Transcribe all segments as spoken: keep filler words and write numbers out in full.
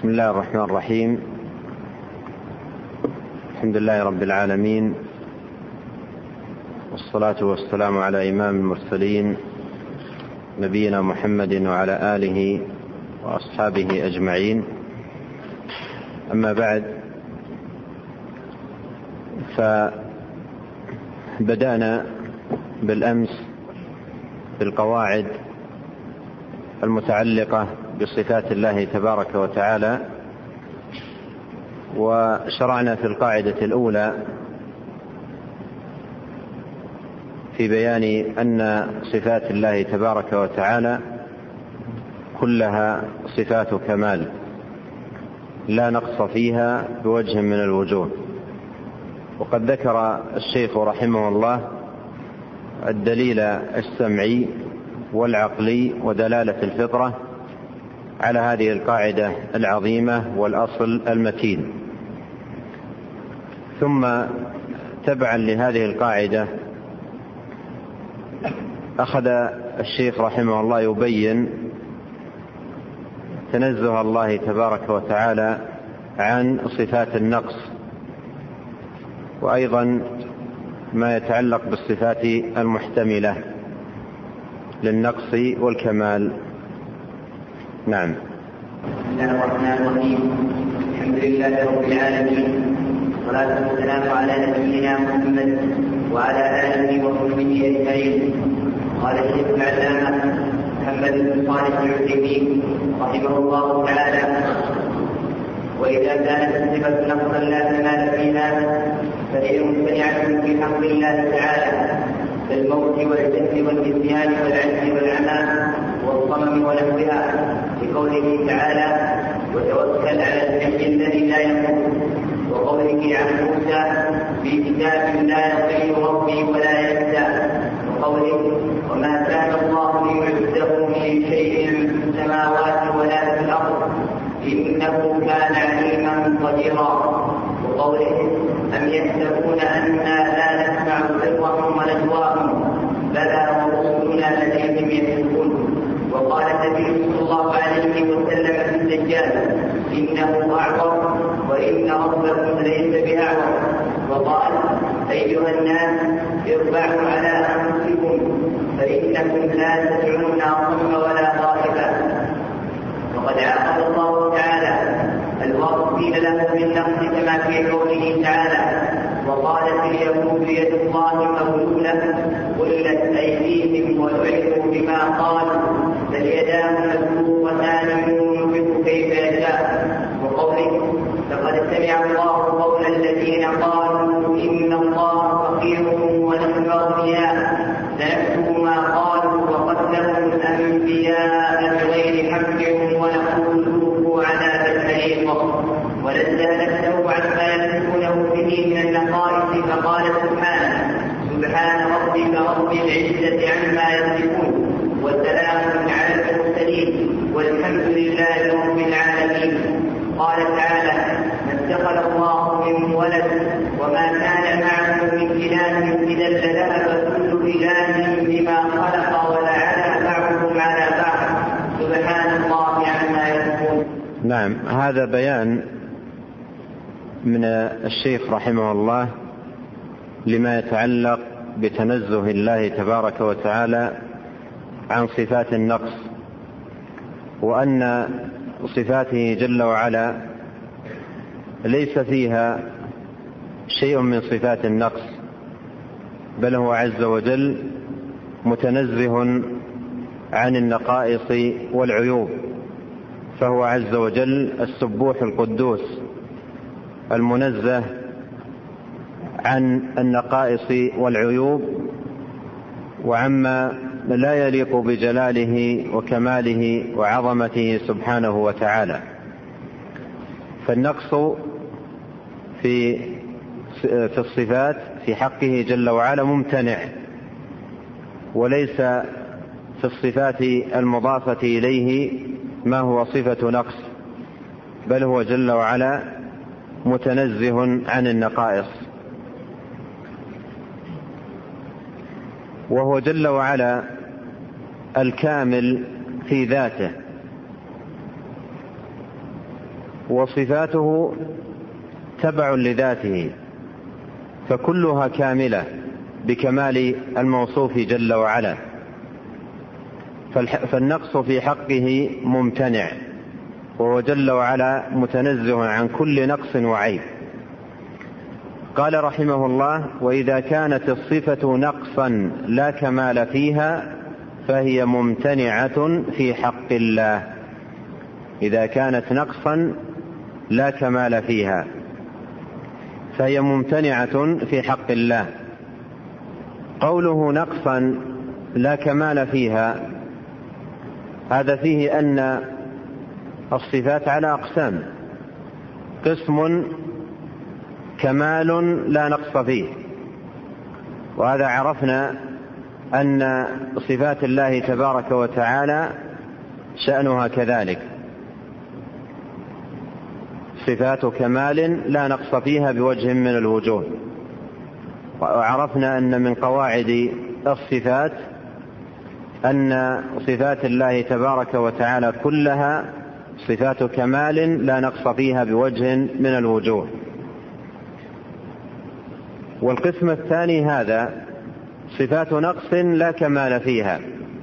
بسم الله الرحمن الرحيم. الحمد لله رب العالمين، والصلاة والسلام على إمام المرسلين نبينا محمد وعلى آله وأصحابه أجمعين. أما بعد، فبدأنا بالأمس بالقواعد المتعلقة بصفات الله تبارك وتعالى، وشرعنا في القاعدة الأولى في بيان أن صفات الله تبارك وتعالى كلها صفات كمال لا نقص فيها بوجه من الوجوه. وقد ذكر الشيخ رحمه الله الدليل السمعي والعقلي ودلالة الفطرة على هذه القاعدة العظيمة والأصل المتين. ثم تبعا لهذه القاعدة أخذ الشيخ رحمه الله يبين تنزه الله تبارك وتعالى عن صفات النقص، وأيضا ما يتعلق بالصفات المحتملة للنقص والكمال. نعم. بسم الله الرحمن الرحيم. الحمد لله رب العالمين، والصلاة والسلام على نبينا محمد وعلى آله وصحبه أجمعين. قال الشيخ العلامة محمد بن صالح العثيمين رحمه الله تعالى: وإذا كانت الصفة نقصا لا كمال فيها فهي ممتنعة في حق الله تعالى كالموت والجهل والنسيان والعجز والعمى والصمم ونحوها، لقوله تعالى: وتوكل على الحي الذي لا يموت، وقوله عن موسى: في كتاب لا يضل ربي ولا ينسى، وقوله: وما كان الله ليعجزه من شيء في السماوات ولا في الأرض إنه كان عليما قديرا، وقوله: أم يحسبون أنا لا نسمع سرهم ونجواهم بلى ورسلنا لديهم يكتبون. وقال النبي صلى الله عليه وسلم في الدجال: إنه أعور وإن ربكم ليس بأعور. وقال: أيها الناس اربعوا على أنفسكم فإنكم لا تدعون أصم ولا غائبا. وقد عاقب الله تعالى الواصفين له بالنقص كما في قوله تعالى: وقالت اليهود يد الله مغلولة غلت أيديهم ولعنوا بما قالوا بل يداه مبسوطتان ينفق كيف يشاء. وقوله: لقد سمع الله قول الذين قالوا إن الله فقير ونحن أغنياء سنكتب ما قالوا وقتلهم الأنبياء بغير حق ونقول ذوقوا عذاب الحريق. ونزه نفسه عما يصفونه به من النقائص فقال سبحانه: سبحان ربك رب العزة عما يصفون وسلام على المرسلين والحمد لله رب العالمين. قال تعالى: ما اتخذ الله من ولد وما كان معه من إله إذا لذهب كل إله بما خلق ولعلى بعضهم على بعض سبحان الله عما يصفون. نعم، هذا بيان من الشيخ رحمه الله لما يتعلق بتنزه الله تبارك وتعالى عن صفات النقص، وأن صفاته جل وعلا ليس فيها شيء من صفات النقص، بل هو عز وجل متنزه عن النقائص والعيوب، فهو عز وجل السبوح القدوس المنزه عن النقائص والعيوب وعما لا يليق بجلاله وكماله وعظمته سبحانه وتعالى. فالنقص في في الصفات في حقه جل وعلا ممتنع، وليس في الصفات المضافة إليه ما هو صفة نقص، بل هو جل وعلا متنزه عن النقائص. وهو جل وعلا الكامل في ذاته، وصفاته تبع لذاته، فكلها كاملة بكمال الموصوف جل وعلا، فالنقص في حقه ممتنع، وهو جل وعلا متنزه عن كل نقص وعيب. قال رحمه الله: وإذا كانت الصفة نقصا لا كمال فيها فهي ممتنعة في حق الله. إذا كانت نقصا لا كمال فيها فهي ممتنعة في حق الله. قوله نقصا لا كمال فيها، هذا فيه أن الصفات على أقسام: قسم كمال لا نقص فيه، وهذا عرفنا أن صفات الله تبارك وتعالى شأنها كذلك، صفات كمال لا نقص فيها بوجه من الوجوه. وعرفنا أن من قواعد الصفات أن صفات الله تبارك وتعالى كلها صفات كمال لا نقص فيها بوجه من الوجوه. والقسم الثاني هذا صفات نقص لا كمال فيها،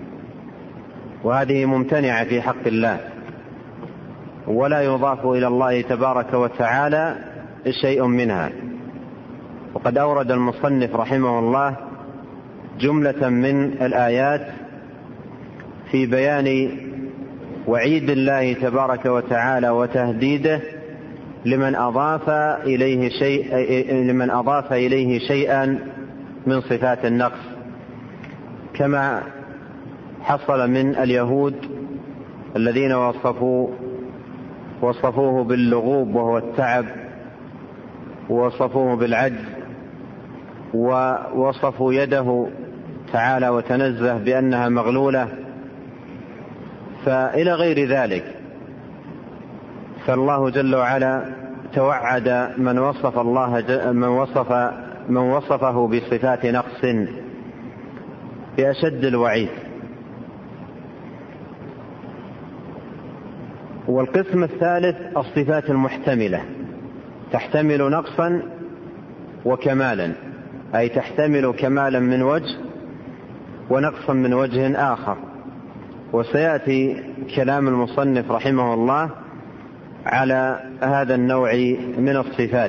وهذه ممتنعة في حق الله، ولا يضاف إلى الله تبارك وتعالى شيء منها. وقد أورد المصنف رحمه الله جملة من الآيات في بيان وعيد الله تبارك وتعالى وتهديده لمن أضاف إليه شيء لمن أضاف إليه شيئا من صفات النقص، كما حصل من اليهود الذين وصفوا وصفوه باللغوب وهو التعب، ووصفوه بالعجز، ووصفوا يده تعالى وتنزه بأنها مغلولة، فإلى غير ذلك. فالله جل وعلا توعد من وصف الله من وصف من وصفه بصفات نقص بأشد الوعيد. والقسم الثالث الصفات المحتملة، تحتمل نقصا وكمالا، أي تحتمل كمالا من وجه ونقصا من وجه آخر. وسيأتي كلام المصنف رحمه الله على هذا النوع من الصفات.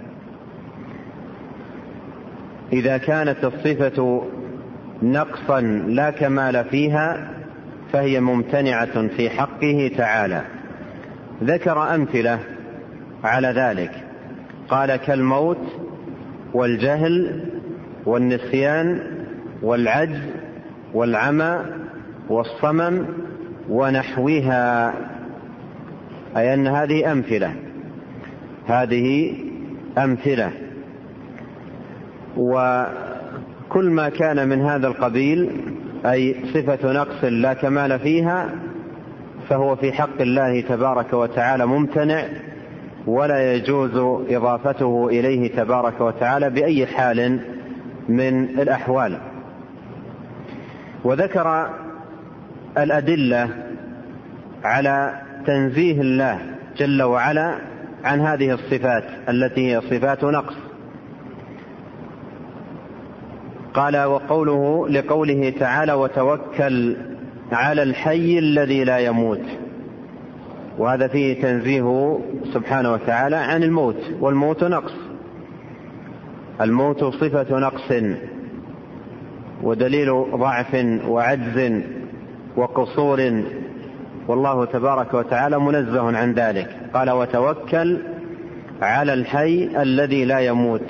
إذا كانت الصفة نقصا لا كمال فيها فهي ممتنعة في حقه تعالى. ذكر أمثلة على ذلك، قال: كالموت والجهل والنسيان والعجز والعمى والصمم ونحوها، أي أن هذه أمثلة هذه أمثلة وكل ما كان من هذا القبيل، أي صفة نقص لا كمال فيها، فهو في حق الله تبارك وتعالى ممتنع، ولا يجوز إضافته إليه تبارك وتعالى بأي حال من الأحوال. وذكر الأدلة على تنزيه الله جل وعلا عن هذه الصفات التي هي صفات نقص. قال: وقوله لقوله تعالى: وتوكل على الحي الذي لا يموت، وهذا فيه تنزيه سبحانه وتعالى عن الموت، والموت نقص، الموت صفة نقص ودليل ضعف وعجز وقصور، والله تبارك وتعالى منزه عن ذلك. قال: وتوكل على الحي الذي لا يموت.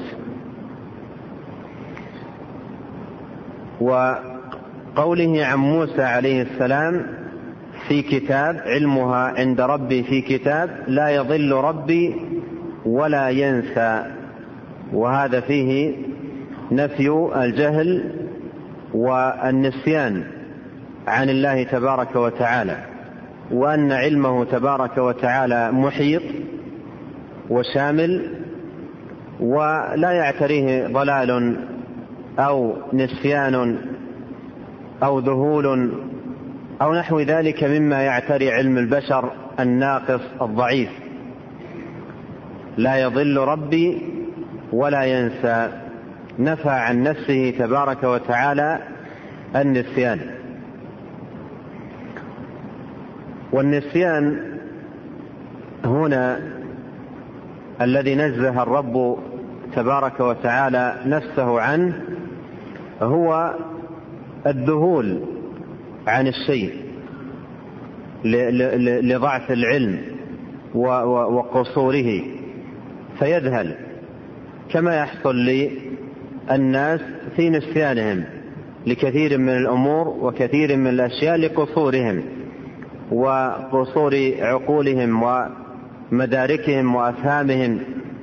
وقوله عن موسى عليه السلام في كتاب: علمها عند ربي في كتاب لا يضل ربي ولا ينسى، وهذا فيه نفي الجهل والنسيان عن الله تبارك وتعالى، وأن علمه تبارك وتعالى محيط وشامل، ولا يعتريه ضلال أو نسيان أو ذهول أو نحو ذلك مما يعتري علم البشر الناقص الضعيف. لا يضل ربي ولا ينسى. نفى عن نفسه تبارك وتعالى النسيان. والنسيان هنا الذي نزه الرب تبارك وتعالى نفسه عنه هو الذهول عن الشيء لضعف العلم وقصوره فيذهل، كما يحصل للناس في نسيانهم لكثير من الأمور وكثير من الأشياء لقصورهم وقصور عقولهم ومداركهم وأفهامهم.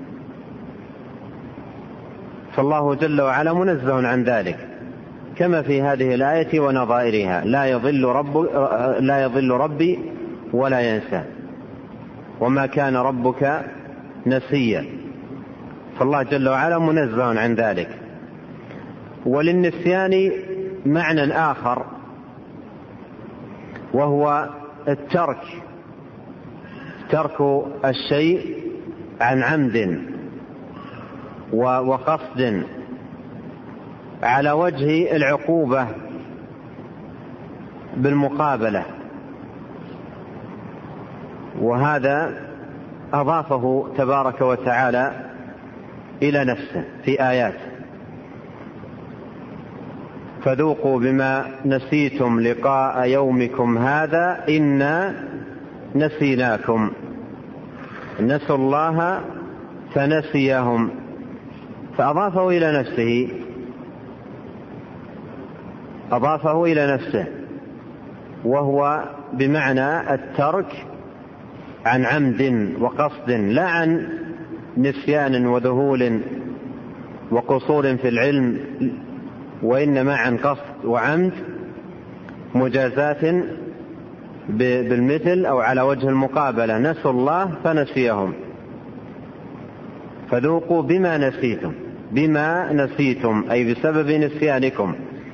فالله جل وعلا منزه عن ذلك، كما في هذه الآية ونظائرها: لا يضل رب لا يضل ربي ولا ينسى وما كان ربك نسيا. فالله جل وعلا منزه عن ذلك. وللنسيان معنى آخر وهو الترك، ترك الشيء عن عمد وقصد على وجه العقوبة بالمقابلة. وهذا أضافه تبارك وتعالى إلى نفسه في آيات: فذوقوا بما نسيتم لقاء يومكم هذا إنا نسيناكم نسوا الله فنسيهم. فأضافه إلى نفسه أضافه إلى نفسه وهو بمعنى الترك عن عمد وقصد، لا عن نسيان وذهول وقصور في العلم، وإنما عن قصد وعمد مجازاة بالمثل أو على وجه المقابلة: نسوا الله فنسيهم. فذوقوا بما نسيتم، بما نسيتم أي بسبب نسيانكم،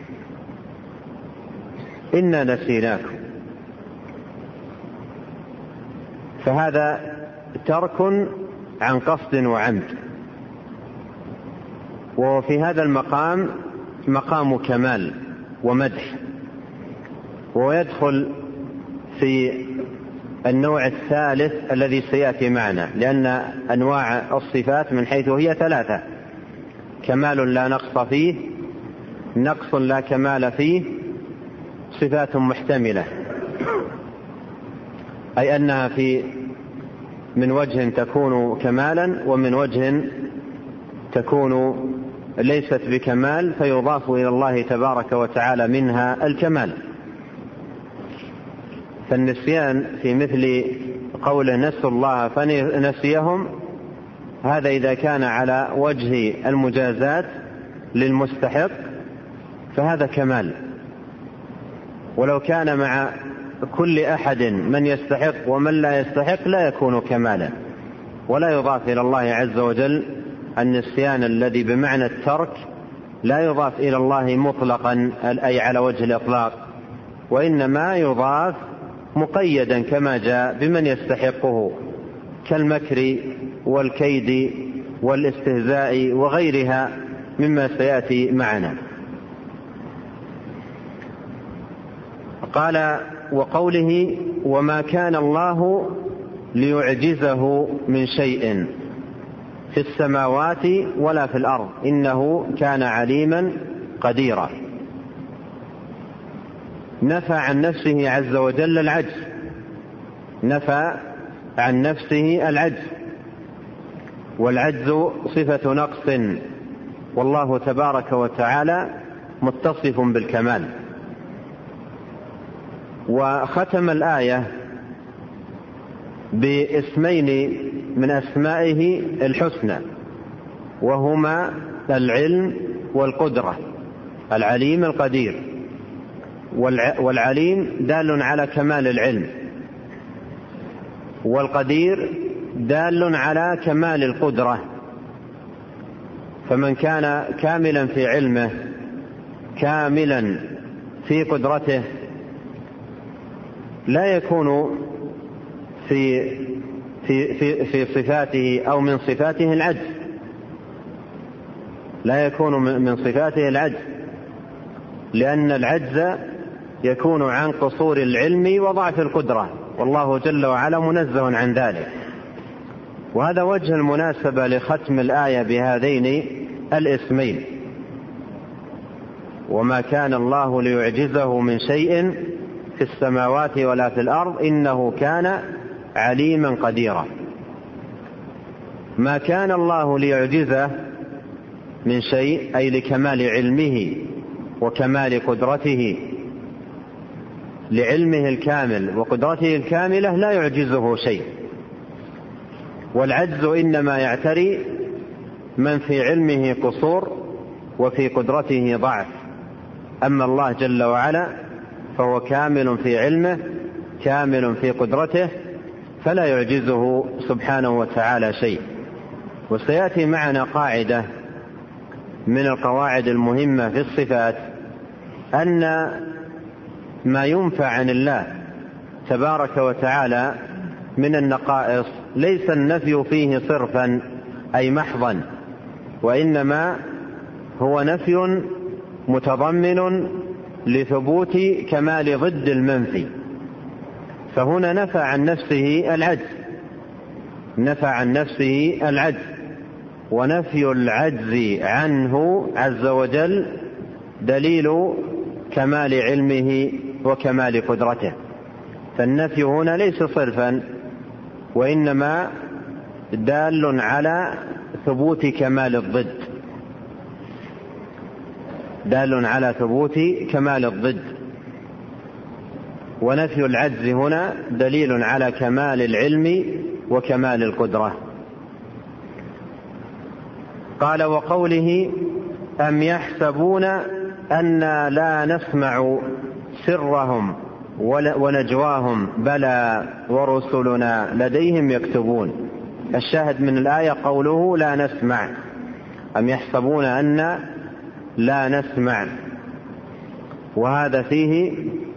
إنا نسيناكم. فهذا ترك عن قصد وعمد. وفي هذا المقام مقام كمال ومدح، ويدخل في النوع الثالث الذي سيأتي معنا، لأن أنواع الصفات من حيث هي ثلاثة: كمال لا نقص فيه، نقص لا كمال فيه، صفات محتملة، أي أنها في من وجه تكون كمالا ومن وجه تكون ليست بكمال فيضاف إلى الله تبارك وتعالى منها الكمال. فالنسيان في مثل قوله نسوا الله فنسيهم، هذا إذا كان على وجه المجازات للمستحق فهذا كمال، ولو كان مع كل أحد من يستحق ومن لا يستحق لا يكون كمالا. ولا يضاف إلى الله عز وجل النسيان الذي بمعنى الترك، لا يضاف إلى الله مطلقا أي على وجه الإطلاق، وإنما يضاف مقيدا كما جاء بمن يستحقه كالمكر والكيد والاستهزاء وغيرها مما سيأتي معنا. قال: وقوله وما كان الله ليعجزه من شيء في السماوات ولا في الأرض إنه كان عليما قديرا. نفى عن نفسه عز وجل العجز، نفى عن نفسه العجز، والعجز صفة نقص، والله تبارك وتعالى متصف بالكمال. وختم الآية باسمين من أسمائه الحسنى، وهما العلم والقدرة. العليم القدير، والعليم دال على كمال العلم، والقدير دال على كمال القدرة. فمن كان كاملا في علمه كاملا في قدرته لا يكون في في, في, في صفاته أو من صفاته العجز، لا يكون من صفاته العجز، لأن العجز يكون عن قصور العلم وضعف القدرة، والله جل وعلا منزه عن ذلك. وهذا وجه المناسبة لختم الآية بهذين الاسمين: وما كان الله ليعجزه من شيء في السماوات ولا في الأرض إنه كان عليما قديرا. ما كان الله ليعجزه من شيء أي لكمال علمه وكمال قدرته، لعلمه الكامل وقدرته الكاملة لا يعجزه شيء. والعجز إنما يعتري من في علمه قصور وفي قدرته ضعف. أما الله جل وعلا فهو كامل في علمه كامل في قدرته، فلا يعجزه سبحانه وتعالى شيء. وسيأتي معنا قاعدة من القواعد المهمة في الصفات، أن ما ينفى عن الله تبارك وتعالى من النقائص ليس النفي فيه صرفا أي محضا، وإنما هو نفي متضمن لثبوت كمال ضد المنفي. فهنا نفى عن نفسه العجز نفى عن نفسه العجز ونفي العجز عنه عز وجل دليل كمال علمه وكمال قدرته. فالنفي هنا ليس صرفا، وإنما دال على ثبوت كمال الضد دال على ثبوت كمال الضد ونفي العجز هنا دليل على كمال العلم وكمال القدرة. قال: وقوله: أم يحسبون أنا لا نسمع سرهم ونجواهم بلى ورسلنا لديهم يكتبون. الشاهد من الآية قوله لا نسمع. أم يحسبون أن لا نسمع، وهذا فيه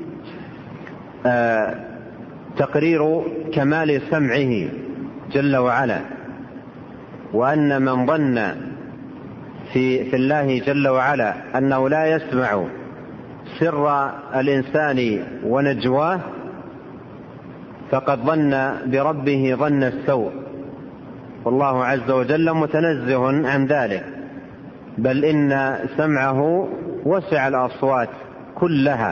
آه تقرير كمال سمعه جل وعلا، وأن من ظن في, في الله جل وعلا أنه لا يسمع سر الإنسان ونجواه فقد ظن بربه ظن السوء، والله عز وجل متنزه عن ذلك، بل إن سمعه وسع الأصوات كلها.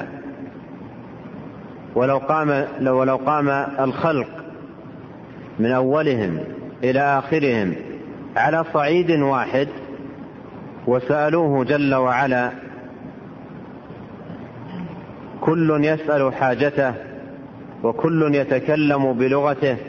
ولو قام, ولو قام الخلق من أولهم إلى آخرهم على صعيد واحد وسألوه جل وعلا كل يسأل حاجته وكل يتكلم بلغته،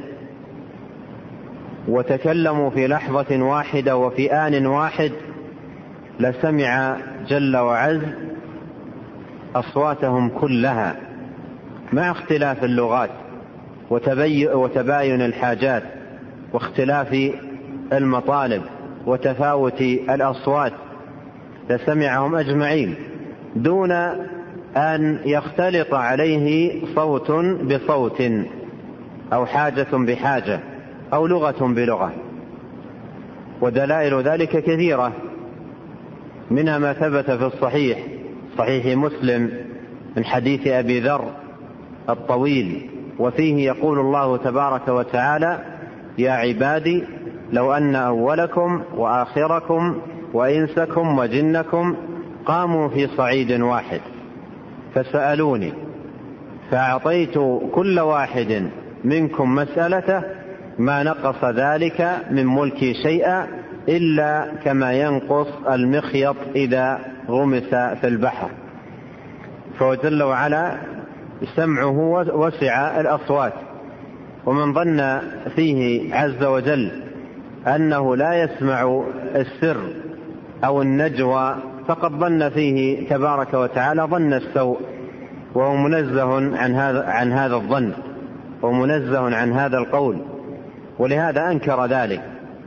وتكلموا في لحظة واحدة وفي آن واحد، لسمع جل وعز أصواتهم كلها مع اختلاف اللغات وتباين الحاجات واختلاف المطالب وتفاوت الأصوات، لسمعهم أجمعين دون أن يختلط عليه صوت بصوت أو حاجة بحاجة أو لغة بلغة. ودلائل ذلك كثيرة، منها ما ثبت في الصحيح صحيح مسلم من حديث أبي ذر الطويل، وفيه يقول الله تبارك وتعالى: يا عبادي لو أن أولكم وآخركم وإنسكم وجنكم قاموا في صعيد واحد فسألوني فأعطيت كل واحد منكم مسألته ما نقص ذلك من ملكي شيئا إلا كما ينقص المخيط إذا غمس في البحر. فهو جل وعلا سمعه وسع الأصوات، ومن ظن فيه عز وجل أنه لا يسمع السر أو النجوى فقد ظن فيه تبارك وتعالى ظن السوء، وهو منزه عن هذا عن هذا الظن ومنزه عن هذا القول، ولهذا أنكر ذلك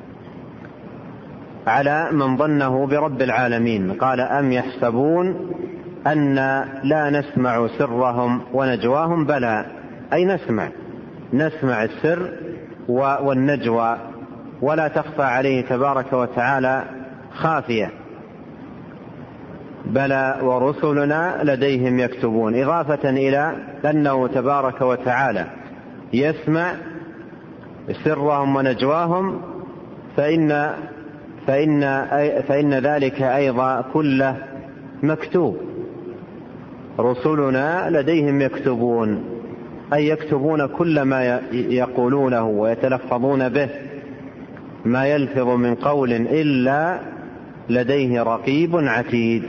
على من ظنه برب العالمين. قال: أم يحسبون أن لا نسمع سرهم ونجواهم بلى، أي نسمع نسمع السر والنجوى، ولا تخفى عليه تبارك وتعالى خافية. بلى ورسلنا لديهم يكتبون، إضافة إلى أنه تبارك وتعالى يسمع سرهم ونجواهم، فإن, فإن, فإن ذلك أيضا كله مكتوب. رسلنا لديهم يكتبون، أي يكتبون كل ما يقولونه ويتلفظون به، ما يلفظ من قول إلا لديه رقيب عتيد.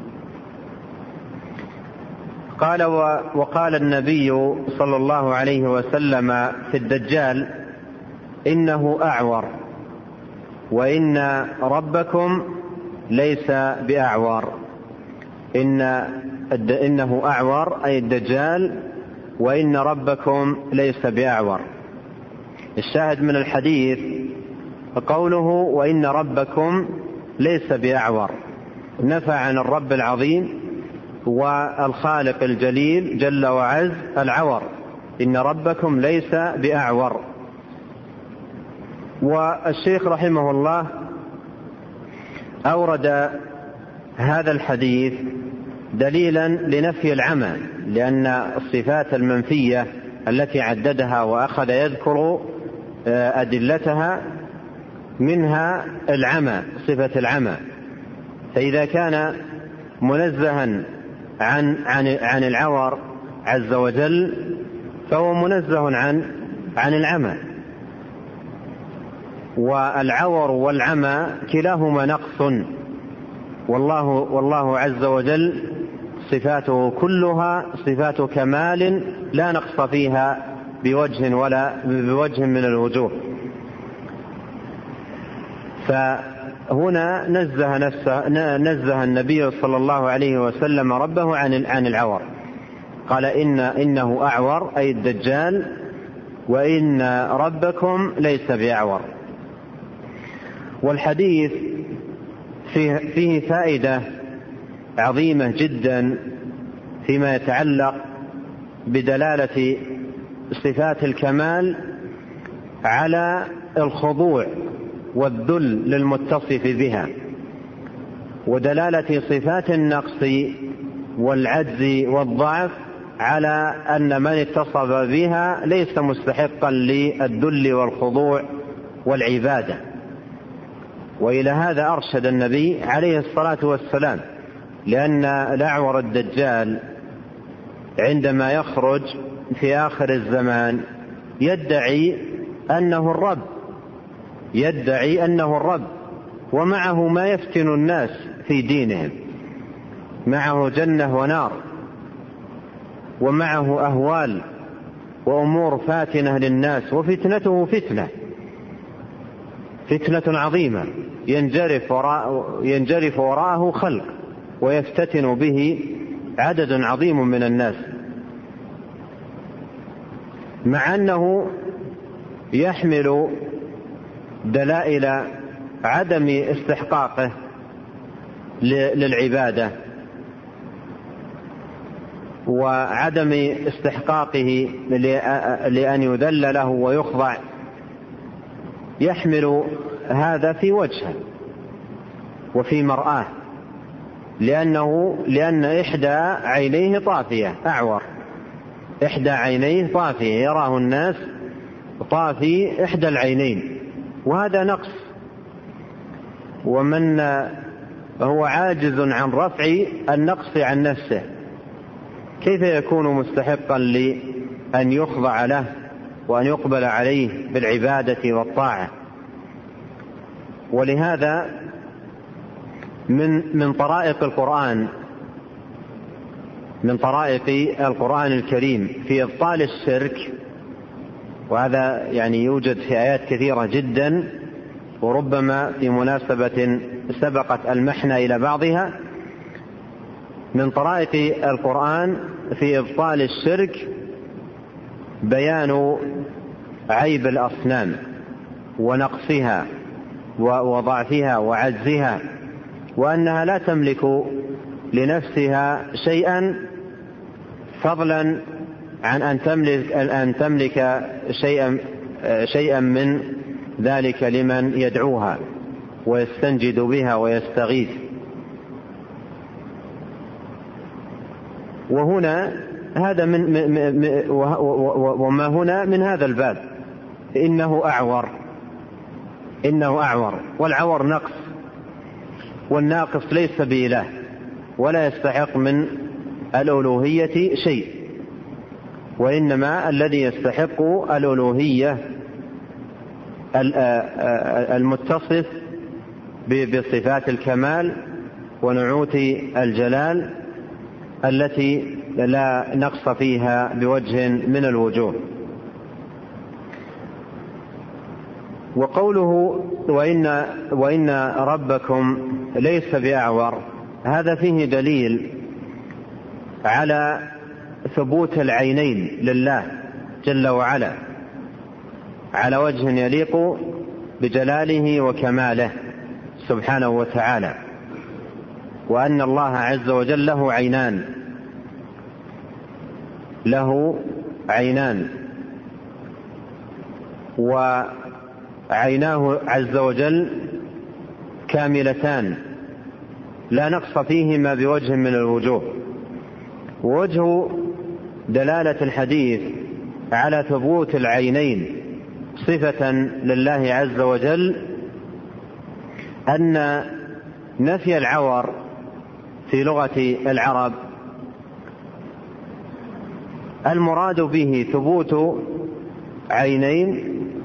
قال وقال النبي صلى الله عليه وسلم في الدجال: إنه أعور، وإن ربكم ليس بأعور. إن إنه أعور أي الدجال، وإن ربكم ليس بأعور. الشاهد من الحديث قوله وإن ربكم ليس بأعور، نفى عن الرب العظيم والخالق الجليل جل وعز العور، إن ربكم ليس بأعور. والشيخ رحمه الله أورد هذا الحديث دليلا لنفي العمى، لأن الصفات المنفية التي عددها وأخذ يذكر أدلتها منها العمى، صفة العمى. فإذا كان منزها عن, عن, عن العور عز وجل فهو منزه عن, عن العمى. والعور والعمى كلاهما نقص، والله, والله عز وجل صفاته كلها صفات كمال لا نقص فيها بوجه ولا بوجه من الوجوه. فهنا نزه, نفسه نزه النبي صلى الله عليه وسلم ربه عن, عن العور، قال إن إنه أعور أي الدجال، وإن ربكم ليس بأعور. والحديث فيه, فيه فائدة عظيمة جدا فيما يتعلق بدلالة صفات الكمال على الخضوع والذل للمتصف بها، ودلالة صفات النقص والعجز والضعف على أن من اتصف بها ليس مستحقا للذل والخضوع والعبادة. وإلى هذا أرشد النبي عليه الصلاة والسلام، لأن الأعور الدجال عندما يخرج في آخر الزمان يدعي أنه الرب يدعي أنه الرب ومعه ما يفتن الناس في دينهم، معه جنة ونار، ومعه أهوال وأمور فاتنة للناس، وفتنته فتنة فتنة عظيمة ينجرف وراء ينجرف وراءه خلق، ويفتتن به عدد عظيم من الناس، مع أنه يحمل دلائل عدم استحقاقه للعبادة وعدم استحقاقه لأن يذل له ويخضع، يحمل هذا في وجهه وفي مرآه، لأنه لأن إحدى عينيه طافية، أعور، إحدى عينيه طافية، يراه الناس طافي إحدى العينين، وهذا نقص. ومن هو عاجز عن رفع النقص عن نفسه كيف يكون مستحقا لأن يخضع له وأن يقبل عليه بالعبادة والطاعة؟ ولهذا من من طرائق القرآن من طرائق القرآن الكريم في إبطال الشرك، وهذا يعني يوجد في آيات كثيرة جدا، وربما في مناسبة سبقت المحنة إلى بعضها، من طرائق القرآن في إبطال الشرك بيان عيب الأصنام ونقصها وضعفها وعجزها، وأنها لا تملك لنفسها شيئا فضلا عن أن تملك, أن تملك شيئا شيئا من ذلك لمن يدعوها ويستنجد بها ويستغيث. وهنا هذا من وما هنا من هذا الباب إنه أعور إنه أعور والعور نقص، والناقص ليس بإله ولا يستحق من الألوهية شيء، وإنما الذي يستحق الألوهية المتصف بصفات الكمال ونعوت الجلال التي لا نقص فيها بوجه من الوجوه. وقوله وإن, وإن ربكم ليس بأعور، هذا فيه دليل على ثبوت العينين لله جل وعلا على وجه يليق بجلاله وكماله سبحانه وتعالى، وأن الله عز وجل له عينان له عينان وعيناه عز وجل كاملتان لا نقص فيهما بوجه من الوجوه. ووجه دلالة الحديث على ثبوت العينين صفة لله عز وجل أن نفي العور في لغة العرب المراد به ثبوت عينين،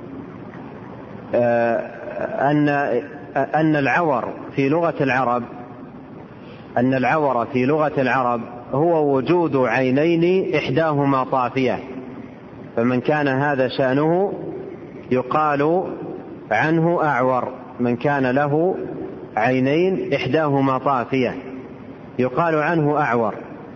أن أن العور في لغة العرب أن العور في لغة العرب هو وجود عينين إحداهما طافية، فمن كان هذا شأنه يقال عنه أعور، من كان له عينين إحداهما طافية يقال عنه أعور.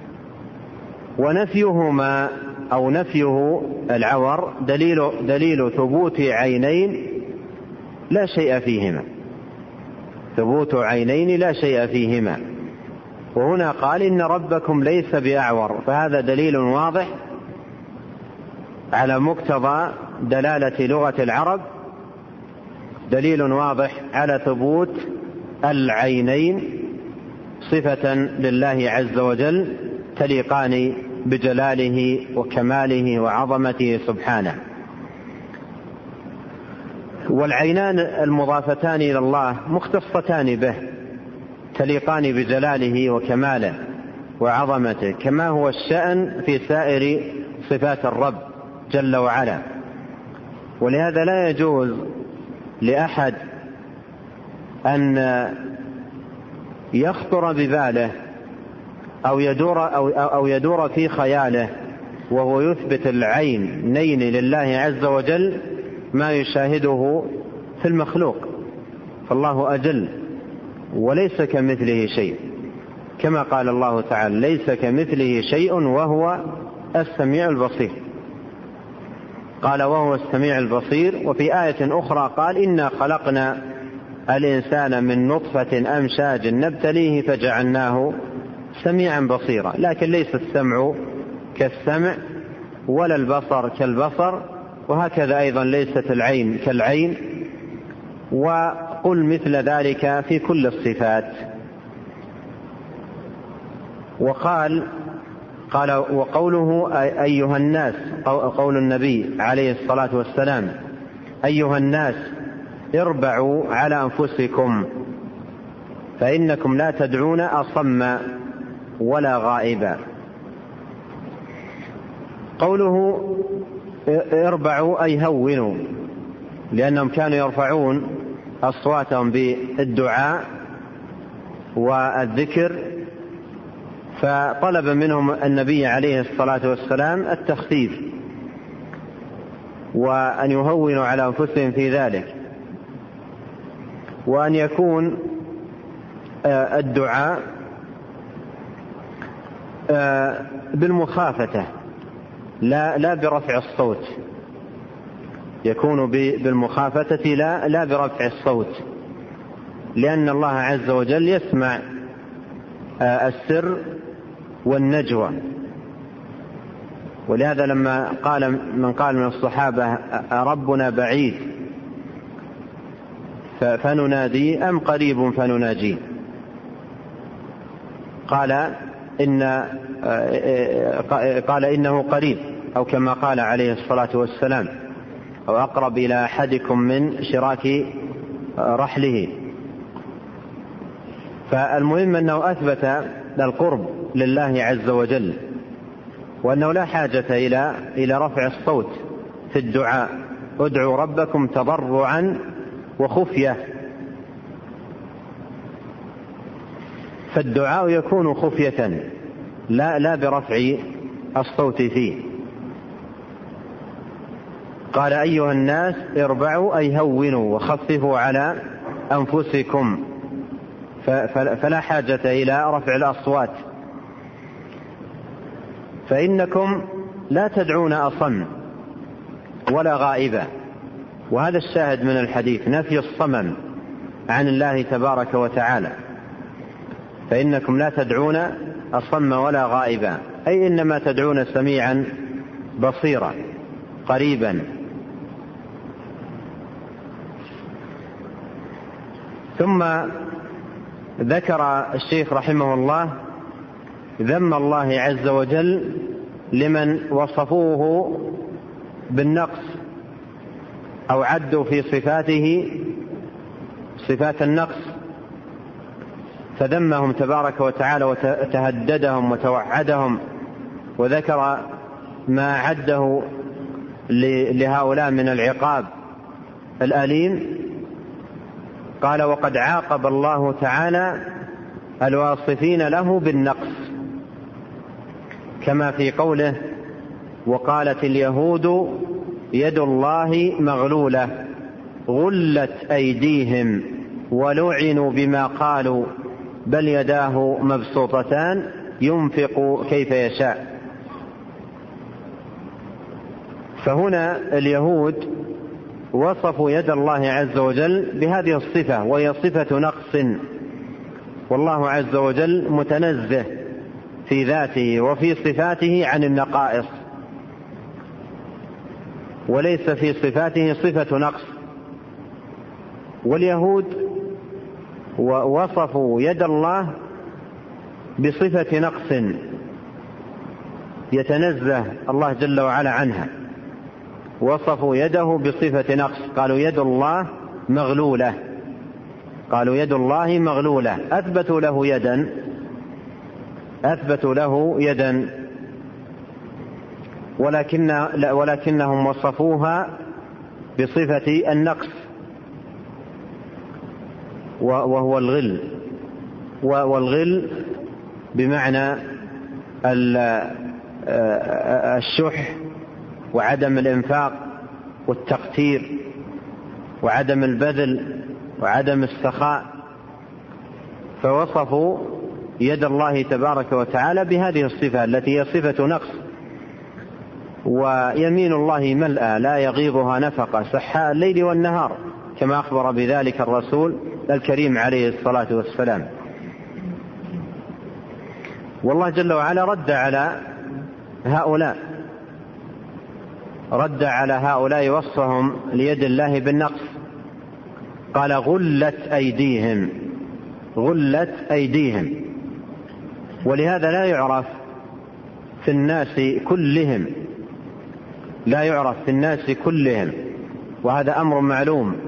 ونفيهما أو نفيه العور دليل, دليل ثبوت عينين لا شيء فيهما، ثبوت عينين لا شيء فيهما. وهنا قال إن ربكم ليس بأعور، فهذا دليل واضح على مقتضى دلالة لغة العرب، دليل واضح على ثبوت العينين صفة لله عز وجل تليقان بجلاله وكماله وعظمته سبحانه. والعينان المضافتان إلى الله مختصتان به تليقان بجلاله وكماله وعظمته، كما هو الشأن في سائر صفات الرب جل وعلا. ولهذا لا يجوز لأحد أن يخطر بباله أو يدور, أو, أو يدور في خياله وهو يثبت العينين لله عز وجل ما يشاهده في المخلوق، فالله أجل وليس كمثله شيء، كما قال الله تعالى ليس كمثله شيء وهو السميع البصير، قال وهو السميع البصير. وفي آية أخرى قال إنا خلقنا الإنسان من نطفة أمشاج نبتليه فجعلناه سميعا بصيرا. لكن ليس السمع كالسمع ولا البصر كالبصر، وهكذا أيضا ليست العين كالعين، وقل مثل ذلك في كل الصفات. وقال قال وقوله أيها الناس، قول النبي عليه الصلاة والسلام أيها الناس اربعوا على أنفسكم فإنكم لا تدعون أصم ولا غائبا. قوله اربعوا أي هونوا، لأنهم كانوا يرفعون أصواتهم بالدعاء والذكر، فطلب منهم النبي عليه الصلاة والسلام التخفيف وأن يهونوا على أنفسهم في ذلك، وأن يكون الدعاء بالمخافة لا لا برفع الصوت، يكون بالمخافة لا لا برفع الصوت، لأن الله عز وجل يسمع السر والنجوى. ولهذا لما قال من قال من الصحابة ربنا بعيد فننادي أم قريب فنناجيه؟ قال إن قال إنه قريب، أو كما قال عليه الصلاة والسلام أو أقرب إلى أحدكم من شراك رحله. فالمهم أنه أثبت القرب لله عز وجل، وأنه لا حاجة إلى إلى رفع الصوت في الدعاء. ادعوا ربكم تضرعا وخفية، فالدعاء يكون خفية لا لا برفع الصوت فيه. قال أيها الناس اربعوا أي هونوا وخففوا على أنفسكم، فلا حاجة إلى رفع الأصوات، فإنكم لا تدعون أصم ولا غائبا. وهذا الشاهد من الحديث، نفي الصمم عن الله تبارك وتعالى، فإنكم لا تدعون أصم ولا غائبا، أي إنما تدعون سميعا بصيرا قريبا. ثم ذكر الشيخ رحمه الله ذم الله عز وجل لمن وصفوه بالنقص أو عدوا في صفاته صفات النقص، فذمهم تبارك وتعالى وتهددهم وتوعدهم، وذكر ما عده لهؤلاء من العقاب الأليم. قال وقد عاقب الله تعالى الواصفين له بالنقص، كما في قوله وقالت اليهود يد الله مغلولة غلت أيديهم ولعنوا بما قالوا بل يداه مبسوطتان ينفق كيف يشاء. فهنا اليهود وصفوا يد الله عز وجل بهذه الصفة، وهي صفة نقص، والله عز وجل متنزه في ذاته وفي صفاته عن النقائص، وليس في صفاته صفة نقص. واليهود وصفوا يد الله بصفة نقص يتنزه الله جل وعلا عنها، وصفوا يده بصفة نقص، قالوا يد الله مغلولة، قالوا يد الله مغلولة، أثبتوا له يدا أثبتوا له يدا ولكن ولكنهم وصفوها بصفة النقص وهو الغل، والغل بمعنى الشح وعدم الإنفاق والتقتير وعدم البذل وعدم السخاء. فوصفوا يد الله تبارك وتعالى بهذه الصفة التي هي صفة نقص. ويمين الله ملأى لا يغيضها نفقة سحاء الليل والنهار، كما أخبر بذلك الرسول الكريم عليه الصلاة والسلام. والله جل وعلا رد على هؤلاء رد على هؤلاء وصفهم ليد الله بالنقص، قال غلت أيديهم غلت أيديهم. ولهذا لا يعرف في الناس كلهم لا يعرف في الناس كلهم وهذا أمر معلوم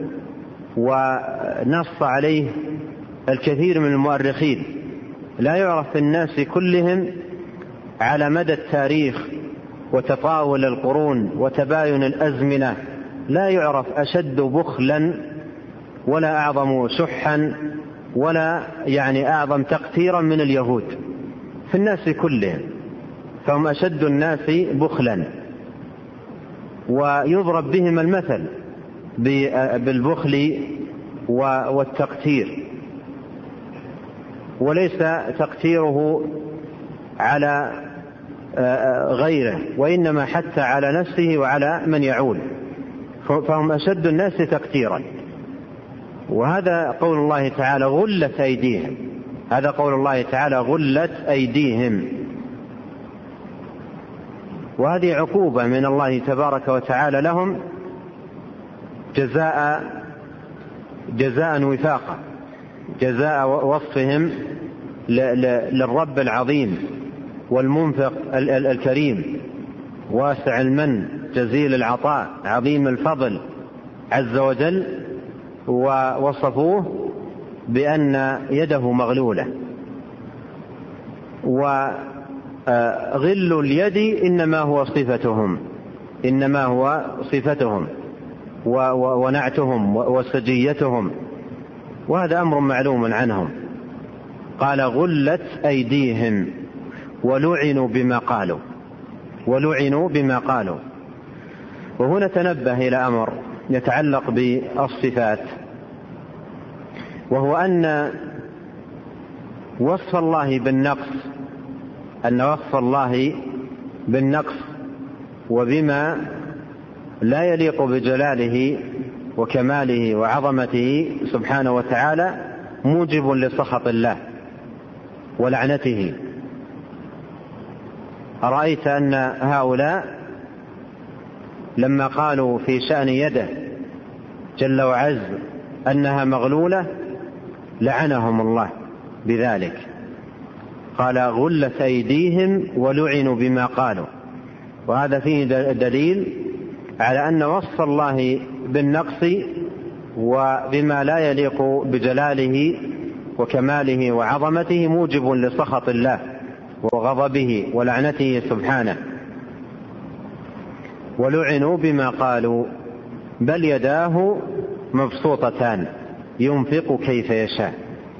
ونص عليه الكثير من المؤرخين، لا يعرف في الناس كلهم على مدى التاريخ وتطاول القرون وتباين الأزمنة، لا يعرف أشد بخلا ولا أعظم شحا ولا يعني أعظم تقتيرا من اليهود في الناس كلهم، فهم أشد الناس بخلا ويضرب بهم المثل بالبخل والتقتير، وليس تقتيره على غيره وإنما حتى على نفسه وعلى من يعول، فهم أشد الناس تقتيرا. وهذا قول الله تعالى غلت أيديهم، هذا قول الله تعالى غلت أيديهم. وهذه عقوبة من الله تبارك وتعالى لهم جزاء جزاء وفاقا، جزاء وصفهم للرب العظيم والمنفق الكريم واسع المن جزيل العطاء عظيم الفضل عز وجل، ووصفوه بأن يده مغلولة. وغل اليد إنما هو صفتهم إنما هو صفتهم ونعتهم وسجيتهم، وهذا أمر معلوم عنهم. قال غلت أيديهم ولعنوا بما قالوا ولعنوا بما قالوا. وهنا تنبه إلى أمر يتعلق بالصفات، وهو أن وصف الله بالنقص أن وصف الله بالنقص وبما لا يليق بجلاله وكماله وعظمته سبحانه وتعالى موجب لسخط الله ولعنته. أرأيت أن هؤلاء لما قالوا في شأن يده جل وعز أنها مغلولة لعنهم الله بذلك، قال غلت أيديهم ولعنوا بما قالوا. وهذا فيه دليل على أن وصف الله بالنقص وبما لا يليق بجلاله وكماله وعظمته موجب لسخط الله وغضبه ولعنته سبحانه. ولعنوا بما قالوا بل يداه مبسوطتان ينفق كيف يشاء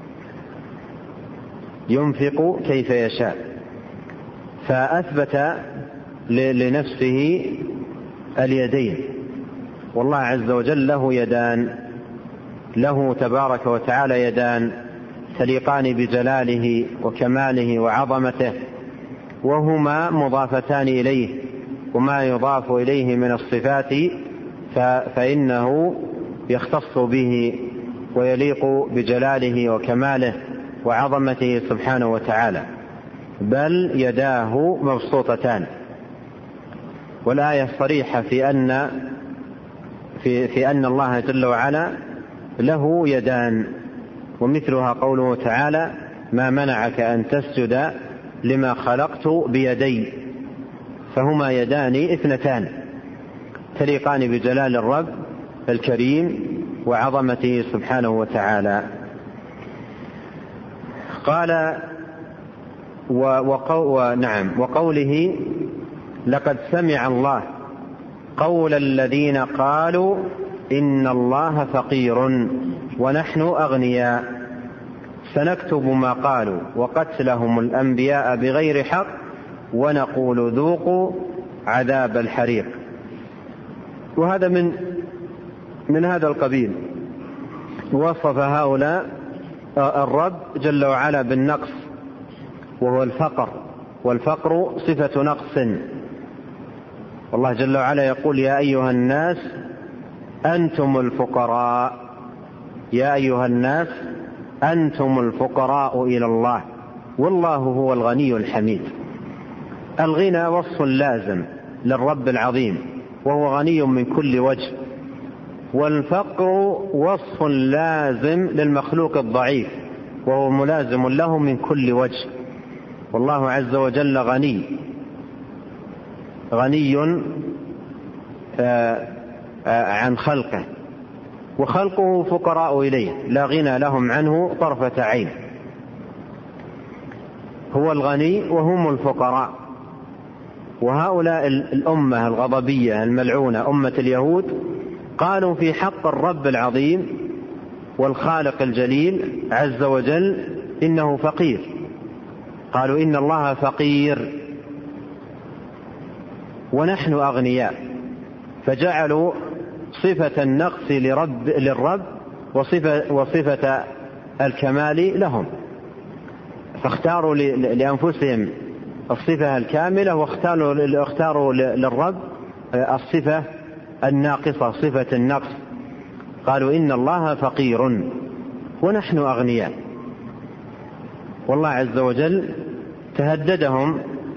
ينفق كيف يشاء فأثبت لنفسه اليدين، والله عز وجل له يدان، له تبارك وتعالى يدان تليقان بجلاله وكماله وعظمته، وهما مضافتان إليه، وما يضاف إليه من الصفات فإنه يختص به ويليق بجلاله وكماله وعظمته سبحانه وتعالى. بل يداه مبسوطتان. والآية صريحة في أن في, في أن الله جل وعلا له يدان، ومثلها قوله تعالى ما منعك أن تسجد لما خلقت بيدي، فهما يدان اثنتان تليقان بجلال الرب الكريم وعظمته سبحانه وتعالى. قال وقو نعم وقوله لقد سمع الله قول الذين قالوا إن الله فقير ونحن أغنياء سنكتب ما قالوا وقتلهم الأنبياء بغير حق ونقول ذوقوا عذاب الحريق. وهذا من من هذا القبيل. وصف هؤلاء الرب جل وعلا بالنقص وهو الفقر، والفقر صفة نقص. والله جل وعلا يقول يا أيها الناس أنتم الفقراء يا أيها الناس أنتم الفقراء إلى الله والله هو الغني الحميد. الغنى وصف لازم للرب العظيم وهو غني من كل وجه، والفقر وصف لازم للمخلوق الضعيف وهو ملازم له من كل وجه. والله عز وجل غني غني عن خلقه، وخلقه فقراء إليه لا غنى لهم عنه طرفة عين. هو الغني وهم الفقراء. وهؤلاء الأمة الغضبية الملعونة أمة اليهود قالوا في حق الرب العظيم والخالق الجليل عز وجل إنه فقير، قالوا إن الله فقير ونحن أغنياء، فجعلوا صفة النقص لرب للرب وصفة, وصفة الكمال لهم، فاختاروا لأنفسهم الصفة الكاملة واختاروا اختاروا للرب الصفة الناقصة صفة النقص. قالوا إن الله فقير ونحن أغنياء. والله عز وجل تهددهم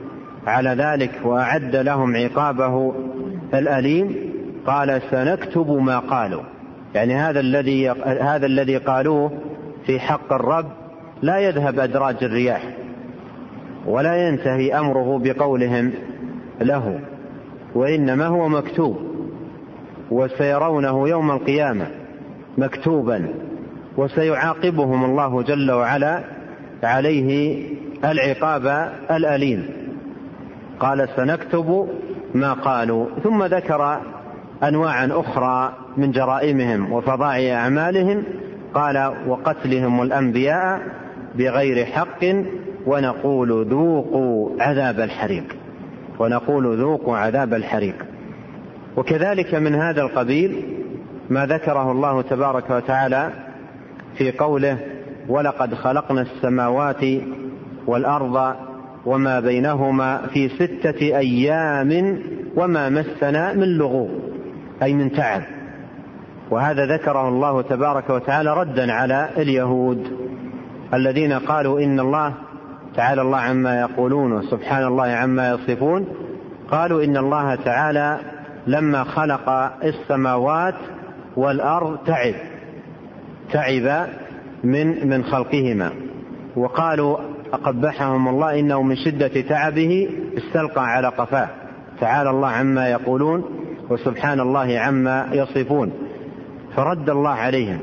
على ذلك وأعد لهم عقابه الأليم قال سنكتب ما قالوا. يعني هذا الذي هذا الذي قالوه في حق الرب لا يذهب أدراج الرياح ولا ينتهي أمره بقولهم له، وإنما هو مكتوب، وسيرونه يوم القيامة مكتوبا، وسيعاقبهم الله جل وعلا عليه العقاب الأليم. قال سنكتب ما قالوا، ثم ذكر أنواعا أخرى من جرائمهم وفظائع أعمالهم، قال وقتلهم الأنبياء بغير حق ونقول ذوقوا عذاب الحريق ونقول ذوقوا عذاب الحريق. وكذلك من هذا القبيل ما ذكره الله تبارك وتعالى في قوله ولقد خلقنا السماوات والأرض وما بينهما في ستة أيام وما مسنا من لغوب، أي من تعب. وهذا ذكره الله تبارك وتعالى ردا على اليهود الذين قالوا إن الله تعالى الله عما يقولون وسبحان الله عما يصفون، قالوا إن الله تعالى لما خلق السماوات والأرض تعب تعب من من خلقهما، وقالوا أقبحهم الله إنه من شدة تعبه استلقى على قفاه، تعالى الله عما يقولون وسبحان الله عما يصفون. فرد الله عليهم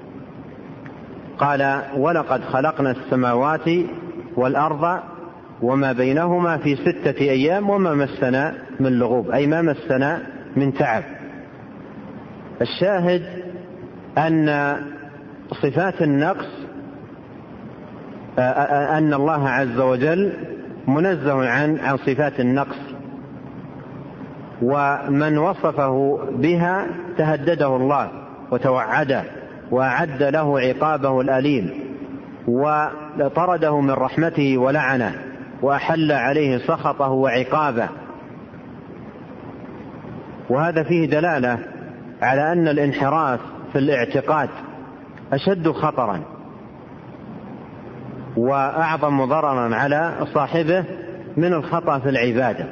قال ولقد خلقنا السماوات والأرض وما بينهما في ستة أيام وما مسنا من لغوب، أي ما مسنا من تعب. الشاهد أن صفات النقص أن الله عز وجل منزه عن عن صفات النقص، ومن وصفه بها تهدده الله وتوعده وأعد له عقابه الأليم وطرده من رحمته ولعنه وأحل عليه سخطه وعقابه. وهذا فيه دلالة على أن الانحراف في الاعتقاد أشد خطرا وأعظم ضررا على صاحبه من الخطأ في العبادة.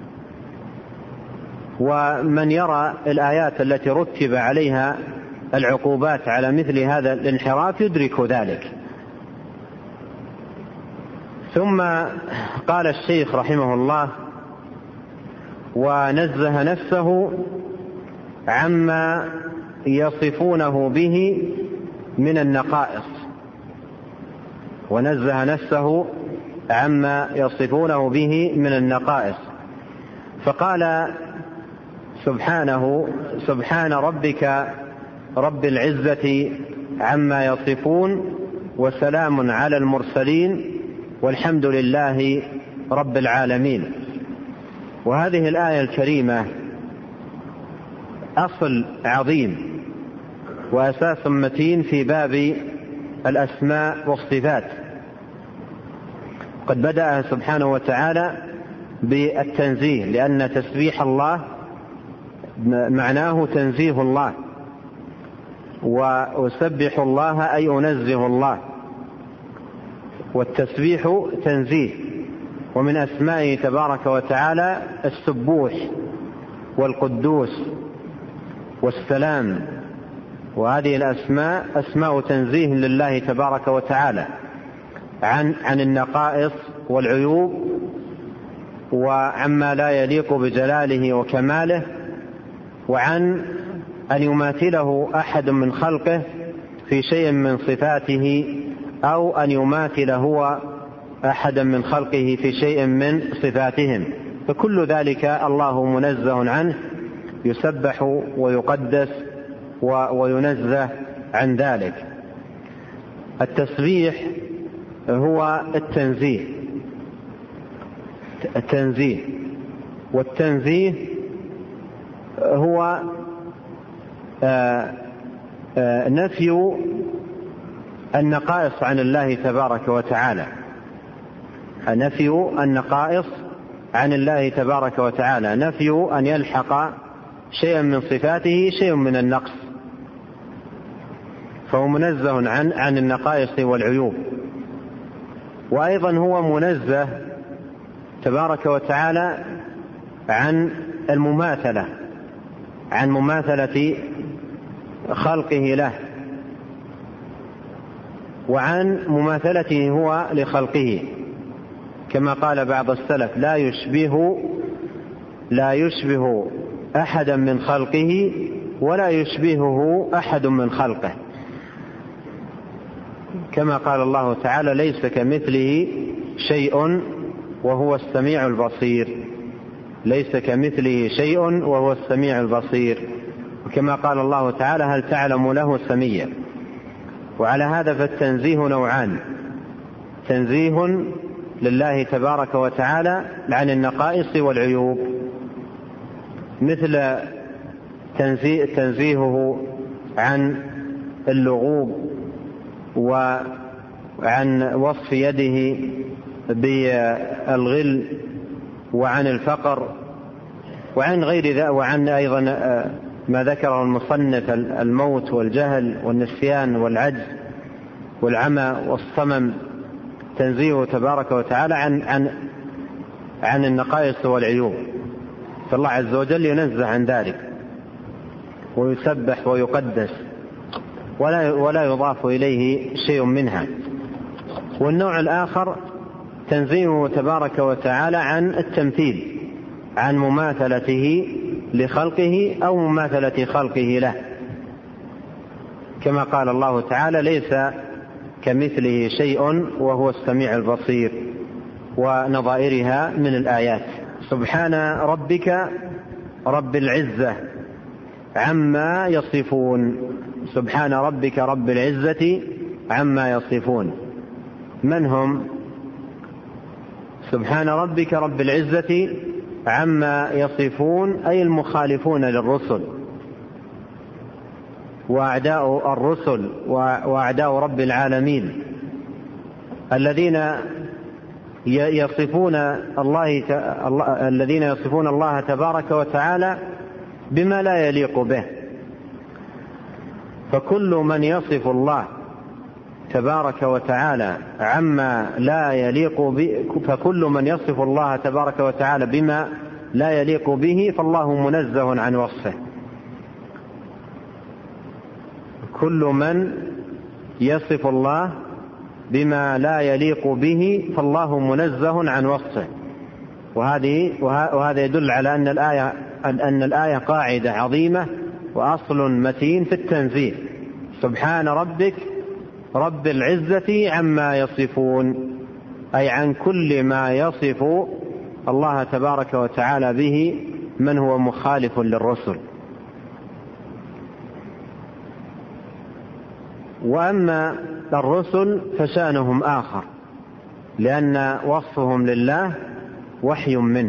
ومن يرى الآيات التي رتب عليها العقوبات على مثل هذا الانحراف يدرك ذلك. ثم قال الشيخ رحمه الله ونزه نفسه عما يصفونه به من النقائص ونزه نفسه عما يصفونه به من النقائص فقال سبحانه سبحان ربك رب العزة عما يصفون وسلام على المرسلين والحمد لله رب العالمين. وهذه الآية الكريمة أصل عظيم وأساس متين في باب الأسماء والصفات. قد بدأ سبحانه وتعالى بالتنزيه، لأن تسبيح الله معناه تنزيه الله، وأسبح الله أي أنزه الله، والتسبيح تنزيه. ومن أسمائه تبارك وتعالى السبوح والقدوس والسلام، وهذه الأسماء أسماء تنزيه لله تبارك وتعالى عن عن النقائص والعيوب وعما لا يليق بجلاله وكماله، وعن أن يماثله أحد من خلقه في شيء من صفاته أو أن يماثل هو أحدا من خلقه في شيء من صفاتهم، فكل ذلك الله منزه عنه، يسبح ويقدس وينزه عن ذلك. التسبيح هو التنزيه التنزيه والتنزيه هو آآ آآ نفي النقائص عن الله تبارك وتعالى نفي النقائص عن الله تبارك وتعالى نفي أن يلحق شيئا من صفاته شيء من النقص، فهو منزه عن عن النقائص والعيوب. وأيضا هو منزه تبارك وتعالى عن المماثلة عن مماثلة خلقه له، وعن مماثلته هو لخلقه، كما قال بعض السلف: لا يشبه لا يشبه أحدا من خلقه ولا يشبهه أحد من خلقه، كما قال الله تعالى: ليس كمثله شيء وهو السميع البصير. ليس كمثله شيء وهو السميع البصير. وكما قال الله تعالى: هل تعلم له سميا. وعلى هذا فالتنزيه نوعان: تنزيه لله تبارك وتعالى عن النقائص والعيوب، مثل تنزيه تنزيهه عن اللغوب وعن وصف يده بالغل وعن الفقر وعن غير ذلك، وعن أيضا ما ذكره المصنف: الموت والجهل والنسيان والعجز والعمى والصمم. تنزيه تبارك وتعالى عن عن عن النقائص والعيوب، فالله عز وجل ينزه عن ذلك ويسبح ويقدس ولا ولا يضاف إليه شيء منها. والنوع الآخر تنزيهه تبارك وتعالى عن التمثيل، عن مماثلته لخلقه أو مماثلة خلقه له، كما قال الله تعالى: ليس كمثله شيء وهو السميع البصير، ونظائرها من الآيات. سبحان ربك رب العزة عما يصفون. سبحان ربك رب العزة عما يصفون. من هم؟ سبحان ربك رب العزة عما يصفون أي المخالفون للرسل وأعداء الرسل وأعداء رب العالمين، الذين يصفون الله الذين يصفون الله تبارك وتعالى بما لا يليق به. فكل من يصف الله تبارك وتعالى عما لا يليق به فكل من يصف الله تبارك وتعالى بما لا يليق به فالله منزه عن وصفه. كل من يصف الله بما لا يليق به فالله منزه عن وصفه. وهذه وهذا يدل على أن الآية أن الآية قاعدة عظيمة وأصل متين في التنزيه. سبحان ربك رب العزة عما يصفون، أي عن كل ما يصف الله تبارك وتعالى به من هو مخالف للرسل. وأما الرسل فشأنهم آخر، لأن وصفهم لله وحي منه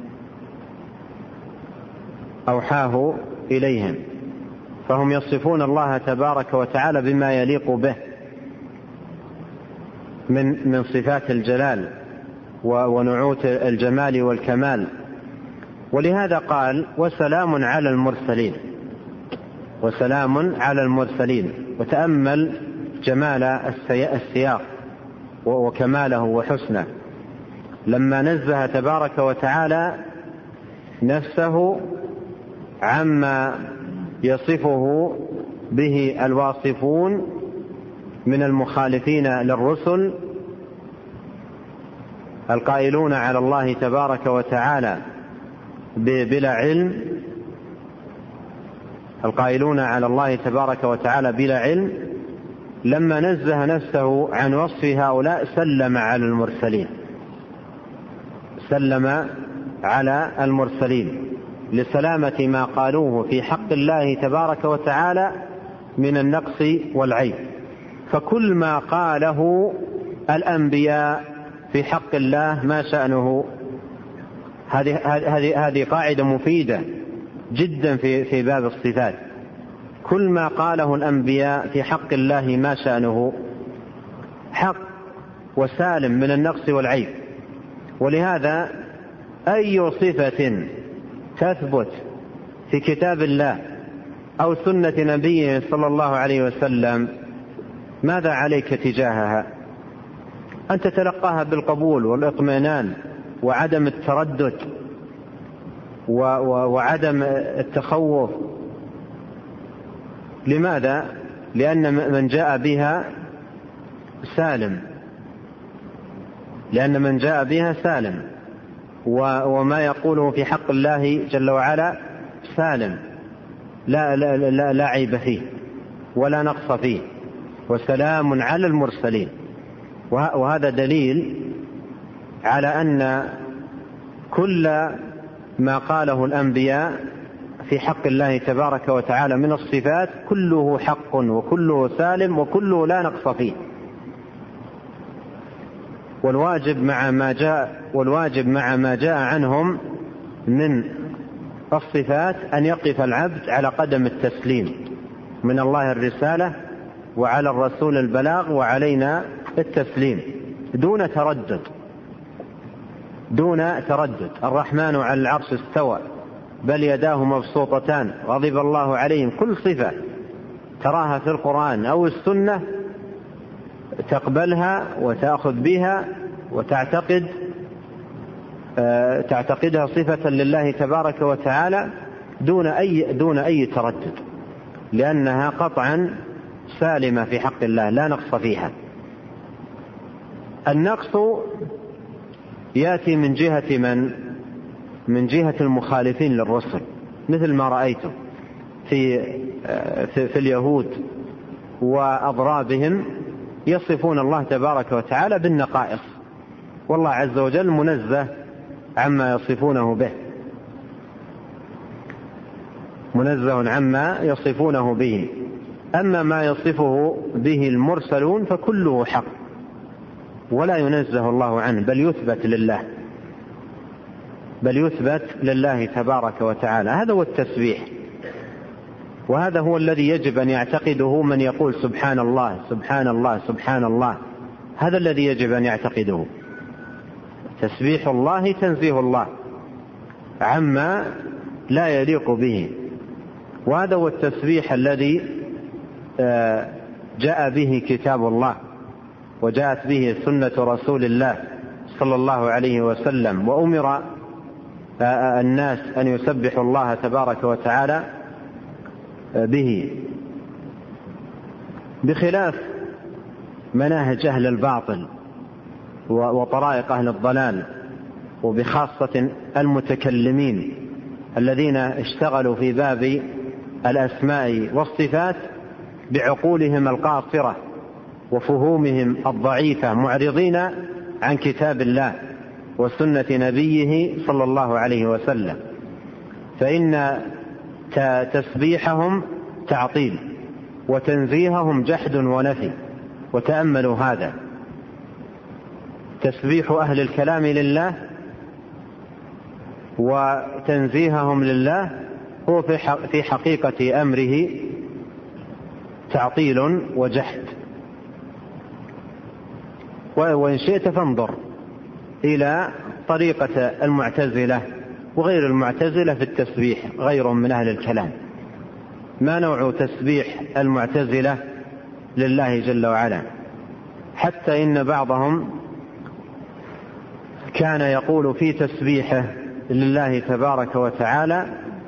أوحاه إليهم، فهم يصفون الله تبارك وتعالى بما يليق به من من صفات الجلال ونعوت الجمال والكمال. ولهذا قال: وسلام على المرسلين. وسلام على المرسلين. وتأمل جمال السياق وكماله وحسنه، لما نزه تبارك وتعالى نفسه عما يصفه به الواصفون من المخالفين للرسل القائلون على الله تبارك وتعالى بلا علم القائلون على الله تبارك وتعالى بلا علم لما نزه نفسه عن وصف هؤلاء سلم على المرسلين سلم على المرسلين لسلامة ما قالوه في حق الله تبارك وتعالى من النقص والعيب. فكل ما قاله الأنبياء في حق الله ما شأنه. هذه هذه هذه قاعدة مفيدة جدا في في باب الصفات. كل ما قاله الأنبياء في حق الله ما شأنه حق وسالم من النقص والعيب. ولهذا أي صفة تثبت في كتاب الله أو سنة نبيه صلى الله عليه وسلم ماذا عليك تجاهها؟ أن تتلقاها بالقبول والإطمئنان وعدم التردد وعدم التخوف. لماذا؟ لأن من جاء بها سالم، لأن من جاء بها سالم، وما يقوله في حق الله جل وعلا سالم، لا, لا, لا, لا عيب فيه ولا نقص فيه، وسلام على المرسلين. وهذا دليل على أن كل ما قاله الأنبياء في حق الله تبارك وتعالى من الصفات كله حق وكله سالم وكله لا نقص فيه. والواجب مع ما جاء والواجب مع ما جاء عنهم من الصفات أن يقف العبد على قدم التسليم، من الله الرسالة وعلى الرسول البلاغ وعلينا التسليم دون تردد دون تردد. الرحمن على العرش استوى بل يداه مبسوطتان غضب الله عليهم. كل صفة تراها في القرآن أو السنة تقبلها وتأخذ بها وتعتقد تعتقدها صفة لله تبارك وتعالى دون أي دون أي تردد، لأنها قطعا سالمة في حق الله لا نقص فيها. النقص يأتي من جهة من من جهة المخالفين للرسل، مثل ما رأيتم في في, في اليهود وأضرابهم يصفون الله تبارك وتعالى بالنقائص، والله عز وجل منزه عما يصفونه به، منزه عما يصفونه به. أما ما يصفه به المرسلون فكله حق ولا ينزه الله عنه، بل يثبت لله بل يثبت لله تبارك وتعالى. هذا هو التسبيح، وهذا هو الذي يجب أن يعتقده من يقول سبحان الله سبحان الله سبحان الله. هذا الذي يجب أن يعتقده، تسبيح الله تنزيه الله عما لا يليق به. وهذا هو التسبيح الذي جاء به كتاب الله وجاءت به سنة رسول الله صلى الله عليه وسلم، وأمر الناس أن يسبحوا الله تبارك وتعالى به، بخلاف مناهج أهل الباطل وطرائق أهل الضلال، وبخاصة المتكلمين الذين اشتغلوا في باب الأسماء والصفات بعقولهم القاصرة وفهومهم الضعيفة، معرضين عن كتاب الله وسنة نبيه صلى الله عليه وسلم. فإن تسبيحهم تعطيل وتنزيههم جحد ونفي. وتأملوا هذا، تسبيح أهل الكلام لله وتنزيههم لله هو في حقيقة أمره تعطيل وجحد. وإن شئت فانظر إلى طريقة المعتزلة وغير المعتزلة في التسبيح، غير من أهل الكلام. ما نوع تسبيح المعتزلة لله جل وعلا؟ حتى إن بعضهم كان يقول في تسبيحه لله تبارك وتعالى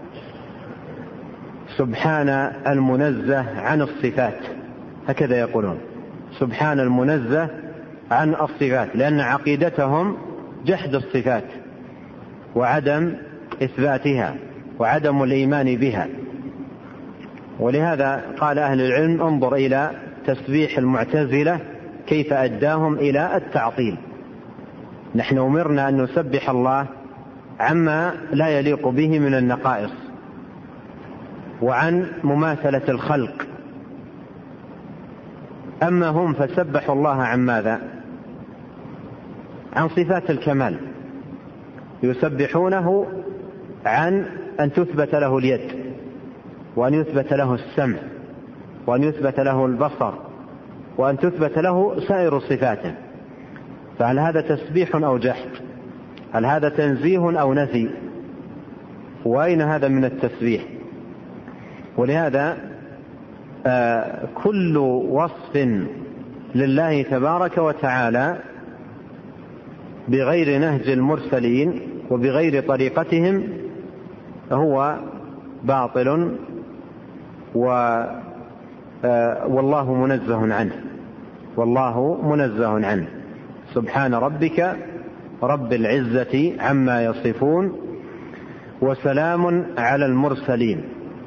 سبحان المنزه عن الصفات، هكذا يقولون سبحان المنزه عن الصفات، لأن عقيدتهم جحد الصفات وعدم إثباتها وعدم الإيمان بها. ولهذا قال أهل العلم انظر إلى تسبيح المعتزلة كيف أداهم إلى التعطيل. نحن أمرنا أن نسبح الله عما لا يليق به من النقائص وعن مماثلة الخلق. أما هم فسبحوا الله عن ماذا؟ عن صفات الكمال، يسبحونه عن أن تثبت له اليد، وأن يثبت له السمع، وأن يثبت له البصر، وأن تثبت له سائر صفاته. فهل هذا تسبيح أو جحد؟ هل هذا تنزيه أو نفي؟ وأين هذا من التسبيح؟ ولهذا آه كل وصف لله تبارك وتعالى بغير نهج المرسلين وبغير طريقتهم هو باطل والله منزه عنه والله منزه عنه سبحان ربك رب العزة عما يصفون وسلام على المرسلين.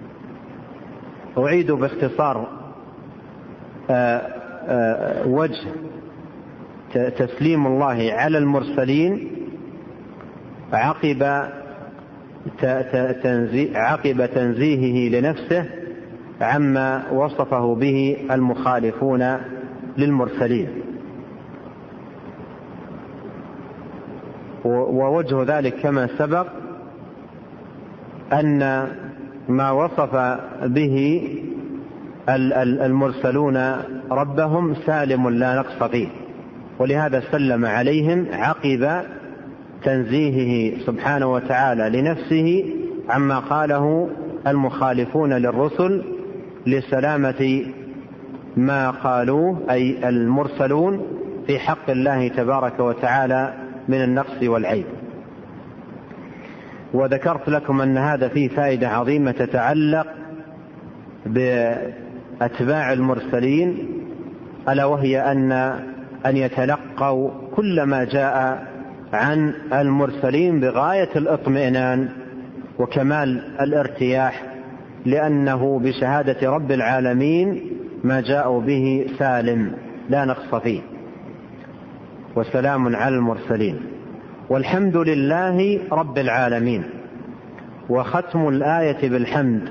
أعيد باختصار وجه تسليم الله على المرسلين عقب عقب تنزيهه لنفسه عما وصفه به المخالفون للمرسلين. ووجه ذلك كما سبق أن ما وصف به المرسلون ربهم سالم لا نقص فيه، ولهذا سلم عليهم عقب تنزيهه سبحانه وتعالى لنفسه عما قاله المخالفون للرسل لسلامة ما قالوه أي المرسلون في حق الله تبارك وتعالى من النقص والعيب. وذكرت لكم أن هذا فيه فائدة عظيمة تتعلق بأتباع المرسلين، ألا وهي أن أن يتلقوا كل ما جاء عن المرسلين بغاية الاطمئنان وكمال الارتياح، لأنه بشهادة رب العالمين ما جاءوا به سالم لا نقص فيه، وسلام على المرسلين والحمد لله رب العالمين. وختم الآية بالحمد،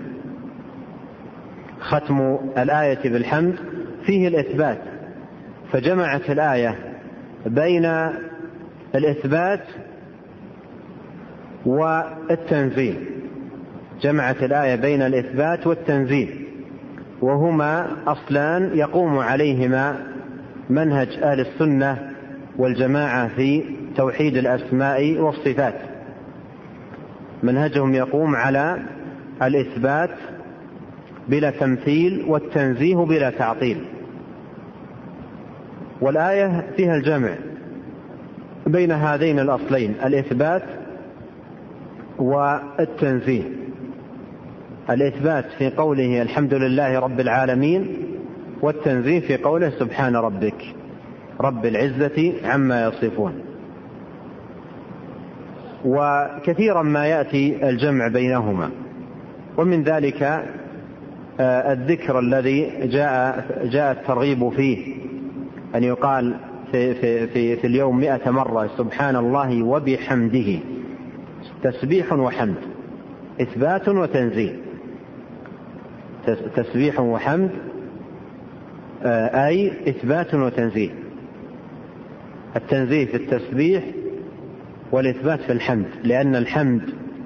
ختم الآية بالحمد فيه الإثبات، فجمعت الآية بين الإثبات والتنزيه، جمعت الآية بين الإثبات والتنزيه، وهما أصلان يقوم عليهما منهج أهل السنة والجماعة في توحيد الأسماء والصفات. منهجهم يقوم على الإثبات بلا تمثيل والتنزيه بلا تعطيل، والآية فيها الجمع بين هذين الأصلين الإثبات والتنزيه. الإثبات في قوله الحمد لله رب العالمين، والتنزيه في قوله سبحان ربك رب العزة عما يصفون. وكثيرا ما يأتي الجمع بينهما، ومن ذلك الذكر الذي جاء جاء الترغيب فيه أن يقال في, في, في, في اليوم مئة مرة سبحان الله وبحمده، تسبيح وحمد، إثبات وتنزيه. تسبيح وحمد أي إثبات وتنزيه، التنزيه في التسبيح والإثبات في الحمد، لأن الحمد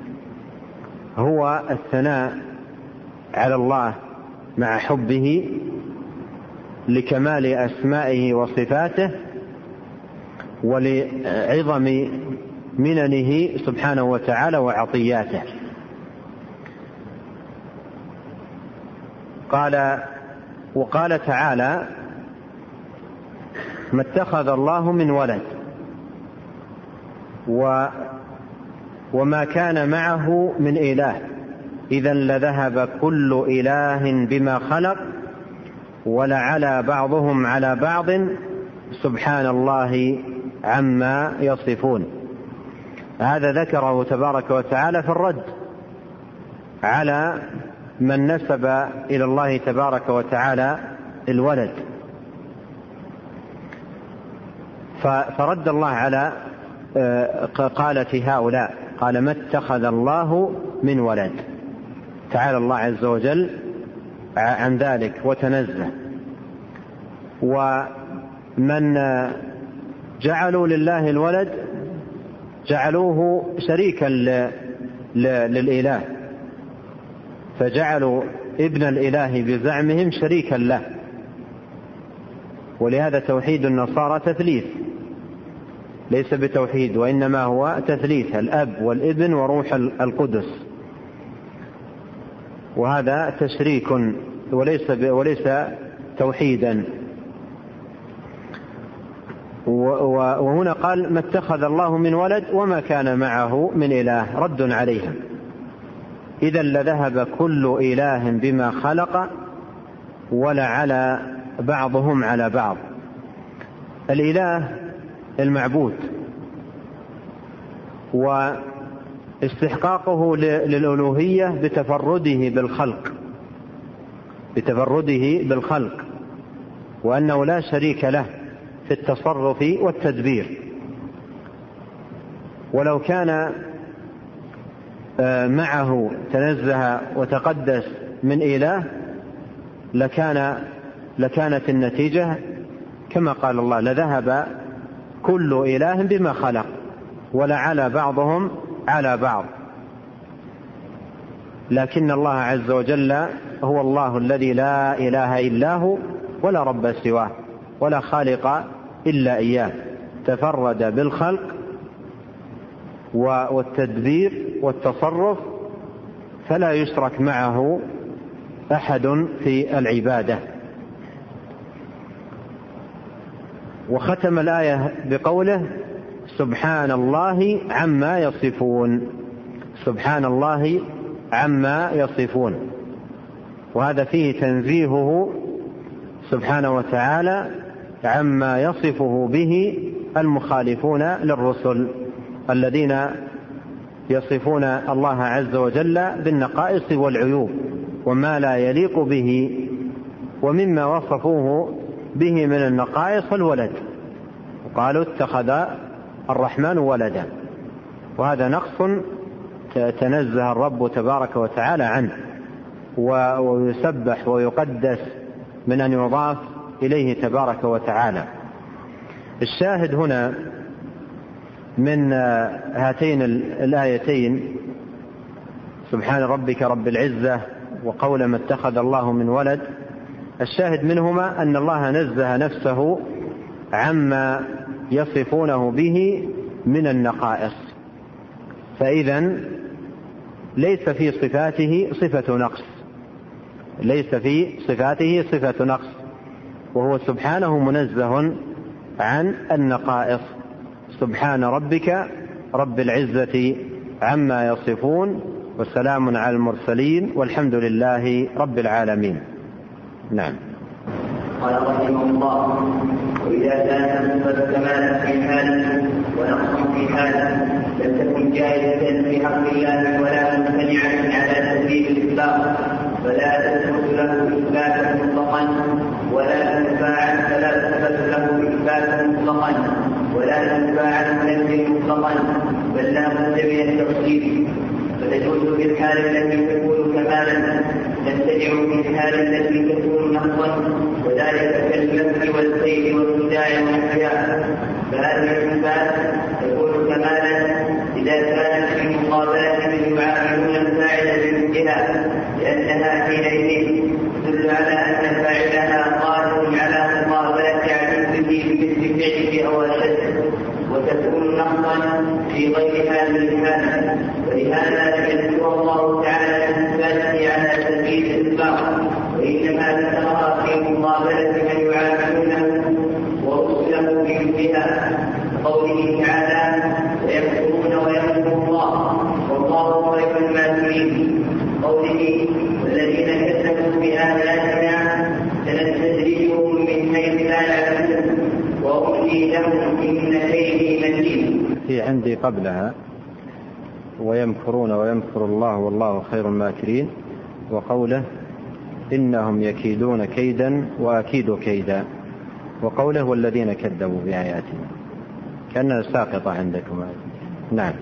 هو الثناء على الله مع حبه لكمال أسمائه وصفاته ولعظم مننه سبحانه وتعالى وعطياته. قال وقال تعالى ما اتخذ الله من ولد و وما كان معه من إله إذا لذهب كل إله بما خلق ولعلى بعضهم على بعض سبحان الله عما يصفون. هذا ذكره تبارك وتعالى في الرد على من نسب إلى الله تبارك وتعالى الولد، فرد الله على قالة هؤلاء، قال ما اتخذ الله من ولد، تعالى الله عز وجل عن ذلك وتنزه. ومن جعلوا لله الولد جعلوه شريكا للإله، فجعلوا ابن الإله بزعمهم شريكا له، ولهذا توحيد النصارى تثليث ليس بتوحيد، وإنما هو تثليث، الأب والابن وروح القدس، وهذا تشريك وليس وليس توحيدا. وهنا قال ما اتخذ الله من ولد وما كان معه من إله، رد عليها. إذا لذهب كل إله بما خلق ولعلى بعضهم على بعض. الإله المعبود واستحقاقه للألوهية بتفرده بالخلق بتفرده بالخلق وأنه لا شريك له في التصرف والتدبير. ولو كان معه تنزه وتقدس من إله لكان لكانت النتيجة كما قال الله لذهب كل إله بما خلق ولعلى بعضهم على بعض. لكن الله عز وجل هو الله الذي لا إله إلا هو ولا رب سواه ولا خالق إلا إياه، تفرد بالخلق والتدبير والتصرف فلا يشرك معه أحد في العبادة. وختم الآية بقوله سبحان الله عما يصفون، سبحان الله عما يصفون، وهذا فيه تنزيهه سبحانه وتعالى عما يصفه به المخالفون للرسل الذين يصفون الله عز وجل بالنقائص والعيوب وما لا يليق به، ومما وصفوه به من النقائص الولد، وقالوا اتخذ الرحمن ولدا، وهذا نقص تنزه الرب تبارك وتعالى عنه ويسبح ويقدس من أن يضاف إليه تبارك وتعالى. الشاهد هنا من هاتين الآيتين سبحان ربك رب العزة وقول ما اتخذ الله من ولد، الشاهد منهما أن الله نزه نفسه عما يصفونه به من النقائص، فإذا ليس في صفاته صفة نقص، ليس في صفاته صفة نقص، وهو سبحانه منزه عن النقائص. سبحان ربك رب العزة عما يصفون وسلام على المرسلين والحمد لله رب العالمين. نعم. قال رحمه الله وإذا كان صفة كمال في حال ونقص في حال لم تكن جائزة في حق الله ولا ممتنعة على تدريب الإطلاق، فلا تثبت له إثباتا مطلقا ولا تنفع فلا تثبت له إثباتا مطلقا ولا تنفع منزل مطلقا، بل لا بد من التفصيل. فتجوز في الحال التي تكون كمالا تنتجع في الحال التي تكون نقصا، وذلك كالمسح والسيف والخداع والحياء. فهذه الصفات تكون كمالا إذا كانت في مقابلة من يعاملون الفاعل بمثلها، لأنها حينئذ تدل على أن فاعلها قادر على مقابلة عدوه بمثل فعله أو أشد، وتكون نقصا في غير هذه الحالة. ولهذا لم يذكر الله تعالى إثباته على سبيل الإطلاق، وإنما ذكرها في مقابلة من يعاملونه ورسله بمثلها، قوله تعالى ويكفرون ويمكر الله والله خير الماكرين، قوله والذين كذبوا بآياتنا سنستدرجهم من حيث لا يعلمون وأملي لهم إن كيدي متين. في عندي قبلها ويمكرون ويمكر الله والله خير الماكرين، وقوله إنهم يكيدون كيدا وأكيد كيدا، وقوله والذين كذبوا بآياتنا، كأنها ساقطة عندكم. نعم.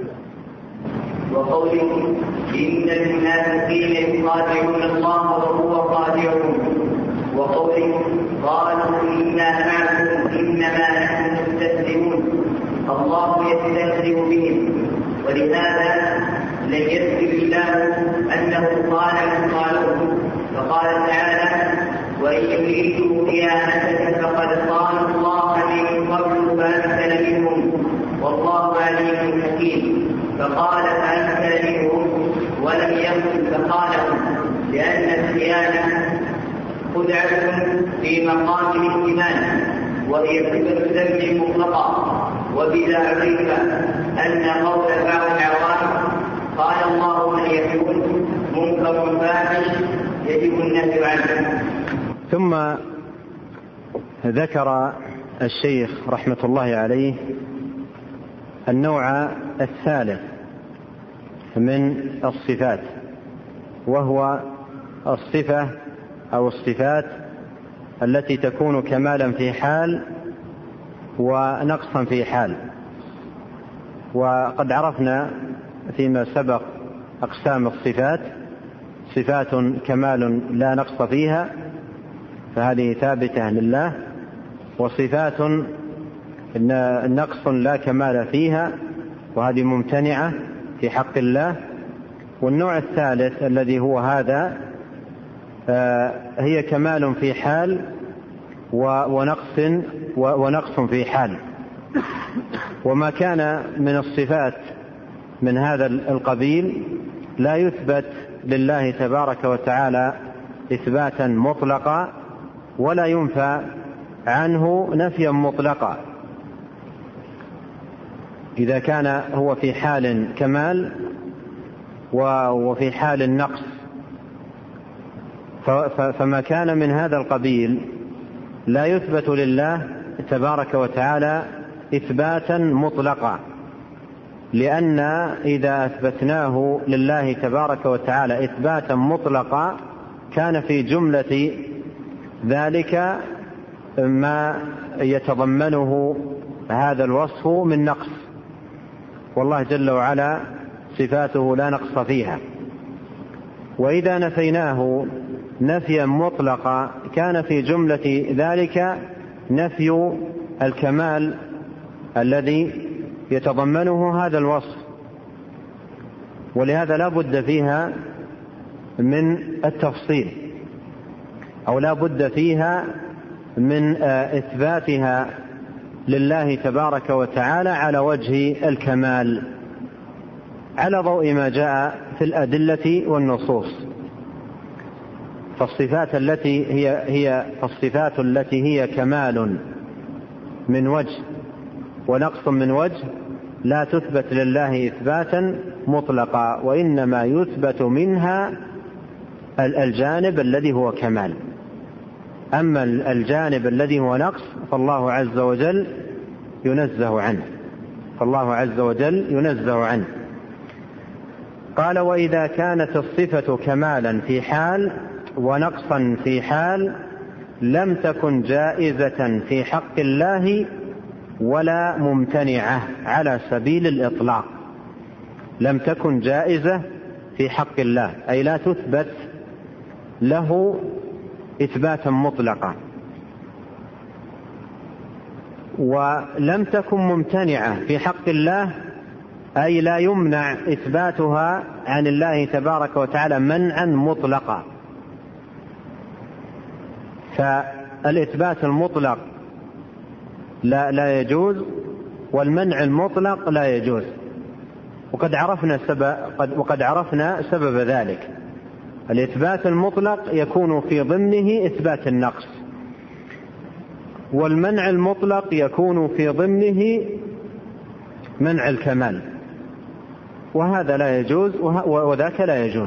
وقوله إن المنافقين يخادعون الله وهو خادعهم، وقوله قالوا إنا معكم إنما نحن مستهزئون، الله يستهزئ بهم. ولهذا لم يذكر الله أنه قال من قالوه، فقال تعالى وإن يريدوا خيانتك فقد خانوا الله من قبل فأمكن منهم والله عليم حكيم، فقال فأمكن منهم ولم يقل فقالهم، لأن الخيانة خدعة في مقام الائتمان، وهي صفة ذنب مطلقة. وبذا عرف أن قول بعض العوام قال الله من يكون منكر فاحش يجب النهي عنه. ثم ذكر الشيخ رحمة الله عليه النوع الثالث من الصفات، وهو الصفة أو الصفات التي تكون كمالا في حال ونقصا في حال. وقد عرفنا فيما سبق أقسام الصفات: صفات كمال لا نقص فيها فهذه ثابتة لله، وصفات نقص لا كمال فيها وهذه ممتنعة في حق الله. والنوع الثالث الذي هو هذا هي كمال في حال ونقص ونقص في حال. وما كان من الصفات من هذا القبيل لا يثبت لله تبارك وتعالى إثباتا مطلقا ولا ينفى عنه نفيا مطلقا. إذا كان هو في حال كمال وفي حال النقص، فما كان من هذا القبيل لا يثبت لله تبارك وتعالى إثباتا مطلقا، لأن إذا أثبتناه لله تبارك وتعالى إثباتا مطلقا كان في جملة ذلك ما يتضمنه هذا الوصف من نقص، والله جل وعلا صفاته لا نقص فيها. وإذا نفيناه نفيا مطلقا كان في جملة ذلك نفي الكمال الذي يتضمنه هذا الوصف. ولهذا لا بد فيها من التفصيل، أو لا بد فيها من إثباتها لله تبارك وتعالى على وجه الكمال على ضوء ما جاء في الأدلة والنصوص. فالصفات التي هي هي الصفات التي هي كمال من وجه ونقص من وجه لا تثبت لله إثباتا مطلقا، وإنما يثبت منها الجانب الذي هو كمال. أما الجانب الذي هو نقص فالله عز وجل ينزه عنه فالله عز وجل ينزه عنه. قال: وإذا كانت الصفة كمالا في حال ونقصا في حال لم تكن جائزة في حق الله ولا ممتنعة على سبيل الإطلاق. لم تكن جائزة في حق الله أي لا تثبت له إثباتا مطلقا، ولم تكن ممتنعة في حق الله أي لا يمنع إثباتها عن الله تبارك وتعالى منعا مطلقا. فالإثبات المطلق لا, لا يجوز، والمنع المطلق لا يجوز. وقد عرفنا سبب, وقد عرفنا سبب ذلك. الإثبات المطلق يكون في ضمنه إثبات النقص، والمنع المطلق يكون في ضمنه منع الكمال، وهذا لا يجوز وذاك لا يجوز.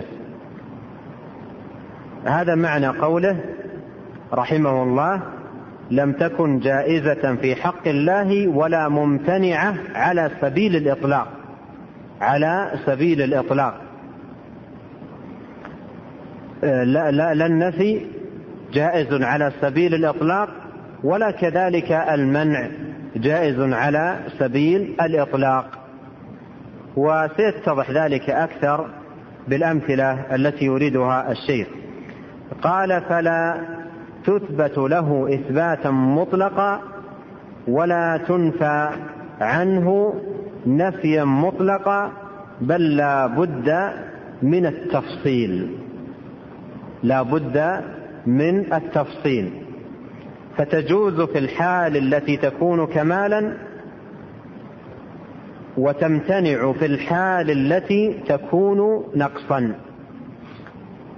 هذا معنى قوله رحمه الله: لم تكن جائزة في حق الله ولا ممتنعة على سبيل الإطلاق. على سبيل الإطلاق لا, لا, لا النفي جائز على سبيل الإطلاق، ولا كذلك المنع جائز على سبيل الإطلاق. وسيتضح ذلك أكثر بالأمثلة التي يريدها الشيخ. قال: فلا تثبت له إثباتا مطلقا ولا تنفى عنه نفيا مطلقا، بل لا بد من التفصيل لا بد من التفصيل فتجوز في الحال التي تكون كمالا، وتمتنع في الحال التي تكون نقصا.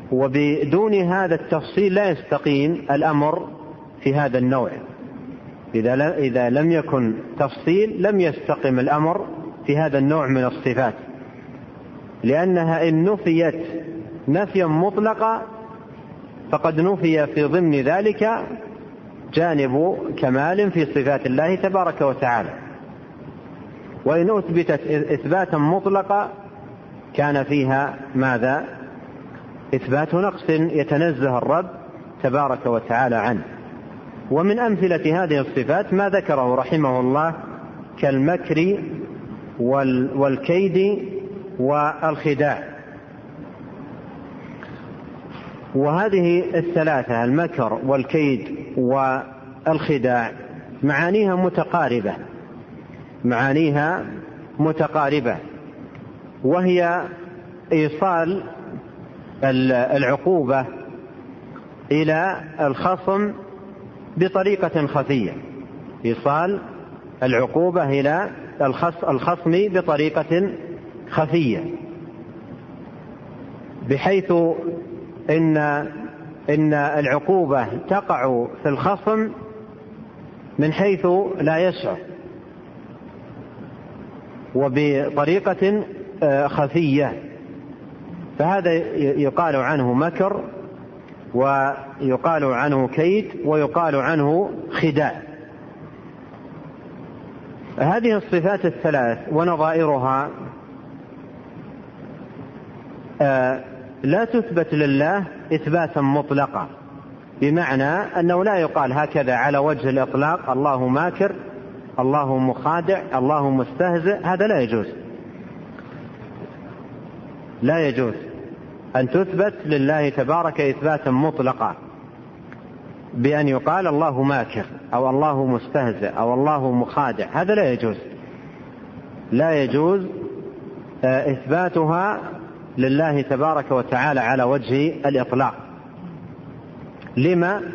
وبدون هذا التفصيل لا يستقيم الأمر في هذا النوع. إذا لم يكن تفصيل لم يستقم الأمر في هذا النوع من الصفات، لأنها إن نفيت نفيا مطلقا فقد نفي في ضمن ذلك جانب كمال في صفات الله تبارك وتعالى، وإن أثبتت إثباتا مطلقا كان فيها ماذا؟ إثبات نقص يتنزه الرب تبارك وتعالى عنه. ومن أمثلة هذه الصفات ما ذكره رحمه الله كالمكر والكيد والخداع. وهذه الثلاثة المكر والكيد والخداع معانيها متقاربة معانيها متقاربة وهي إيصال العقوبة إلى الخصم بطريقة خفية إيصال العقوبة إلى الخصم بطريقة خفية، بحيث إن إن العقوبة تقع في الخصم من حيث لا يشعر وبطريقة خفية، فهذا يقال عنه مكر ويقال عنه كيد ويقال عنه خداع. هذه الصفات الثلاث ونظائرها لا تثبت لله إثباتا مطلقا، بمعنى أنه لا يقال هكذا على وجه الإطلاق الله ماكر، الله مخادع، الله مستهزئ، هذا لا يجوز لا يجوز أن تثبت لله تبارك إثباتا مطلقا بأن يقال الله ماكر أو الله مستهزئ أو الله مخادع، هذا لا يجوز لا يجوز إثباتها لله تبارك وتعالى على وجه الإطلاق. لما؟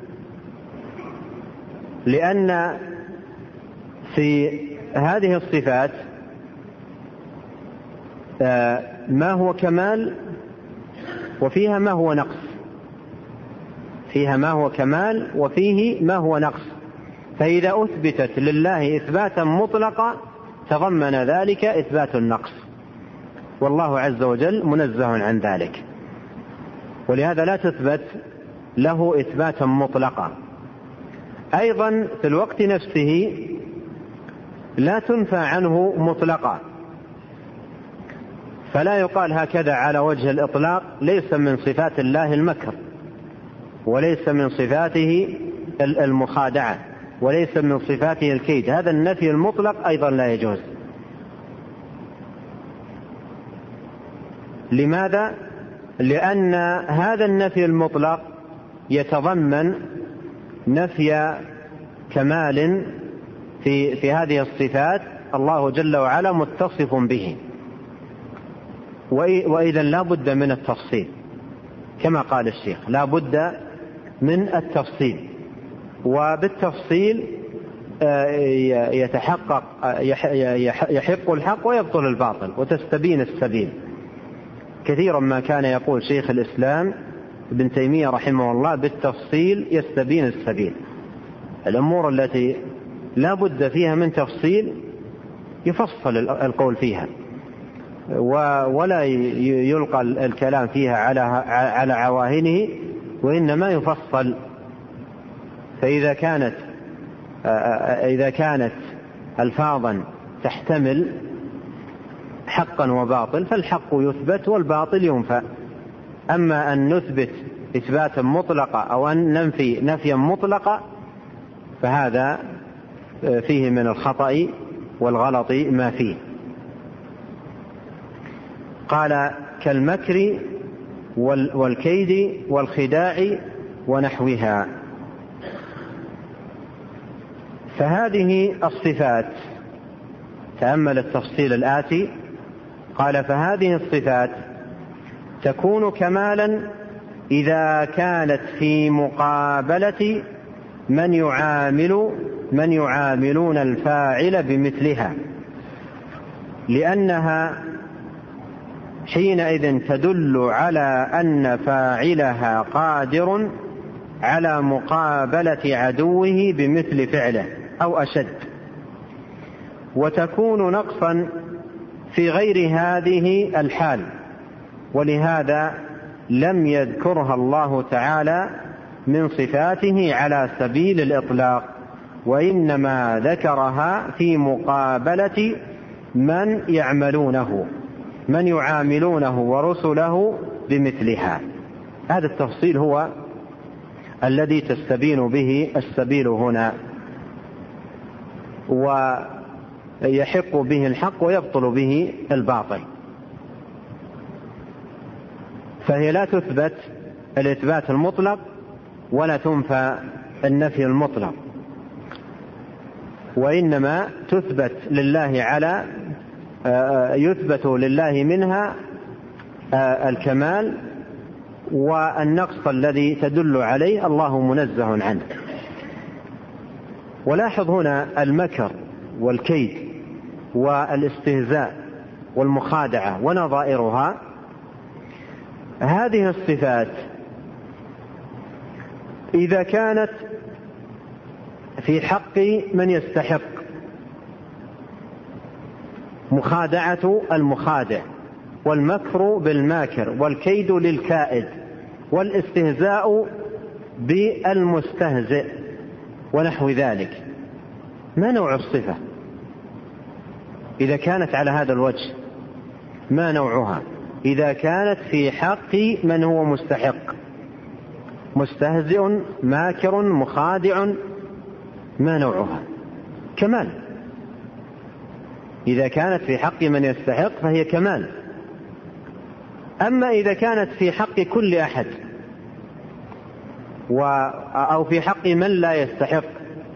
لأن في هذه الصفات ما هو كمال وفيها ما هو نقص فيها ما هو كمال وفيه ما هو نقص، فإذا أثبتت لله إثباتا مطلقا تضمن ذلك إثبات النقص، والله عز وجل منزه عن ذلك، ولهذا لا تثبت له إثباتا مطلقا. أيضا في الوقت نفسه لا تنفى عنه مطلقا، فلا يقال هكذا على وجه الإطلاق ليس من صفات الله المكر وليس من صفاته المخادعة وليس من صفاته الكيد، هذا النفي المطلق أيضا لا يجوز. لماذا؟ لأن هذا النفي المطلق يتضمن نفي كمال في, في هذه الصفات الله جل وعلا متصف به، وإذا لا بد من التفصيل كما قال الشيخ، لا بد من التفصيل، وبالتفصيل يتحقق يحق الحق ويبطل الباطل وتستبين السبيل. كثيرا ما كان يقول شيخ الإسلام ابن تيمية رحمه الله بالتفصيل يستبين السبيل. الأمور التي لا بد فيها من تفصيل يفصل القول فيها ولا يلقى الكلام فيها على على عواهنه، وإنما يفصل. فإذا كانت إذا كانت ألفاظا تحتمل حقا وباطل فالحق يثبت والباطل ينفى. أما أن نثبت إثباتا مطلقا أو أن ننفي نفيا مطلقا فهذا فيه من الخطأ والغلط ما فيه. قال كالمكر والكيد والخداع ونحوها. فهذه الصفات، تأمل التفصيل الآتي، قال فهذه الصفات تكون كمالا إذا كانت في مقابلة من يعامل من يعاملون الفاعل بمثلها، لأنها حينئذ تدل على أن فاعلها قادر على مقابلة عدوه بمثل فعله أو أشد، وتكون نقصا في غير هذه الحال، ولهذا لم يذكرها الله تعالى من صفاته على سبيل الإطلاق، وإنما ذكرها في مقابلة من يعملونه من يعاملونه ورسله بمثلها. هذا التفصيل هو الذي تستبين به السبيل هنا، ويحق به الحق ويبطل به الباطل. فهي لا تثبت الإثبات المطلق ولا تنفى النفي المطلق، وإنما تثبت لله على يثبت لله منها الكمال، والنقص الذي تدل عليه الله منزه عنه. ولاحظ هنا المكر والكيد والاستهزاء والمخادعة ونظائرها، هذه الصفات إذا كانت في حق من يستحق، مخادعة المخادع، والمكر بالماكر، والكيد للكائد، والاستهزاء بالمستهزئ ونحو ذلك، ما نوع الصفة إذا كانت على هذا الوجه؟ ما نوعها إذا كانت في حق من هو مستحق، مستهزئ ماكر مخادع؟ ما نوعها؟ كمال. إذا كانت في حق من يستحق فهي كمال. أما إذا كانت في حق كل أحد و أو في حق من لا يستحق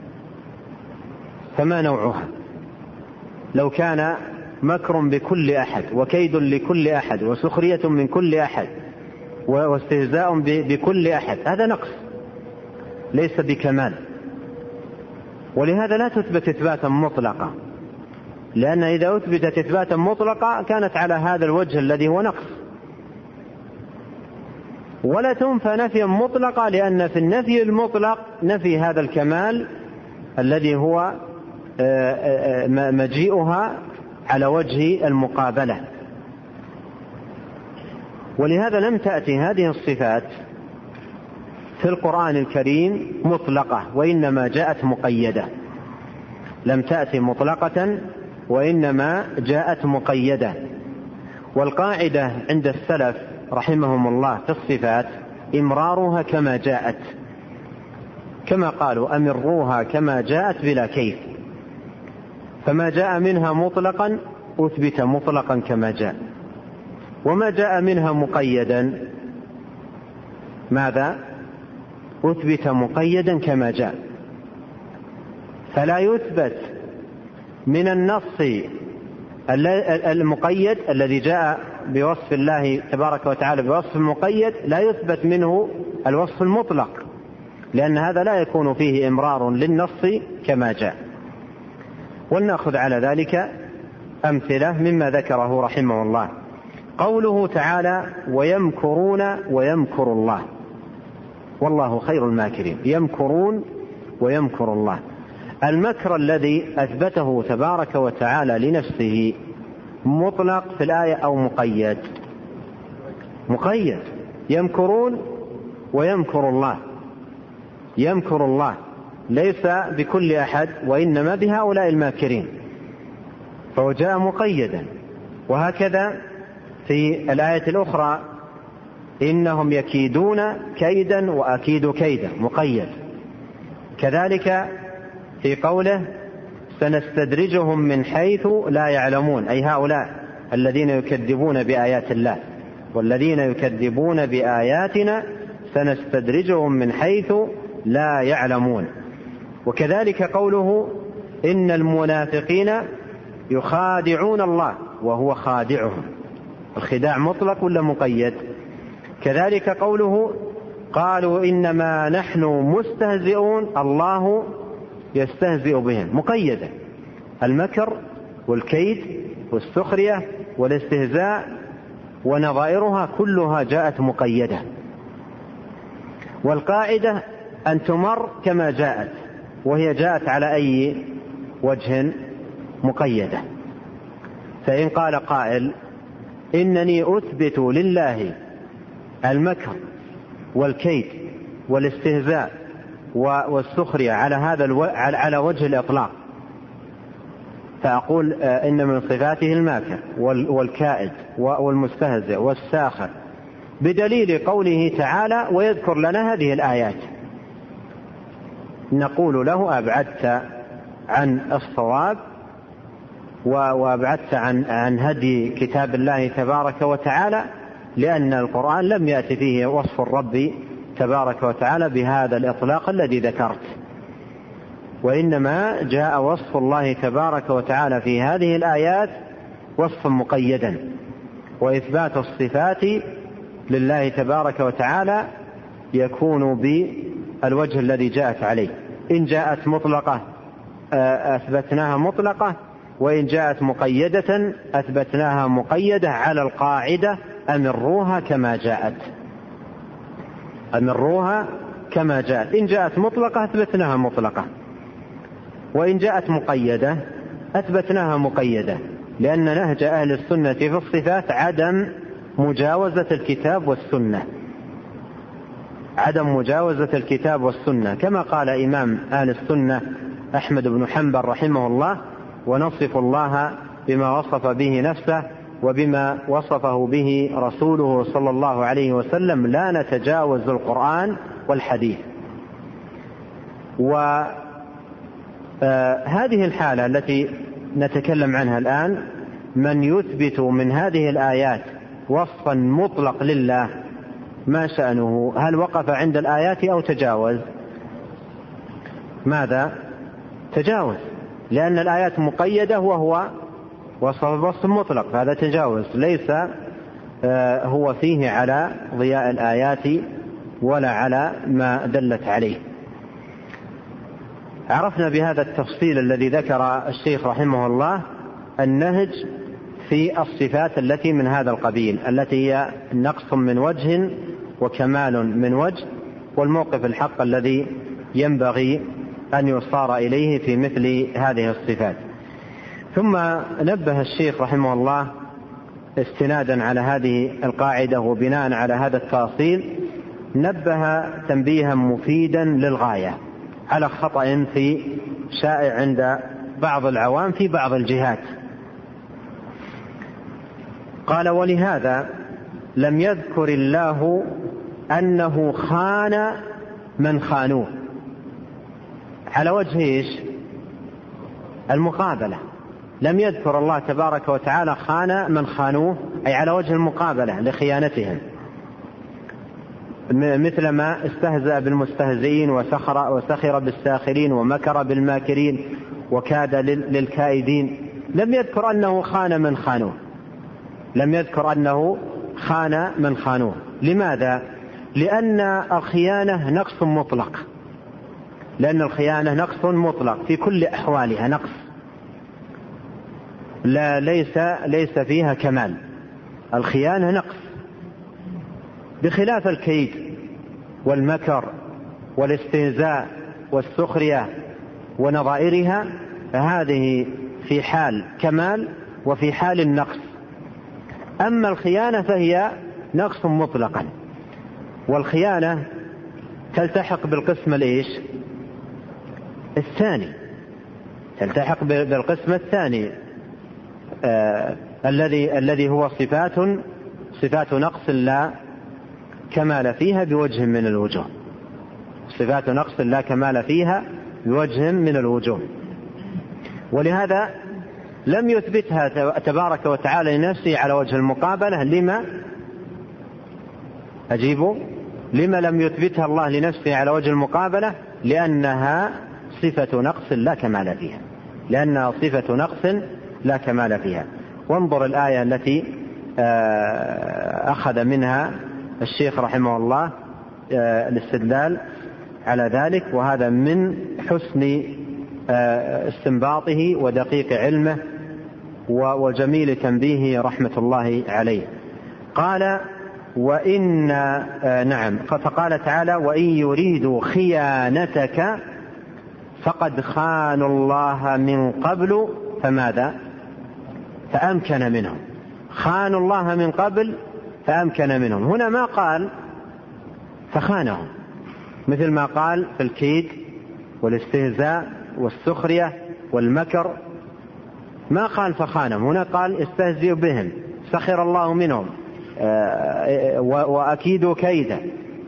فما نوعها؟ لو كان مكر بكل أحد وكيد لكل أحد وسخرية من كل أحد واستهزاء بكل أحد، هذا نقص ليس بكمال. ولهذا لا تثبت إثباتا مطلقا، لأن إذا أثبتت إثباتا مطلقا كانت على هذا الوجه الذي هو نقص. ولا تنفى نفيا مطلقا، لأن في النفي المطلق نفي هذا الكمال الذي هو مجيئها على وجه المقابلة. ولهذا لم تأتي هذه الصفات في القرآن الكريم مطلقة، وإنما جاءت مقيدة. لم تأتي مطلقة وإنما جاءت مقيدة. والقاعدة عند السلف رحمهم الله في الصفات إمرارها كما جاءت، كما قالوا أمروها كما جاءت بلا كيف. فما جاء منها مطلقا أثبت مطلقا كما جاء، وما جاء منها مقيدا ماذا؟ أثبت مقيدا كما جاء. فلا يثبت من النص المقيد الذي جاء بوصف الله تبارك وتعالى بوصف مقيد، لا يثبت منه الوصف المطلق، لأن هذا لا يكون فيه إمرار للنص كما جاء. ولنأخذ على ذلك أمثلة مما ذكره رحمه الله. قوله تعالى ويمكرون ويمكر الله والله خير الماكرين. يمكرون ويمكر الله، المكر الذي أثبته تبارك وتعالى لنفسه مطلق في الآية أو مقيد؟ مقيد. يمكرون ويمكر الله، يمكر الله ليس بكل أحد وإنما بهؤلاء الماكرين، فهو جاء مقيدا. وهكذا في الآية الأخرى إنهم يكيدون كيدا وأكيد كيدا، مقيد. كذلك في قوله سنستدرجهم من حيث لا يعلمون، أي هؤلاء الذين يكذبون بآيات الله، والذين يكذبون بآياتنا سنستدرجهم من حيث لا يعلمون. وكذلك قوله إن المنافقين يخادعون الله وهو خادعهم، الخداع مطلق ولا مقيد؟ كذلك قوله قالوا إنما نحن مستهزئون الله يستهزئ بهم، مقيدة. المكر والكيد والسخرية والاستهزاء ونظائرها كلها جاءت مقيدة. والقاعدة أن تمر كما جاءت، وهي جاءت على أي وجه؟ مقيدة. فإن قال قائل إنني أثبت لله المكر والكيد والاستهزاء والسخرية على هذا الو... على وجه الإطلاق، فأقول إن من صفاته الماكر والكائد والمستهزئ والساخر بدليل قوله تعالى ويذكر لنا هذه الآيات، نقول له أبعدت عن الصواب وأبعدت عن عن هدي كتاب الله تبارك وتعالى، لأن القرآن لم يأتي فيه وصف الرب تبارك وتعالى بهذا الإطلاق الذي ذكرت، وإنما جاء وصف الله تبارك وتعالى في هذه الآيات وصفا مقيدا، وإثبات الصفات لله تبارك وتعالى يكون بالوجه الذي جاءت عليه. إن جاءت مطلقة أثبتناها مطلقة، وإن جاءت مقيدة أثبتناها مقيدة على القاعدة أمروها كما جاءت، أمروها كما جاءت. إن جاءت مطلقة أثبتناها مطلقة، وإن جاءت مقيدة أثبتناها مقيدة، لأن نهج أهل السنة في الصفات عدم مجاوزة الكتاب والسنة، عدم مجاوزة الكتاب والسنة، كما قال إمام أهل السنة أحمد بن حنبل رحمه الله: ونصف الله بما وصف به نفسه وبما وصفه به رسوله صلى الله عليه وسلم، لا نتجاوز القرآن والحديث. وهذه الحالة التي نتكلم عنها الآن، من يثبت من هذه الآيات وصفا مطلق لله، ما شأنه؟ هل وقف عند الآيات أو تجاوز؟ ماذا؟ تجاوز، لأن الآيات مقيدة وهو وصف مطلق، هذا تجاوز، ليس هو فيه على ضياء الآيات ولا على ما دلت عليه. عرفنا بهذا التفصيل الذي ذكر الشيخ رحمه الله النهج في الصفات التي من هذا القبيل، التي هي نقص من وجه وكمال من وجه، والموقف الحق الذي ينبغي أن يصار إليه في مثل هذه الصفات. ثم نبه الشيخ رحمه الله استنادا على هذه القاعدة وبناء على هذا التأصيل، نبه تنبيها مفيدا للغاية على خطأ في شائع عند بعض العوام في بعض الجهات. قال: ولهذا لم يذكر الله أنه خان من خانوه، على وجه إيش؟ المقابلة. لم يذكر الله تبارك وتعالى خان من خانوه، أي على وجه المقابلة لخيانتهم، مثل ما استهزأ بالمستهزئين وسخر, وسخر بالساخرين ومكر بالماكرين وكاد للكائدين. لم يذكر أنه خان من خانوه، لم يذكر أنه خان من خانوه. لماذا؟ لأن الخيانة نقص مطلق، لأن الخيانة نقص مطلق في كل أحوالها، نقص لا ليس ليس فيها كمال. الخيانة نقص، بخلاف الكيد والمكر والاستهزاء والسخرية ونظائرها، هذه في حال كمال وفي حال النقص. أما الخيانة فهي نقص مطلقا، والخيانة تلتحق بالقسم الإيش؟ الثاني، تلتحق بالقسم الثاني آه الذي الذي هو صفات صفات نقص لا كمال فيها بوجه من الوجوه، صفات نقص لا كمال فيها بوجه من الوجوه. ولهذا لم يثبتها تبارك وتعالى لنفسه على وجه المقابلة. لما؟ أجيبوا، لما لم يثبتها الله لنفسه على وجه المقابلة؟ لأنها صفة نقص لا كمال فيها، لأنها صفة نقص لا كمال فيها. وانظر الآية التي أخذ منها الشيخ رحمه الله الاستدلال على ذلك، وهذا من حسن استنباطه ودقيق علمه وجميل تنبيهه رحمة الله عليه. قال: وإن آه نعم فقال تعالى وإن يريدوا خيانتك فقد خانوا الله من قبل فماذا فأمكن منهم. خانوا الله من قبل فأمكن منهم. هنا ما قال فخانهم مثل ما قال في الكيد والاستهزاء والسخرية والمكر، ما قال فخانهم، هنا قال استهزئوا بهم، سخر الله منهم، وأكيدوا كيدا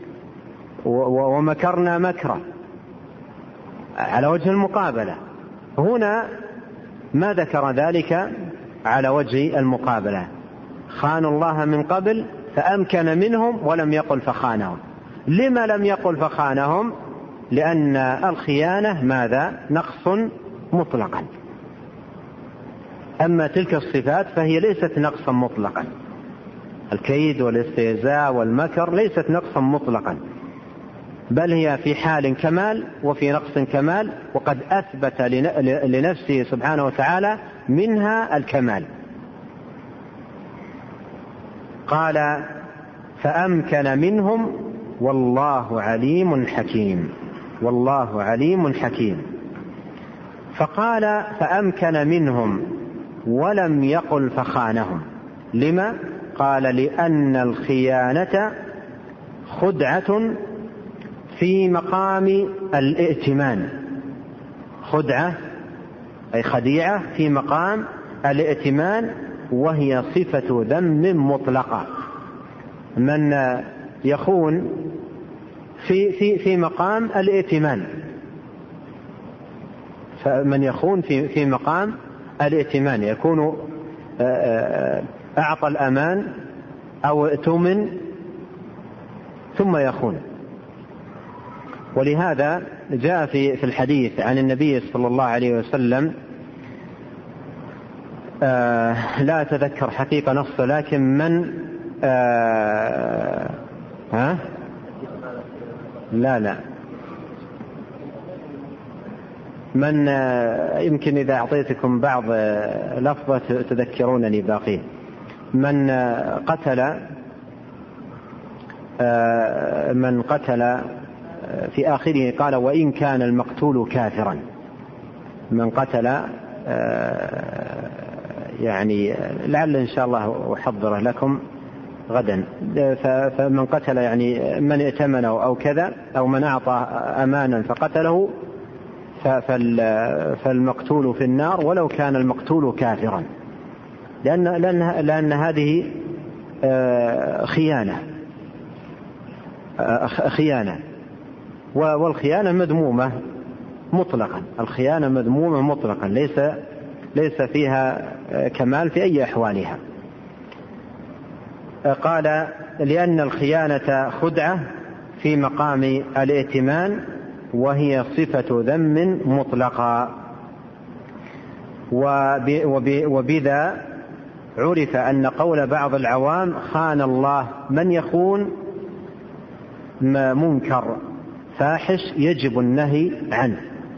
ومكرنا مكرا على وجه المقابلة. هنا ما ذكر ذلك على وجه المقابلة، خانوا الله من قبل فأمكن منهم ولم يقل فخانهم. لما لم يقل فخانهم؟ لأن الخيانة ماذا نقص مطلقا، أما تلك الصفات فهي ليست نقصا مطلقا، الكيد والاستهزاء والمكر ليست نقصا مطلقا، بل هي في حال كمال وفي نقص كمال، وقد أثبت لنفسه سبحانه وتعالى منها الكمال. قال فأمكن منهم والله عليم حكيم، والله عليم حكيم. فقال فأمكن منهم ولم يقل فخانهم. لما؟ قال لأن الخيانة خدعة في مقام الائتمان، خدعة أي خديعة في مقام الائتمان، وهي صفة ذم مطلقة. من يخون في في في مقام الائتمان، فمن يخون في في مقام الائتمان يكون أعطى الأمان أو ائتمن ثم يخون. ولهذا جاء في في الحديث عن النبي صلى الله عليه وسلم، آه لا أتذكر حقيقة نصه، لكن من آه ها لا لا من آه يمكن إذا أعطيتكم بعض آه لفظة تذكرونني باقيه. من آه قتل آه من قتل في آخره قال وإن كان المقتول كافرا، من قتل يعني لعل إن شاء الله أحضره لكم غدا، فمن قتل يعني من ائتمنه أو كذا، أو من أعطى أمانا فقتله فالمقتول في النار ولو كان المقتول كافرا، لأن, لأن, لأن هذه خيانة خيانة والخيانة مذمومة مطلقا، الخيانة مذمومة مطلقا، ليس ليس فيها كمال في أي أحوالها. قال لأن الخيانة خدعة في مقام الائتمان وهي صفة ذم مطلقا. وبذا عرف أن قول بعض العوام خان الله من يخون منكر فاحش يجب النهي عنه.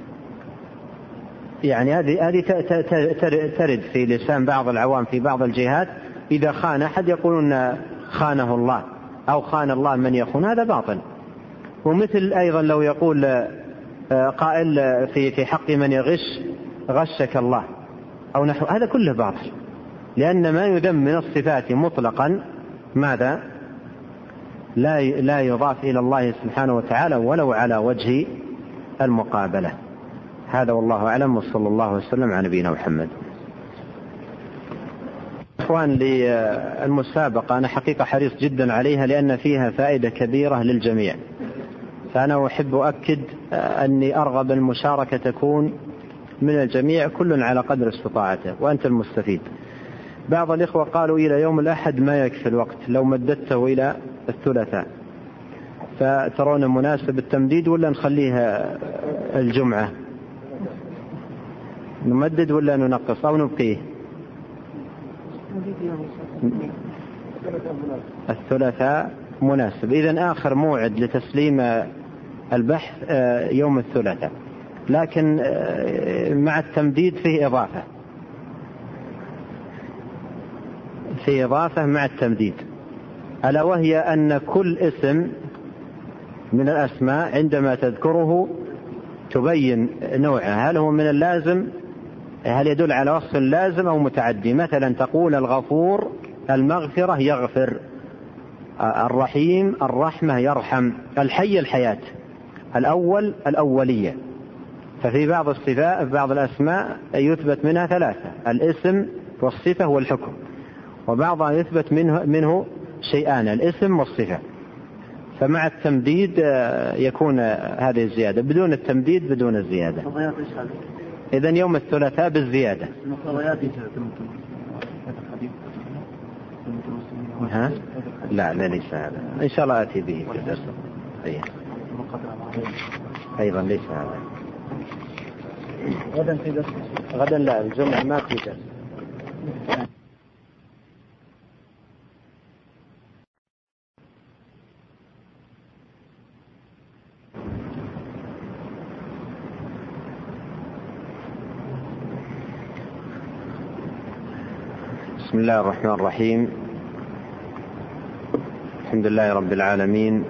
يعني هذه هذه ترد في لسان بعض العوام في بعض الجهات، إذا خان أحد يقولون خانه الله أو خان الله من يخون، هذا باطل. ومثل أيضا لو يقول قائل في في حق من يغش غشك الله أو نحو، هذا كله باطل، لأن ما يذم من الصفات مطلقا ماذا لا لا يضاف إلى الله سبحانه وتعالى ولو على وجه المقابلة. هذا والله أعلم، وصلى الله وسلم على نبينا محمد. إخوان، للمسابقة أنا حقيقة حريص جدا عليها لأن فيها فائدة كبيرة للجميع، فأنا أحب أؤكد أني أرغب المشاركة تكون من الجميع كل على قدر استطاعته، وأنت المستفيد. بعض الإخوة قالوا إلى يوم الأحد ما يكفي الوقت، لو مددته إلى الثلاثاء، فترون مناسب التمديد ولا نخليها الجمعة؟ نمدد ولا ننقص أو نبقيه؟ الثلاثاء مناسب. إذن آخر موعد لتسليم البحث يوم الثلاثاء، لكن مع التمديد فيه إضافة، في إضافة مع التمديد، ألا وهي أن كل اسم من الأسماء عندما تذكره تبين نوعه، هل هو من اللازم، هل يدل على وصف لازم أو متعدي. مثلا تقول الغفور المغفرة يغفر، الرحيم الرحمة يرحم، الحي الحياة، الأول الأولية. ففي بعض الصفات بعض الأسماء يثبت منها ثلاثة: الاسم والصفة والحكم، وبعضها يثبت منه, منه شيئان: الاسم والصفة. فمع التمديد يكون هذه الزيادة، بدون التمديد بدون الزيادة. إذن يوم الثلاثاء بالزيادة. ها؟ لا لا ليس هذا، إن شاء الله آتي به في الدرس. أيضا ليس هذا. غدا في درس. غدا لا، الجمعة ما في درس. بسم الله الرحمن الرحيم. الحمد لله رب العالمين،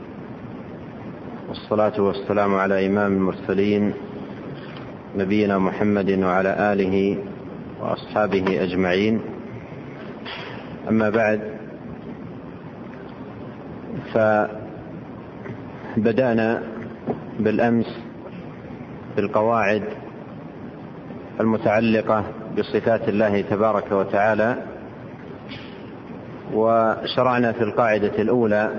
والصلاة والسلام على إمام المرسلين نبينا محمد وعلى آله وأصحابه أجمعين. أما بعد، فبدأنا بالأمس بالقواعد المتعلقة بصفات الله تبارك وتعالى، وشرعنا في القاعدة الأولى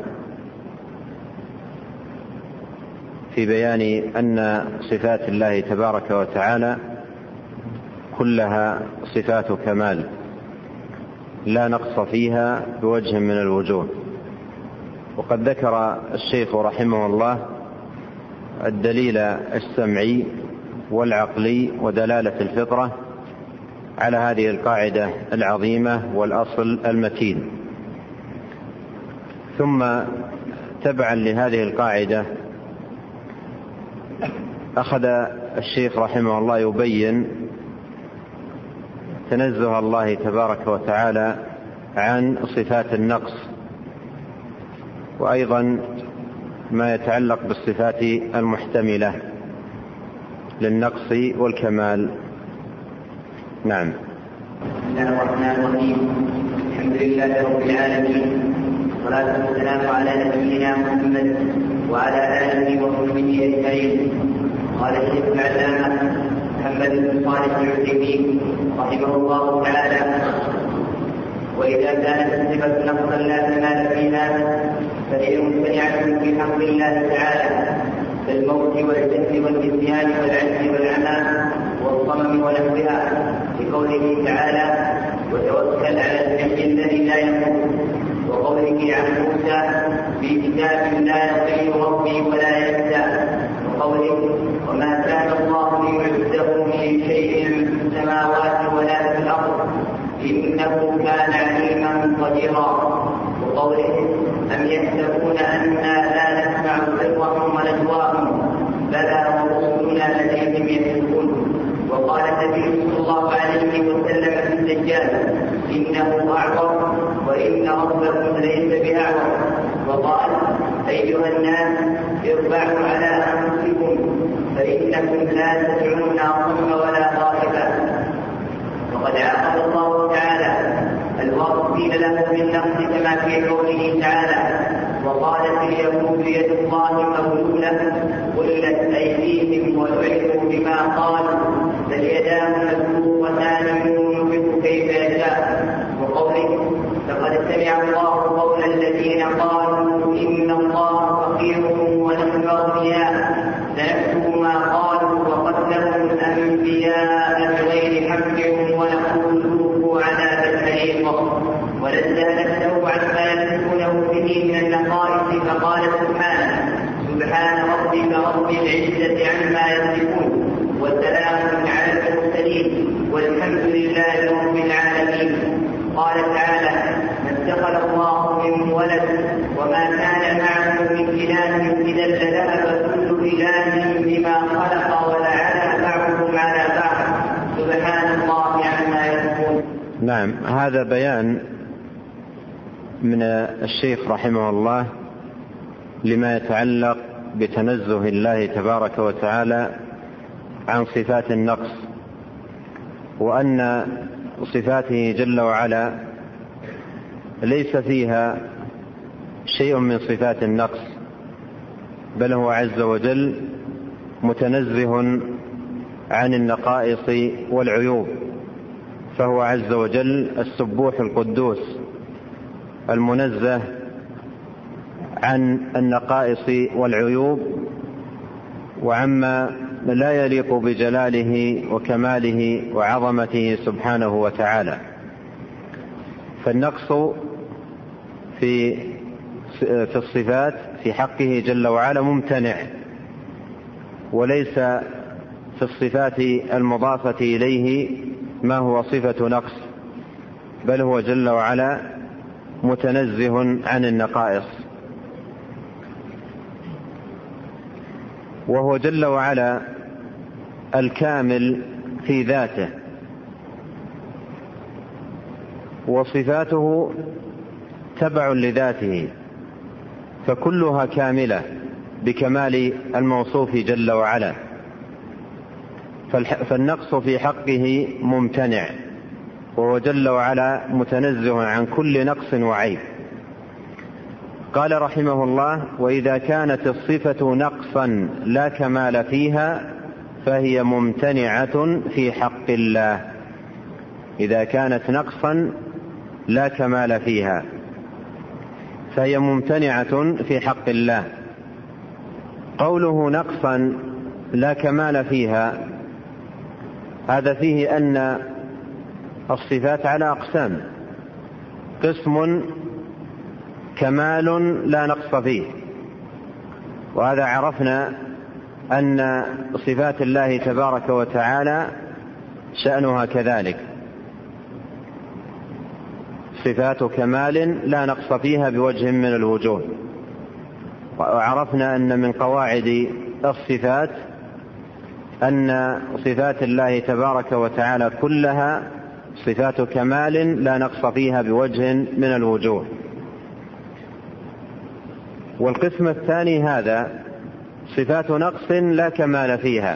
في بيان أن صفات الله تبارك وتعالى كلها صفات كمال لا نقص فيها بوجه من الوجوه. وقد ذكر الشيخ رحمه الله الدليل السمعي والعقلي ودلالة الفطرة على هذه القاعدة العظيمة والأصل المتين. ثم تبعا لهذه القاعدة أخذ الشيخ رحمه الله يبين تنزه الله تبارك وتعالى عن صفات النقص، وأيضا ما يتعلق بالصفات المحتملة للنقص والكمال. نعم. بسم الله الرحمن الرحيم. الحمد لله رب العالمين، والصلاة والسلام على نبينا محمد وعلى آله وصحبه أجمعين. قال الشيخ العلامة محمد بن صالح العثيمين رحمه الله تعالى: وإذا كانت الصفة نقصا لا كمال فيها فهي ممتنعة في حق الله تعالى كالموت والجهل والنسيان والعجز والعمى والصمم ونحوها، لقوله تعالى: وتوكل على الحي الذي لا يموت، وقوله عن موسى: في كتاب لا يضل ربي ولا ينسى، وقوله: وما كان الله ليعجزه من شيء في السماوات ولا في الأرض إنه كان عليما قديرا، وقوله: أم يحسبون أنا لا نسمع سرهم ونجواهم بلى ورسلنا لديهم يكتبون. وقال النبي صلى الله عليه وسلم في الدجال: إنه أعور وإن ربكم ليس بأعور. وقال: أيها الناس اربعوا على أنفسكم فإنكم لا تدعون أصم ولا غائبا. وقد عاقب الله تعالى الواصفين له بالنقص كما في قوله تعالى: وقالت اليهود يد الله مغلولة غلت أيديهم ولعنوا بما قالوا بل يداه مبسوطتان ينفق كيف يشاء. وقوله: لقد سمع الله قول الذين قالوا إن الله فقير ونحن أغنياء سنكتب ما قالوا وقتلهم الأنبياء بغير حق ونقول ذوقوا عذاب الحريق. ونزه نفسه عما يصفونه به من النقائص فقال سبحانه: سبحان ربك رب العزة عما يصفون وسلام على المرسلين والحمد لله رب العالمين. قال تعالى: ما اتخذ الله من ولد وما كان معه من إله إذا لذهب كل إله بما خلق ولعلى بعضهم على بعض سبحان الله عما يصفون. نعم، هذا بيان من الشيخ رحمه الله لما يتعلق بتنزه الله تبارك وتعالى عن صفات النقص، وأن صفاته جل وعلا ليس فيها شيء من صفات النقص، بل هو عز وجل متنزه عن النقائص والعيوب، فهو عز وجل السبوح القدوس المنزه عن النقائص والعيوب وعما لا يليق بجلاله وكماله وعظمته سبحانه وتعالى. فالنقص في في الصفات في حقه جل وعلا ممتنع، وليس في الصفات المضافة إليه ما هو صفة نقص، بل هو جل وعلا متنزه عن النقائص، وهو جل وعلا الكامل في ذاته، وصفاته تبع لذاته، فكلها كاملة بكمال الموصوف جل وعلا. فالنقص في حقه ممتنع، وهو جل وعلا متنزه عن كل نقص وعيب. قال رحمه الله: وإذا كانت الصفة نقصا لا كمال فيها فهي ممتنعة في حق الله. إذا كانت نقصا لا كمال فيها فهي ممتنعة في حق الله. قوله نقصا لا كمال فيها، هذا فيه أن الصفات على أقسام: قسم كمال لا نقص فيه، وهذا عرفنا أن صفات الله تبارك وتعالى شأنها كذلك، صفات كمال لا نقص فيها بوجه من الوجوه. وعرفنا أن من قواعد الصفات أن صفات الله تبارك وتعالى كلها صفات كمال لا نقص فيها بوجه من الوجوه. والقسم الثاني هذا صفات نقص لا كمال فيها،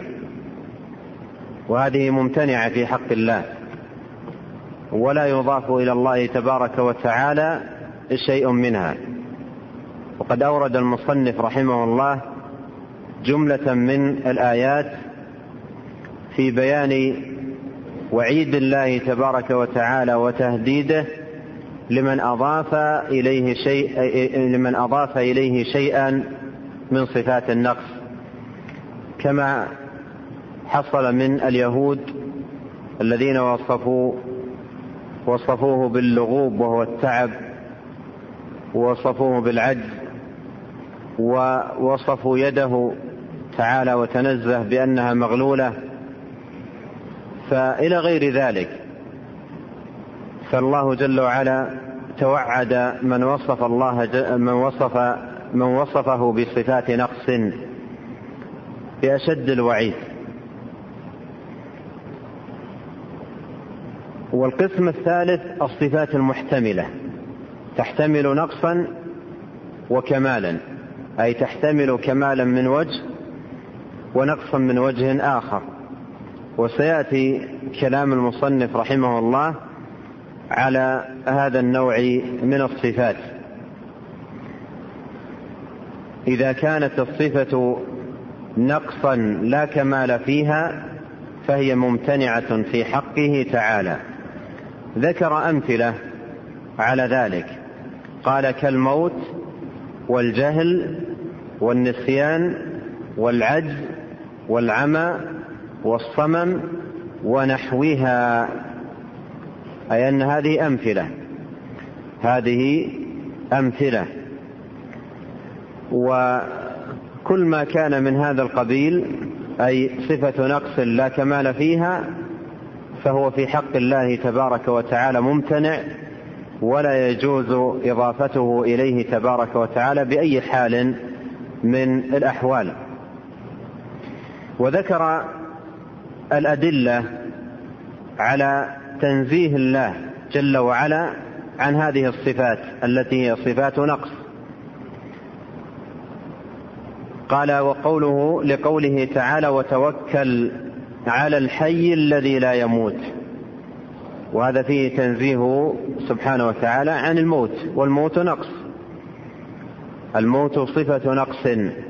وهذه ممتنعة في حق الله، ولا يضاف إلى الله تبارك وتعالى شيء منها. وقد أورد المصنف رحمه الله جملة من الآيات في بيان وعيد الله تبارك وتعالى وتهديده لمن أضاف إليه شيء لمن أضاف إليه شيئا من صفات النقص، كما حصل من اليهود الذين وصفوا وصفوه باللغوب وهو التعب، ووصفوه بالعجز، ووصفوا يده تعالى وتنزه بأنها مغلولة، فإلى غير ذلك. فالله جل وعلا توعد من وصف الله من وصف من وصفه بصفات نقص بأشد الوعيد. والقسم الثالث الصفات المحتملة، تحتمل نقصا وكمالا، أي تحتمل كمالا من وجه ونقصا من وجه آخر. وسيأتي كلام المصنف رحمه الله على هذا النوع من الصفات. إذا كانت الصفة نقصا لا كمال فيها فهي ممتنعة في حقه تعالى. ذكر أمثلة على ذلك، قال: كالموت والجهل والنسيان والعجز والعمى والصمم ونحوها، أي أن هذه أمثلة هذه أمثلة وكل ما كان من هذا القبيل، أي صفة نقص لا كمال فيها، فهو في حق الله تبارك وتعالى ممتنع، ولا يجوز إضافته إليه تبارك وتعالى بأي حال من الأحوال. وذكر الأدلة على تنزيه الله جل وعلا عن هذه الصفات التي هي صفات نقص. قال: وقوله لقوله تعالى: وتوكل على الحي الذي لا يموت. وهذا فيه تنزيه سبحانه وتعالى عن الموت، والموت نقص، الموت صفة نقص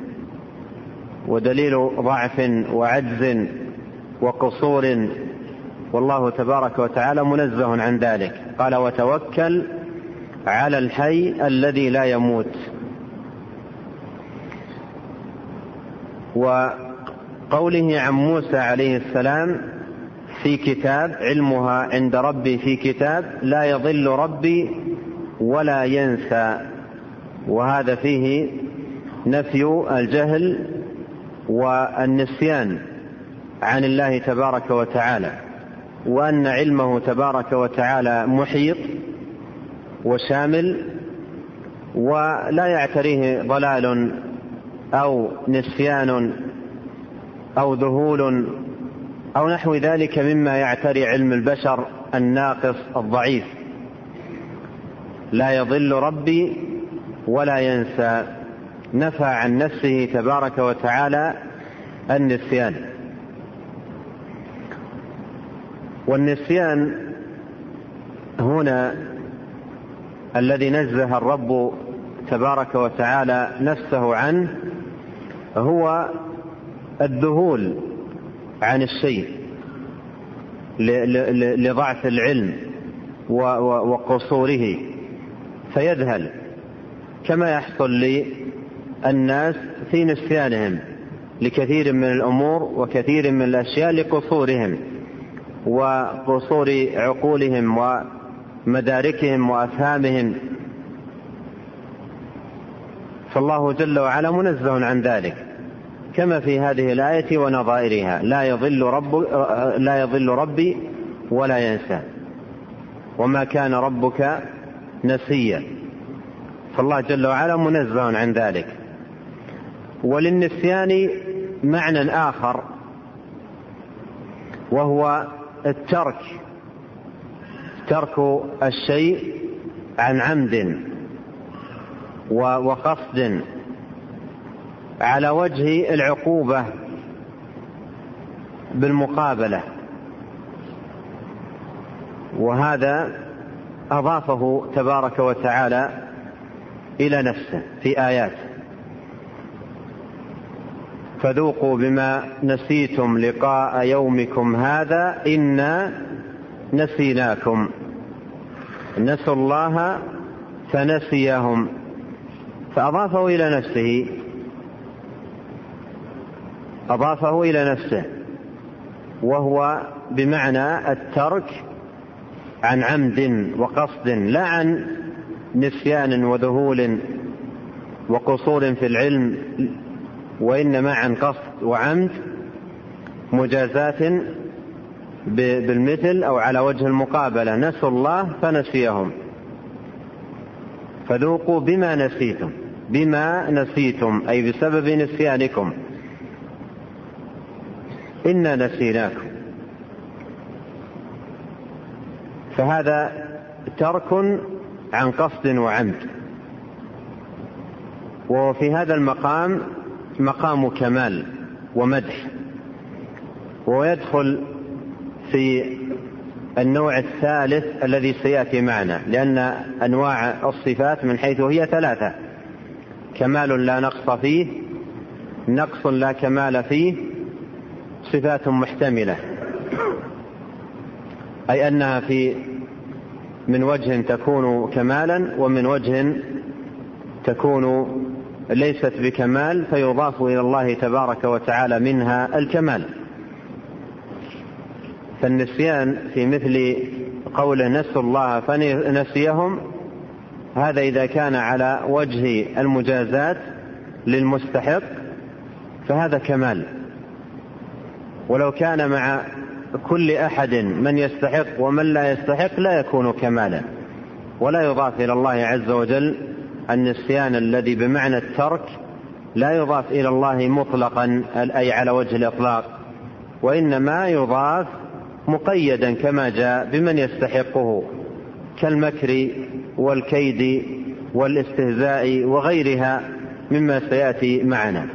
ودليل ضعف وعجز وقصور، والله تبارك وتعالى منزه عن ذلك. قال: وتوكل على الحي الذي لا يموت. وقوله عن موسى عليه السلام: في كتاب علمها عند ربي في كتاب لا يضل ربي ولا ينسى. وهذا فيه نفي الجهل والنسيان عن الله تبارك وتعالى، وأن علمه تبارك وتعالى محيط وشامل، ولا يعتريه ضلال أو نسيان أو ذهول أو نحو ذلك مما يعتري علم البشر الناقص الضعيف. لا يضل ربي ولا ينسى، نفى عن نفسه تبارك وتعالى النسيان. والنسيان هنا الذي نزه الرب تبارك وتعالى نفسه عنه هو الذهول عن الشيء لضعف العلم وقصوره، فيذهل كما يحصل للناس في نسيانهم لكثير من الأمور وكثير من الأشياء لقصورهم وقصور عقولهم ومداركهم وأفهامهم. فالله جل وعلا منزه عن ذلك، كما في هذه الآية ونظائرها: لا يضل رب لا يضل ربي ولا ينسى، وما كان ربك نسيا. فالله جل وعلا منزه عن ذلك. وللنسيان معنى آخر، وهو الترك، ترك الشيء عن عمد وقصد على وجه العقوبة بالمقابلة. وهذا أضافه تبارك وتعالى إلى نفسه في آيات: فذوقوا بما نسيتم لقاء يومكم هذا إنا نسيناكم. نسوا الله فنسيهم، فأضافه إلى نفسه أضافه إلى نفسه وهو بمعنى الترك عن عمد وقصد، لا عن نسيان وذهول وقصور في العلم، وإنما عن قصد وعمد مجازاة بالمثل أو على وجه المقابلة. نسوا الله فنسيهم، فذوقوا بما نسيتم، بما نسيتم أي بسبب نسيانكم، إنا نسيناكم. فهذا ترك عن قصد وعمد، وفي هذا المقام مقام كمال ومدح، ويدخل في النوع الثالث الذي سيأتي معنا، لأن أنواع الصفات من حيث هي ثلاثة: كمال لا نقص فيه، نقص لا كمال فيه، صفات محتملة، أي أنها في من وجه تكون كمالا ومن وجه تكون ليست بكمال، فيضاف إلى الله تبارك وتعالى منها الكمال. فالنسيان في مثل قوله نسوا الله فنسيهم، هذا إذا كان على وجه المجازات للمستحق فهذا كمال، ولو كان مع كل أحد من يستحق ومن لا يستحق لا يكون كمالا. ولا يضاف إلى الله عز وجل النسيان الذي بمعنى الترك، لا يضاف إلى الله مطلقا أي على وجه الإطلاق، وإنما يضاف مقيدا كما جاء بمن يستحقه. كالمكر والكيد والاستهزاء وغيرها مما سيأتي معنا.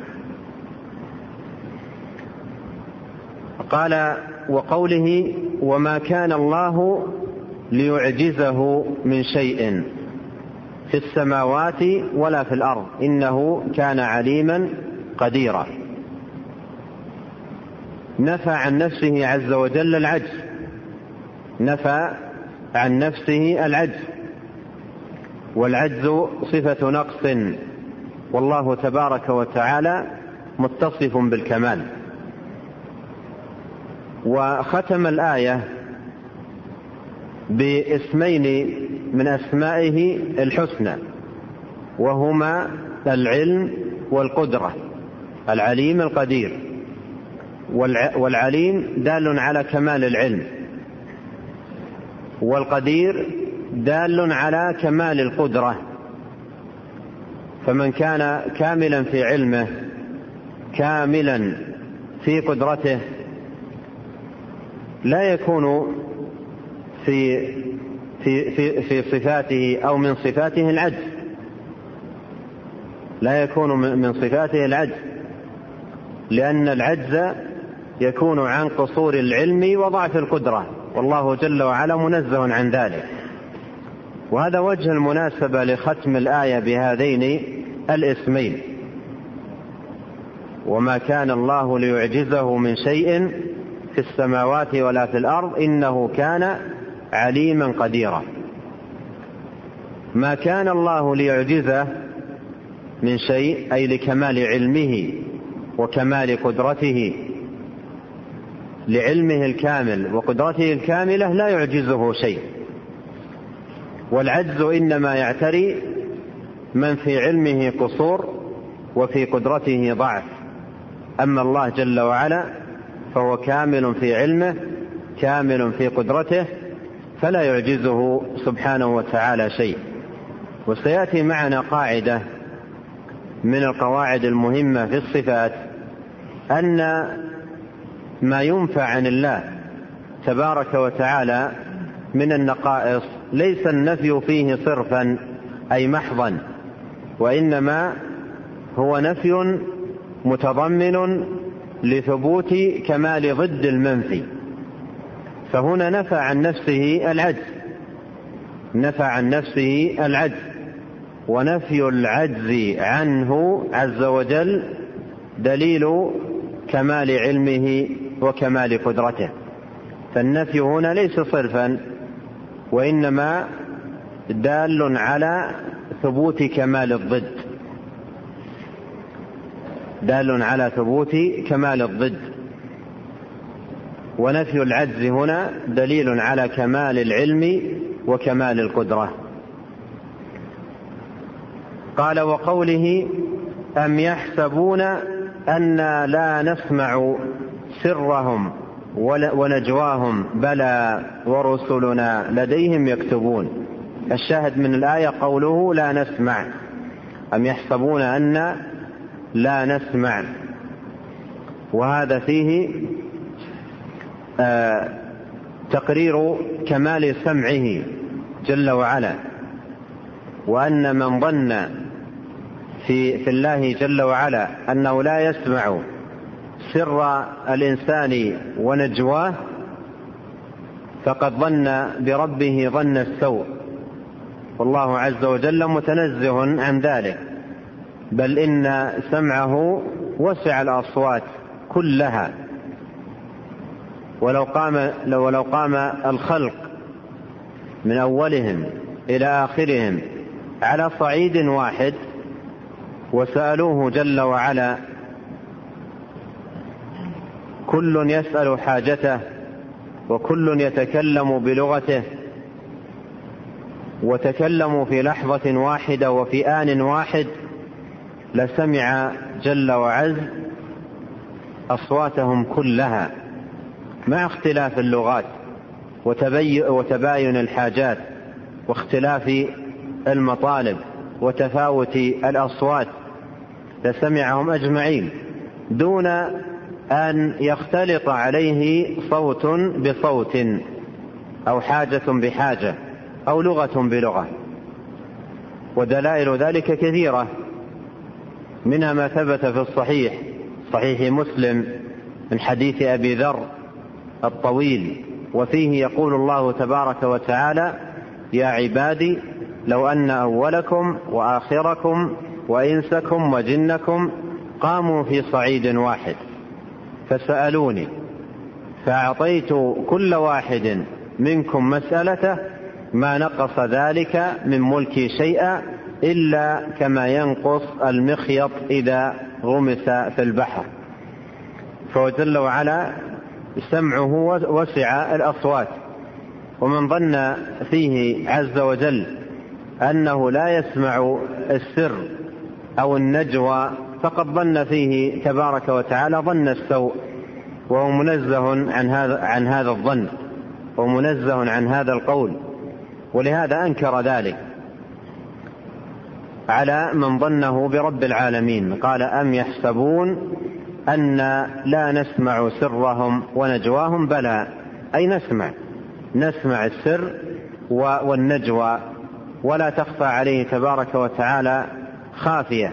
قال وقوله وما كان الله ليعجزه من شيء في السماوات ولا في الأرض إنه كان عليما قديرا. نفى عن نفسه عز وجل العجز، نفى عن نفسه العجز، والعجز صفة نقص، والله تبارك وتعالى متصف بالكمال. وختم الآية باسمين من أسمائه الحسنى، وهما العلم والقدرة. العليم القدير، والعليم دال على كمال العلم، والقدير دال على كمال القدرة. فمن كان كاملا في علمه كاملا في قدرته لا يكون في في في في صفاته أو من صفاته العجز، لا يكون من صفاته العجز، لأن العجز يكون عن قصور العلم وضعف القدرة، والله جل وعلا منزه عن ذلك. وهذا وجه المناسبة لختم الآية بهذين الاسمين: وما كان الله ليعجزه من شيء في السماوات ولا في الأرض إنه كان عليما قديرا. ما كان الله ليعجزه من شيء أي لكمال علمه وكمال قدرته، لعلمه الكامل وقدرته الكاملة لا يعجزه شيء. والعجز إنما يعتري من في علمه قصور وفي قدرته ضعف. أما الله جل وعلا فهو كامل في علمه كامل في قدرته، فلا يعجزه سبحانه وتعالى شيء. وسيأتي معنا قاعدة من القواعد المهمة في الصفات، أن ما ينفى عن الله تبارك وتعالى من النقائص ليس النفي فيه صرفا أي محضا، وإنما هو نفي متضمن لثبوت كمال ضد المنفي. فهنا نفى عن نفسه العجز، نفى عن نفسه العجز، ونفي العجز عنه عز وجل دليل كمال علمه وكمال قدرته. فالنفي هنا ليس صرفا، وإنما دال على ثبوت كمال الضد، دال على ثبوت كمال الضد. ونفي العجز هنا دليل على كمال العلم وكمال القدرة. قال وقوله أم يحسبون أنا لا نسمع سرهم ونجواهم بلى ورسلنا لديهم يكتبون. الشاهد من الآية قوله لا نسمع، أم يحسبون أن لا نسمع، وهذا فيه آه تقرير كمال سمعه جل وعلا، وأن من ظن في, في الله جل وعلا أنه لا يسمع سر الإنسان ونجواه فقد ظن بربه ظن السوء، والله عز وجل متنزه عن ذلك، بل إن سمعه وسع الأصوات كلها. ولو قام, ولو قام الخلق من أولهم إلى آخرهم على صعيد واحد وسألوه جل وعلا كل يسأل حاجته وكل يتكلم بلغته، وتكلموا في لحظة واحدة وفي آن واحد، لسمع جل وعز أصواتهم كلها مع اختلاف اللغات وتباين الحاجات واختلاف المطالب وتفاوت الأصوات، لسمعهم أجمعين دون أن يختلط عليه صوت بصوت أو حاجة بحاجة أو لغة بلغة. ودلائل ذلك كثيرة، منها ما ثبت في الصحيح صحيح مسلم من حديث أبي ذر الطويل، وفيه يقول الله تبارك وتعالى: يا عبادي لو أن أولكم وآخركم وإنسكم وجنكم قاموا في صعيد واحد فسألوني فأعطيت كل واحد منكم مسألته ما نقص ذلك من ملكي شيئا إلا كما ينقص المخيط إذا غمس في البحر. فهو جل وعلا سمعه وسع الأصوات، ومن ظن فيه عز وجل أنه لا يسمع السر أو النجوى فقد ظن فيه تبارك وتعالى ظن السوء، وهو منزه عن هذا عن هذا الظن ومنزه عن هذا القول، ولهذا أنكر ذلك على من ظنه برب العالمين. قال: أم يحسبون أن لا نسمع سرهم ونجواهم؟ بلى، أي نسمع نسمع السر والنجوى، ولا تخفى عليه تبارك وتعالى خافية.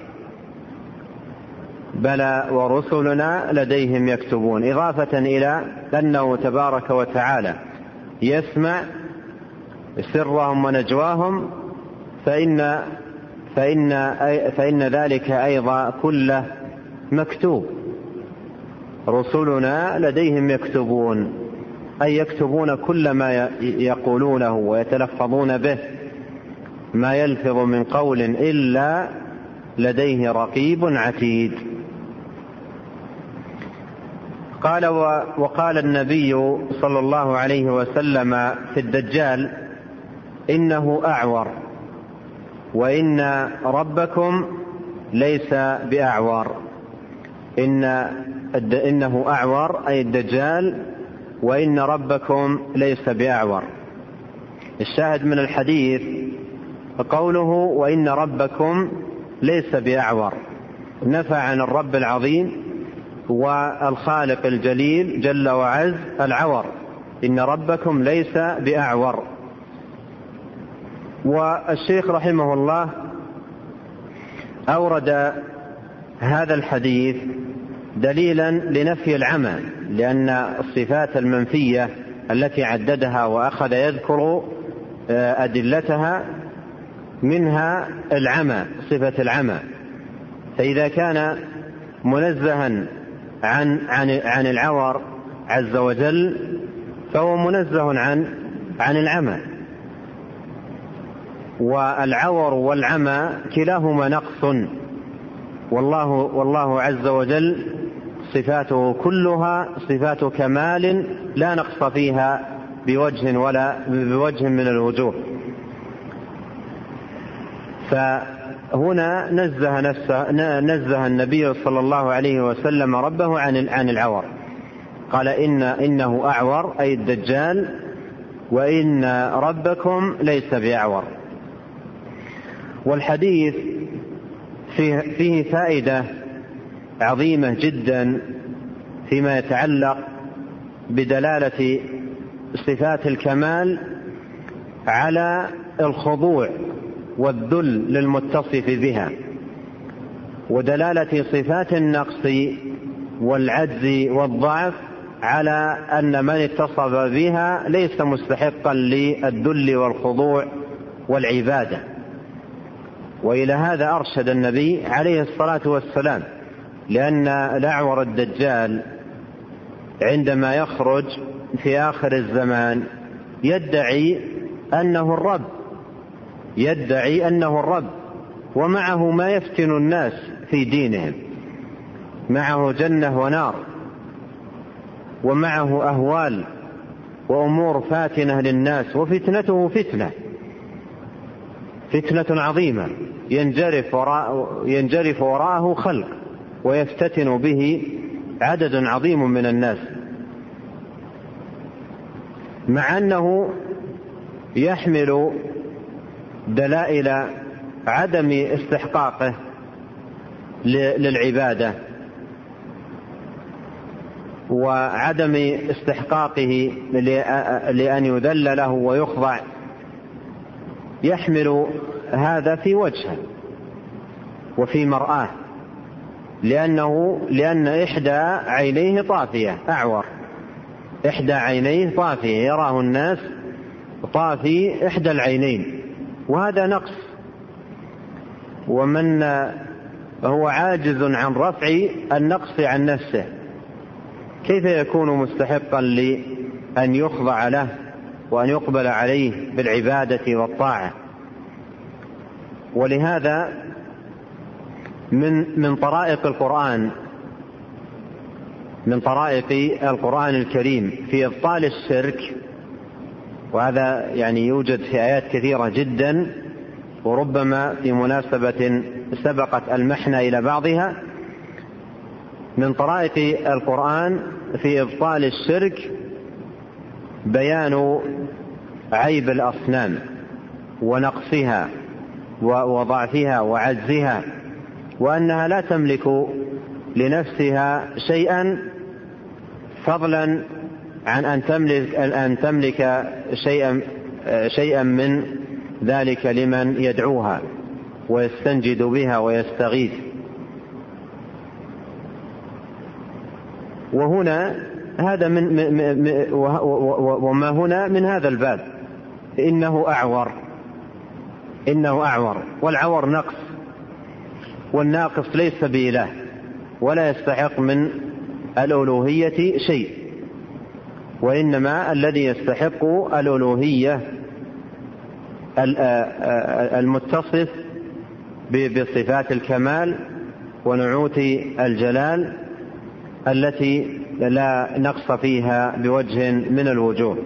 بلى ورسلنا لديهم يكتبون، إضافة إلى أنه تبارك وتعالى يسمع سرهم ونجواهم، فإن, فإن, فإن ذلك أيضا كله مكتوب. رسلنا لديهم يكتبون، أي يكتبون كل ما يقولونه ويتلفظون به، ما يلفظ من قول إلا لديه رقيب عتيد. قال: وقال النبي صلى الله عليه وسلم في الدجال: إنه أعور وإن ربكم ليس بأعور. إن إنه أعور أي الدجال، وإن ربكم ليس بأعور. الشاهد من الحديث قوله: وإن ربكم ليس بأعور، نفى عن الرب العظيم والخالق الجليل جل وعز العور، إن ربكم ليس بأعور. والشيخ رحمه الله أورد هذا الحديث دليلا لنفي العمى، لأن الصفات المنفية التي عددها وأخذ يذكر أدلتها منها العمى، صفة العمى. فإذا كان منزها عن, عن, عن العور عز وجل فهو منزه عن, عن العمى. والعور والعمى كلاهما نقص، والله, والله عز وجل صفاته كلها صفات كمال لا نقص فيها بوجه ولا بوجه من الوجوه. فهنا نزه, نفسه نزه النبي صلى الله عليه وسلم ربه عن عن العور، قال: إن إنه أعور أي الدجال، وإن ربكم ليس بأعور. والحديث فيه, فيه فائدة عظيمة جدا فيما يتعلق بدلالة صفات الكمال على الخضوع والذل للمتصف بها، ودلالة صفات النقص والعجز والضعف على أن من اتصف بها ليس مستحقا للذل والخضوع والعبادة. وإلى هذا أرشد النبي عليه الصلاة والسلام، لأن الأعور الدجال عندما يخرج في آخر الزمان يدعي أنه الرب يدعي أنه الرب ومعه ما يفتن الناس في دينهم، معه جنة ونار، ومعه أهوال وأمور فاتنة للناس، وفتنته فتنة فتنة عظيمة ينجرف وراء ينجرف وراءه خلق ويفتتن به عدد عظيم من الناس، مع أنه يحمل دلائل عدم استحقاقه للعبادة وعدم استحقاقه لأن يذل له ويخضع يحمل هذا في وجهه وفي مرآه، لأنه لأن إحدى عينيه طافية، أعور، إحدى عينيه طافية، يراه الناس طافي إحدى العينين، وهذا نقص. ومن هو عاجز عن رفع النقص عن نفسه كيف يكون مستحقا لأن يخضع له وأن يقبل عليه بالعبادة والطاعة؟ ولهذا من من طرائق القرآن من طرائق القرآن الكريم في إبطال الشرك، وهذا يعني يوجد في آيات كثيرة جدا، وربما في مناسبة سبقت المحنة إلى بعضها. من طرائق القرآن في إبطال الشرك بيان عيب الأصنام ونقصها وضعفها وعجزها، وأنها لا تملك لنفسها شيئا فضلا عن أن تملك, أن تملك شيئا, شيئا من ذلك لمن يدعوها ويستنجد بها ويستغيث. وهنا هذا من وما هنا من هذا الباب إنه أعور إنه أعور والعور نقص، والناقص ليس بإله ولا يستحق من الألوهية شيء، وإنما الذي يستحق الألوهية المتصف بصفات الكمال ونعوت الجلال التي لا نقص فيها بوجه من الوجوه.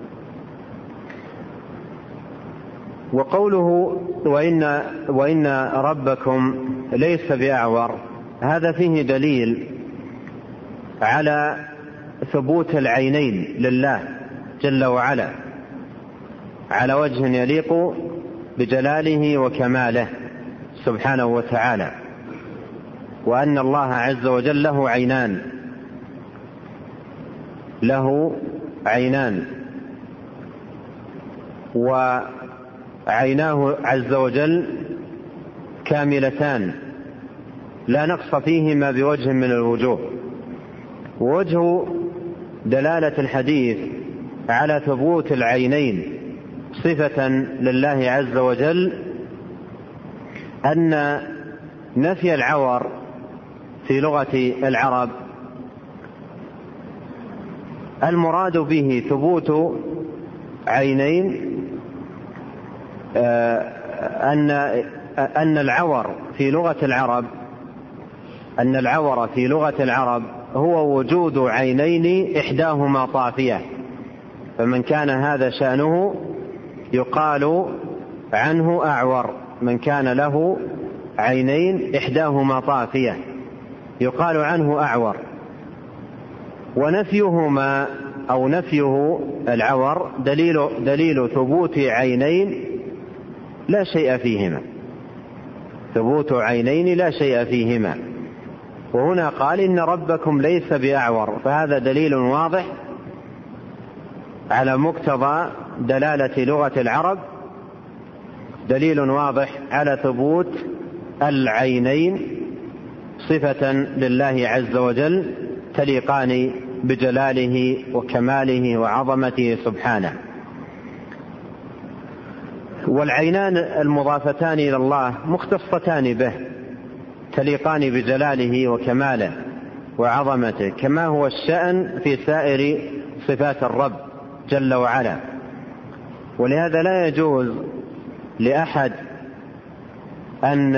وقوله وإن, وإن ربكم ليس بأعور، هذا فيه دليل على ثبوت العينين لله جل وعلا على وجه يليق بجلاله وكماله سبحانه وتعالى، وأن الله عز وجل له عينان له عينان وعيناه عز وجل كاملتان لا نقص فيهما بوجه من الوجوه. ووجه دلالة الحديث على ثبوت العينين صفة لله عز وجل أن نفي العور في لغة العرب المراد به ثبوت عينين، أن أن العور في لغة العرب أن العور في لغة العرب هو وجود عينين إحداهما طافية، فمن كان هذا شأنه يقال عنه أعور، من كان له عينين إحداهما طافية يقال عنه أعور. ونفيهما أو نفيه العور دليل, دليل ثبوت عينين لا شيء فيهما، ثبوت عينين لا شيء فيهما. وهنا قال إن ربكم ليس بأعور، فهذا دليل واضح على مقتضى دلالة لغة العرب، دليل واضح على ثبوت العينين صفة لله عز وجل تليقان بجلاله وكماله وعظمته سبحانه. والعينان المضافتان إلى الله مختصتان به تليقان بجلاله وكماله وعظمته، كما هو الشأن في سائر صفات الرب جل وعلا. ولهذا لا يجوز لأحد أن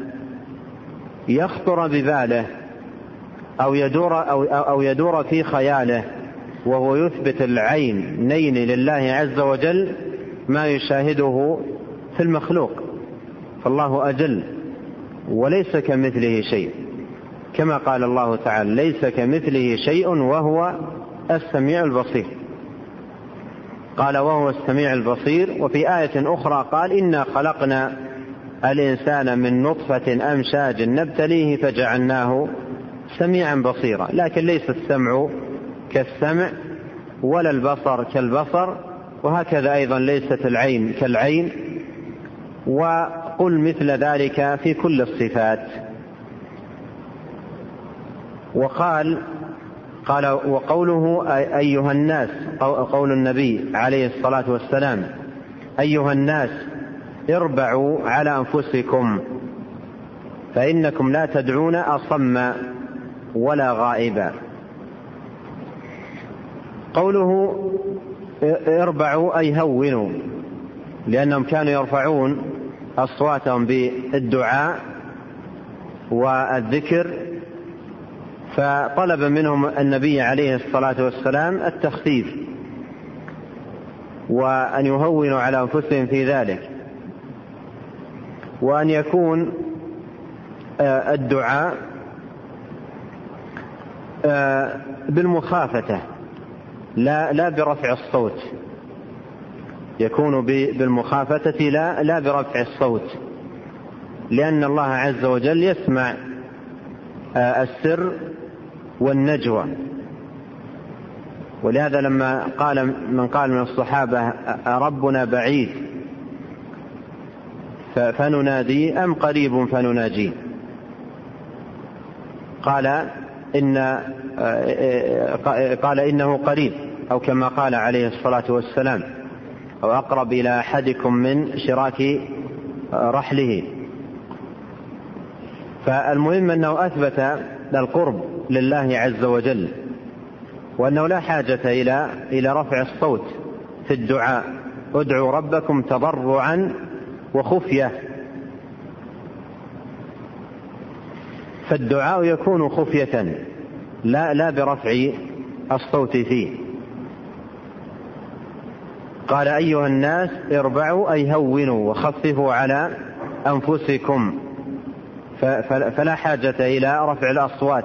يخطر بباله أو يدور, أو, أو يدور في خياله وهو يثبت العينين لله عز وجل ما يشاهده في المخلوق، فالله أجل وليس كمثله شيء، كما قال الله تعالى ليس كمثله شيء وهو السميع البصير، قال وهو السميع البصير. وفي آية أخرى قال إنا خلقنا الإنسان من نطفة أمشاج نبتليه فجعلناه سميعا بصيرا. لكن ليس السمع كالسمع ولا البصر كالبصر، وهكذا أيضا ليست العين كالعين وقل مثل ذلك في كل الصفات. وقال قال وقوله أيها الناس، قول النبي عليه الصلاة والسلام أيها الناس اربعوا على أنفسكم فإنكم لا تدعون أصم ولا غائبا. قوله اربعوا أي هونوا، لأنهم كانوا يرفعون أصواتهم بالدعاء والذكر، فطلب منهم النبي عليه الصلاة والسلام التخفيف وأن يهونوا على أنفسهم في ذلك، وأن يكون الدعاء بالمخافة لا لا برفع الصوت، يكون بالمخافة لا لا برفع الصوت، لأن الله عز وجل يسمع السر والنجوى. ولهذا لما قال من قال من الصحابة ربنا بعيد فننادي أم قريب فنناجيه، قال إن قال إنه قريب، أو كما قال عليه الصلاة والسلام أو أقرب إلى أحدكم من شراك رحله. فالمهم أنه أثبت القرب لله عز وجل، وأنه لا حاجة إلى إلى رفع الصوت في الدعاء، ادعوا ربكم تضرعا وخفية. فالدعاء يكون خفية لا لا برفع الصوت فيه. قال أيها الناس اربعوا أي هونوا وخففوا على أنفسكم، فلا حاجة إلى رفع الأصوات،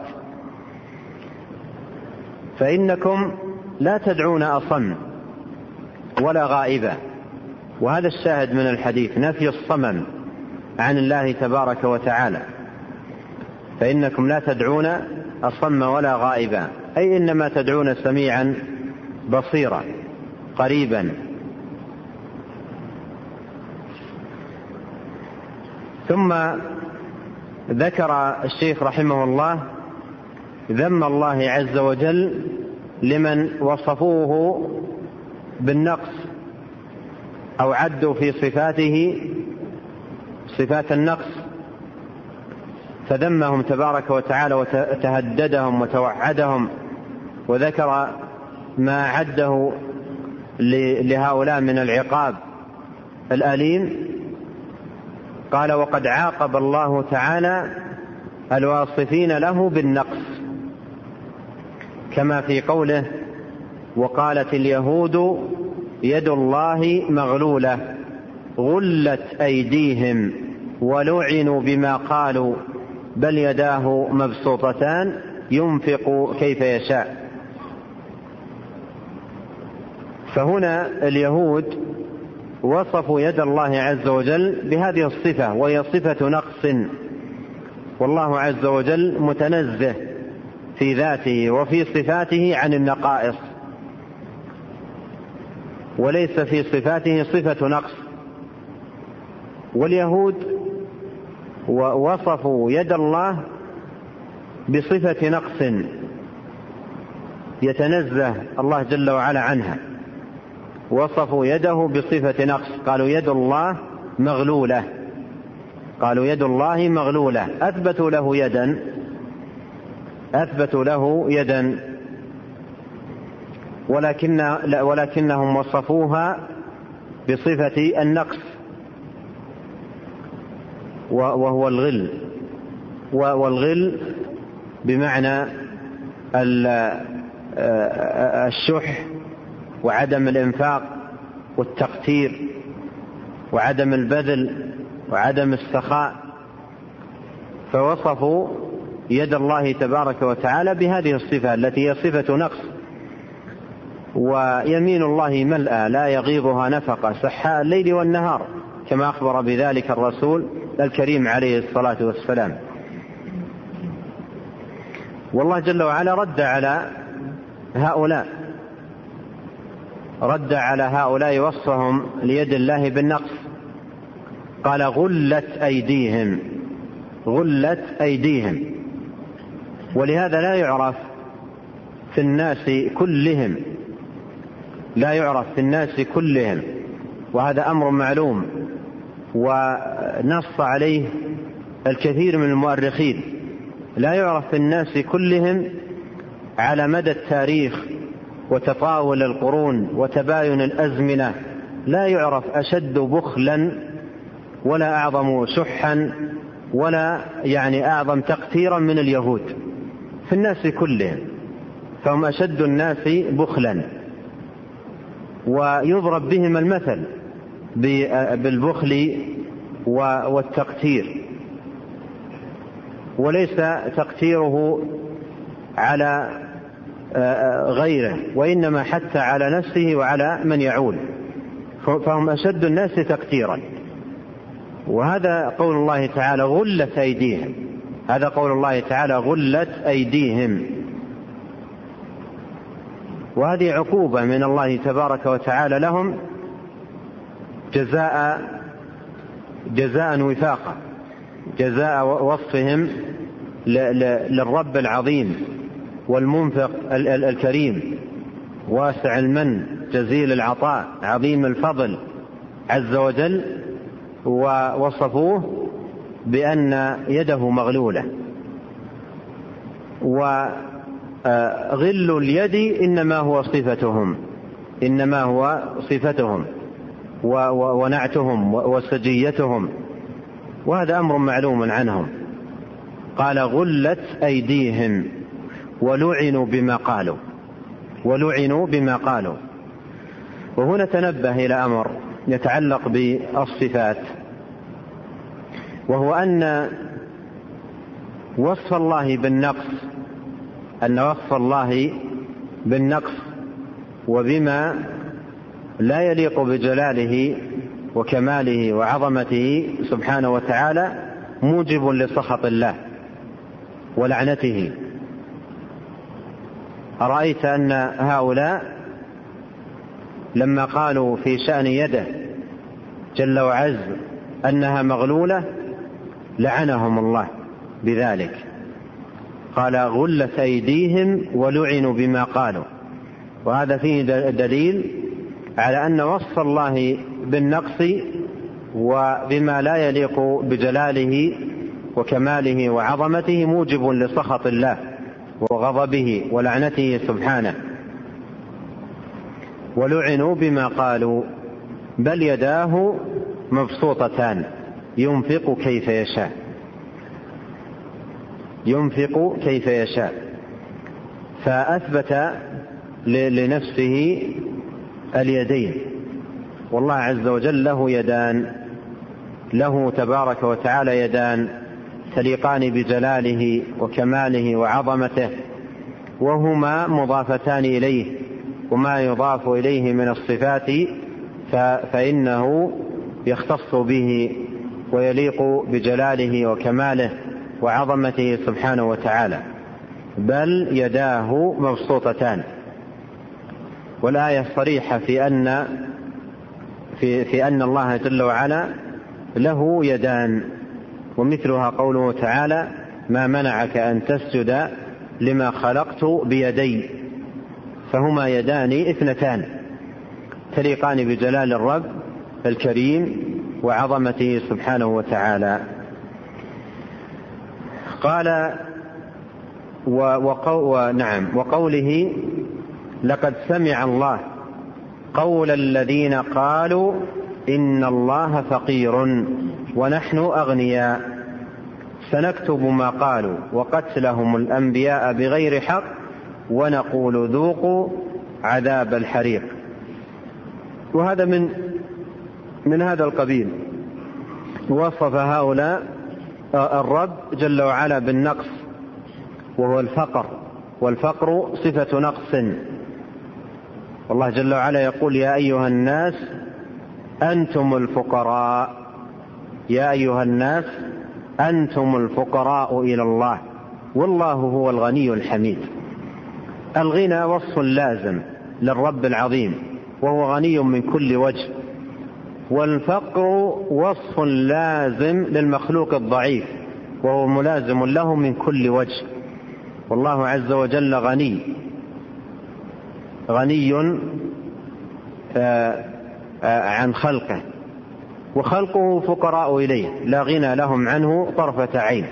فإنكم لا تدعون أصم ولا غائبا. وهذا الشاهد من الحديث، نفي الصمم عن الله تبارك وتعالى، فإنكم لا تدعون أصم ولا غائبا، أي إنما تدعون سميعا بصيرا قريبا. ثم ذكر الشيخ رحمه الله ذم الله عز وجل لمن وصفوه بالنقص أو عدوا في صفاته صفات النقص، فذمهم تبارك وتعالى وتهددهم وتوعدهم، وذكر ما عده لهؤلاء من العقاب الأليم. قال وقد عاقب الله تعالى الواصفين له بالنقص، كما في قوله وقالت اليهود يد الله مغلولة غلت أيديهم ولعنوا بما قالوا بل يداه مبسوطتان ينفق كيف يشاء. فهنا اليهود وصفوا يد الله عز وجل بهذه الصفة، وهي صفة نقص، والله عز وجل متنزه في ذاته وفي صفاته عن النقائص، وليس في صفاته صفة نقص. واليهود وصفوا يد الله بصفة نقص يتنزه الله جل وعلا عنها، وصفوا يده بصفة نقص، قالوا يد الله مغلولة، قالوا يد الله مغلولة، أثبتوا له يدا أثبتوا له يدا ولكن ولكنهم وصفوها بصفة النقص وهو الغل، والغل بمعنى الشح وعدم الإنفاق والتقتير وعدم البذل وعدم السخاء. فوصفوا يد الله تبارك وتعالى بهذه الصفة التي هي صفة نقص. ويمين الله ملأى لا يغيضها نفقة سحاء الليل والنهار، كما أخبر بذلك الرسول الكريم عليه الصلاة والسلام. والله جل وعلا رد على هؤلاء رد على هؤلاء وصفهم ليد الله بالنقص، قال غلت أيديهم، غلت أيديهم. ولهذا لا يعرف في الناس كلهم، لا يعرف في الناس كلهم، وهذا أمر معلوم ونص عليه الكثير من المؤرخين. لا يعرف في الناس كلهم على مدى التاريخ وتطاول القرون وتباين الأزمنة، لا يعرف أشد بخلا ولا أعظم شحا ولا يعني أعظم تقتيرا من اليهود في الناس كلهم، فهم أشد الناس بخلا ويضرب بهم المثل بالبخل والتقتير، وليس تقتيره على غيره وإنما حتى على نفسه وعلى من يعول، فهم أشد الناس تقتيرا. وهذا قول الله تعالى غلت أيديهم، هذا قول الله تعالى غلت أيديهم، وهذه عقوبة من الله تبارك وتعالى لهم جزاء جزاء وفاقا، جزاء وصفهم للرب العظيم والمنفق الكريم واسع المن جزيل العطاء عظيم الفضل عز وجل، ووصفوه بأن يده مغلولة. وغل اليد إنما هو صفتهم، إنما هو صفتهم ونعتهم وسجيتهم، وهذا أمر معلوم عنهم. قال غلت أيديهم ولعنوا بما قالوا، ولعنوا بما قالوا. وهنا تنبه إلى أمر يتعلق بالصفات، وهو أن وصف الله بالنقص، أن وصف الله بالنقص وبما لا يليق بجلاله وكماله وعظمته سبحانه وتعالى موجب لسخط الله ولعنته. أرأيت أن هؤلاء لما قالوا في شأن يده جل وعز أنها مغلولة لعنهم الله بذلك، قال غلت أيديهم ولعنوا بما قالوا. وهذا فيه دليل على أن وصف الله بالنقص وبما لا يليق بجلاله وكماله وعظمته موجب لسخط الله وغضبه ولعنته سبحانه. ولعنوا بما قالوا بل يداه مبسوطتان ينفق كيف يشاء، ينفق كيف يشاء. فأثبت لنفسه اليدين، والله عز وجل له يدان، له تبارك وتعالى يدان تليقان بجلاله وكماله وعظمته، وهما مضافتان إليه، وما يضاف إليه من الصفات فإنه يختص به ويليق بجلاله وكماله وعظمته سبحانه وتعالى. بل يداه مبسوطتان. والآية صريحة في أن في, في أن الله جل وعلا له يدان، ومثلها قوله تعالى ما منعك أن تسجد لما خلقت بيدي، فهما يدان اثنتان تليقان بجلال الرب الكريم وعظمته سبحانه وتعالى. قال وقو نعم وقوله لقد سمع الله قول الذين قالوا إن الله فقير ونحن أغنياء سنكتب ما قالوا وقتلهم الأنبياء بغير حق ونقول ذوقوا عذاب الحريق. وهذا من من هذا القبيل. وصف هؤلاء الرب جل وعلا بالنقص وهو الفقر، والفقر صفة نقص. والله جل وعلا يقول يا أيها الناس أنتم الفقراء، يا أيها الناس أنتم الفقراء إلى الله والله هو الغني الحميد. الغنى وصف لازم للرب العظيم، وهو غني من كل وجه، والفقر وصف لازم للمخلوق الضعيف، وهو ملازم له من كل وجه. والله عز وجل غني غني عن خلقه، وخلقه فقراء إليه لا غنى لهم عنه طرفة عين.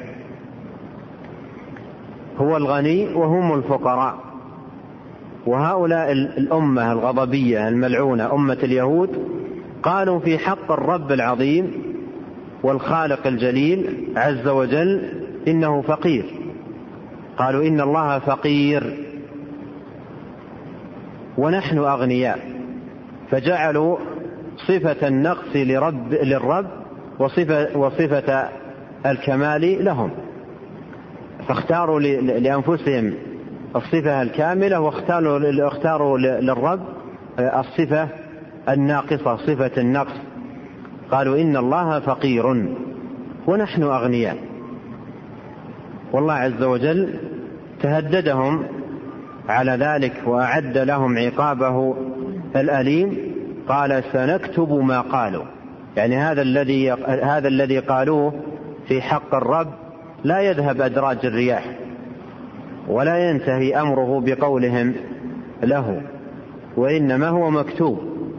هو الغني وهم الفقراء. وهؤلاء الأمة الغضبية الملعونة أمة اليهود قالوا في حق الرب العظيم والخالق الجليل عز وجل إنه فقير. قالوا إن الله فقير ونحن أغنياء، فجعلوا صفة النقص لرب للرب وصفة, وصفة الكمال لهم، فاختاروا لأنفسهم الصفة الكاملة واختاروا اختاروا للرب الصفة الناقصة، صفة النقص. قالوا إن الله فقير ونحن أغنياء. والله عز وجل تهددهم على ذلك وأعد لهم عقابه الأليم. قال سنكتب ما قالوا، يعني هذا الذي هذا الذي قالوه في حق الرب لا يذهب أدراج الرياح ولا ينتهي أمره بقولهم له، وإنما هو مكتوب،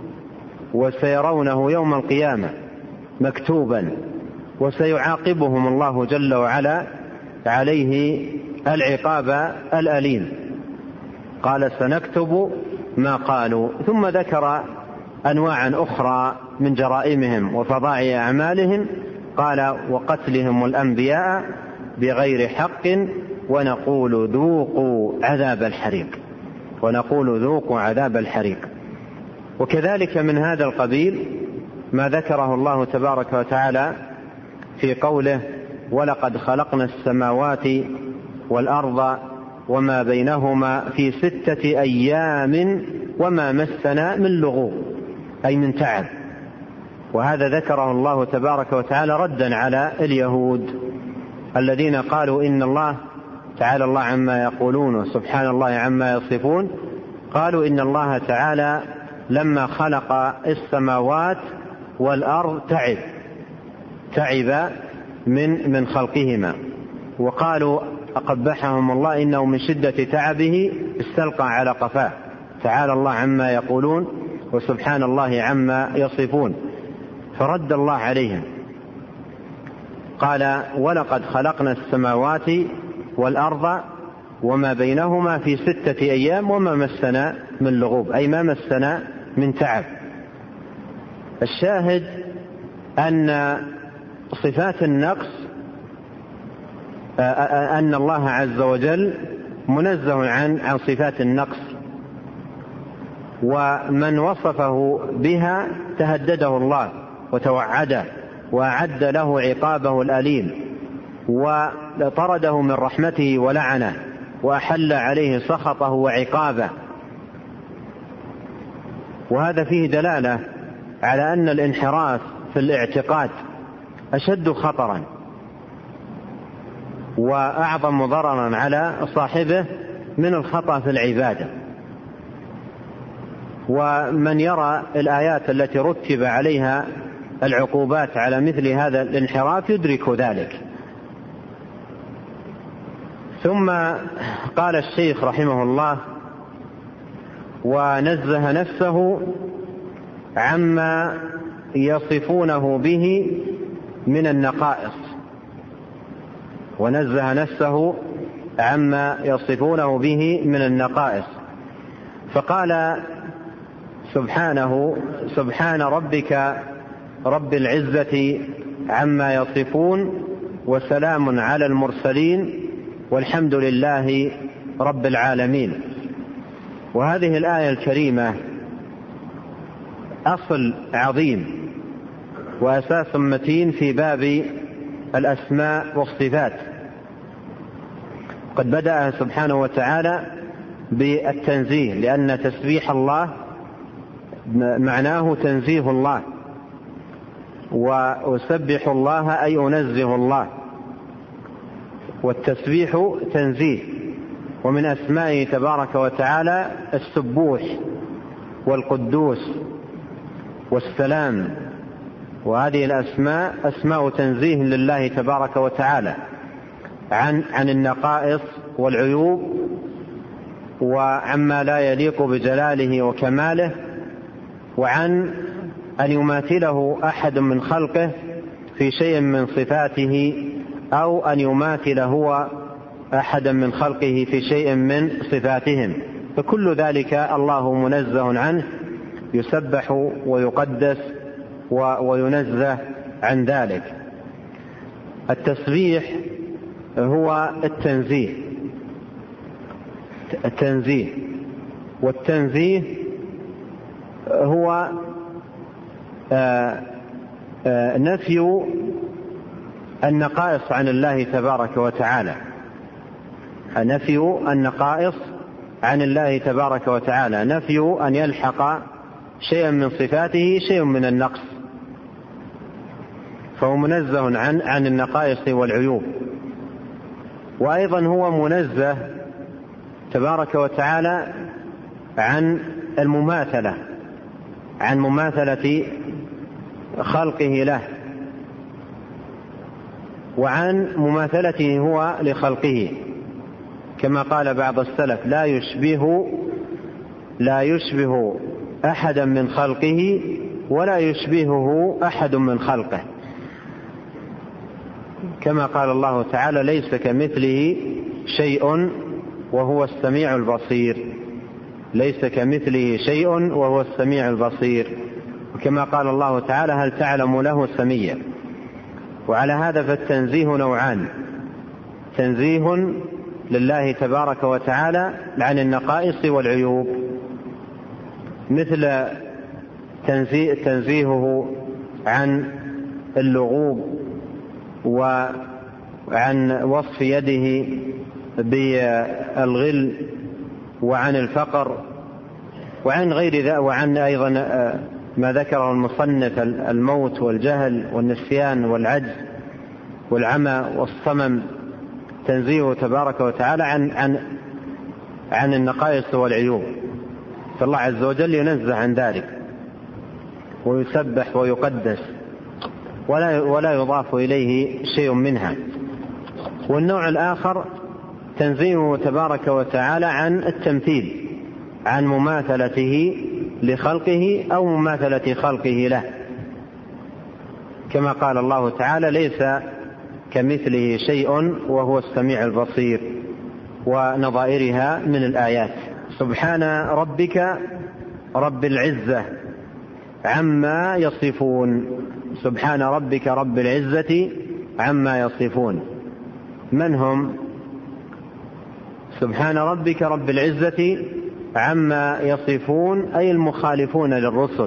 وسيرونه يوم القيامة مكتوبا، وسيعاقبهم الله جل وعلا عليه العقاب الأليم. قال سنكتب ما قالوا، ثم ذكر أنواعا أخرى من جرائمهم وفظائع أعمالهم. قال وقتلهم الأنبياء بغير حق ونقول ذوقوا عذاب الحريق، ونقول ذوقوا عذاب الحريق. وكذلك من هذا القبيل ما ذكره الله تبارك وتعالى في قوله ولقد خلقنا السماوات والأرض وما بينهما في ستة أيام وما مسنا من لغوب، أي من تعب. وهذا ذكره الله تبارك وتعالى ردا على اليهود الذين قالوا إن الله تعالى الله عما يقولون سبحان الله عما يصفون. قالوا إن الله تعالى لما خلق السماوات والأرض تعب تعب من من خلقهما، وقالوا أقبحهم الله إنه من شدة تعبه استلقى على قفاه. تعالى الله عما يقولون وسبحان الله عما يصفون. فرد الله عليهم قال ولقد خلقنا السماوات والأرض وما بينهما في ستة أيام وما مسنا من لغوب، أي ما مسنا من تعب. الشاهد أن صفات النقص أن الله عز وجل منزه عن عن صفات النقص، ومن وصفه بها تهدده الله وتوعده وأعد له عقابه الأليم، وطرده من رحمته ولعنه وأحل عليه سخطه وعقابه. وهذا فيه دلالة على أن الانحراف في الاعتقاد أشد خطرا وأعظم ضررا على صاحبه من الخطأ في العبادة. ومن يرى الآيات التي رتب عليها العقوبات على مثل هذا الانحراف يدرك ذلك. ثم قال الشيخ رحمه الله ونزه نفسه عما يصفونه به من النقائص، ونزه نفسه عما يصفونه به من النقائص. فقال سبحانه سبحان ربك رب العزة عما يصفون وسلام على المرسلين والحمد لله رب العالمين. وهذه الآية الكريمة أصل عظيم وأساس متين في باب الأسماء والصفات. قد بدأ سبحانه وتعالى بالتنزيه، لأن تسبيح الله معناه تنزيه الله، وأسبح الله أي أنزه الله، والتسبيح تنزيه. ومن أسمائه تبارك وتعالى السبوح والقدوس والسلام وهذه الأسماء أسماء تنزيه لله تبارك وتعالى عن عن النقائص والعيوب وعما لا يليق بجلاله وكماله، وعن أن يماثله أحد من خلقه في شيء من صفاته، أو أن يماثل هو أحدا من خلقه في شيء من صفاتهم، فكل ذلك الله منزه عنه، يسبح ويقدس وينزه عن ذلك. التسبيح هو التنزيه التنزيه والتنزيه هو آآ آآ نفي النقائص عن الله تبارك وتعالى، نفي النقائص عن الله تبارك وتعالى، نفي أن يلحق شيئا من صفاته شيء من النقص، فهو منزه عن عن النقائص والعيوب. وأيضا هو منزه تبارك وتعالى عن المماثلة عن مماثلة خلقه له، وعن مماثلته هو لخلقه، كما قال بعض السلف: لا يشبه لا يشبه أحدا من خلقه ولا يشبهه أحد من خلقه، كما قال الله تعالى: ليس كمثله شيء وهو السميع البصير. ليس كمثله شيء وهو السميع البصير، وكما قال الله تعالى: هل تعلم له سميا. وعلى هذا فالتنزيه نوعان: تنزيه لله تبارك وتعالى عن النقائص والعيوب، مثل تنزيه تنزيهه عن اللغوب وعن وصف يده بالغل وعن الفقر وعن غير ذلك، وعن أيضا ما ذكره المصنف: الموت والجهل والنسيان والعجز والعمى والصمم. تنزيه تبارك وتعالى عن عن عن النقائص والعيوب، فالله عز وجل ينزه عن ذلك ويسبح ويقدس ولا ولا يضاف إليه شيء منها. والنوع الآخر تنزيهه تبارك وتعالى عن التمثيل، عن مماثلته لخلقه أو مماثلة خلقه له، كما قال الله تعالى: ليس كمثله شيء وهو السميع البصير، ونظائرها من الآيات. سبحان ربك رب العزة عما يصفون. سبحان ربك رب العزة عما يصفون. من هم؟ سبحان ربك رب العزة عما يصفون، أي المخالفون للرسل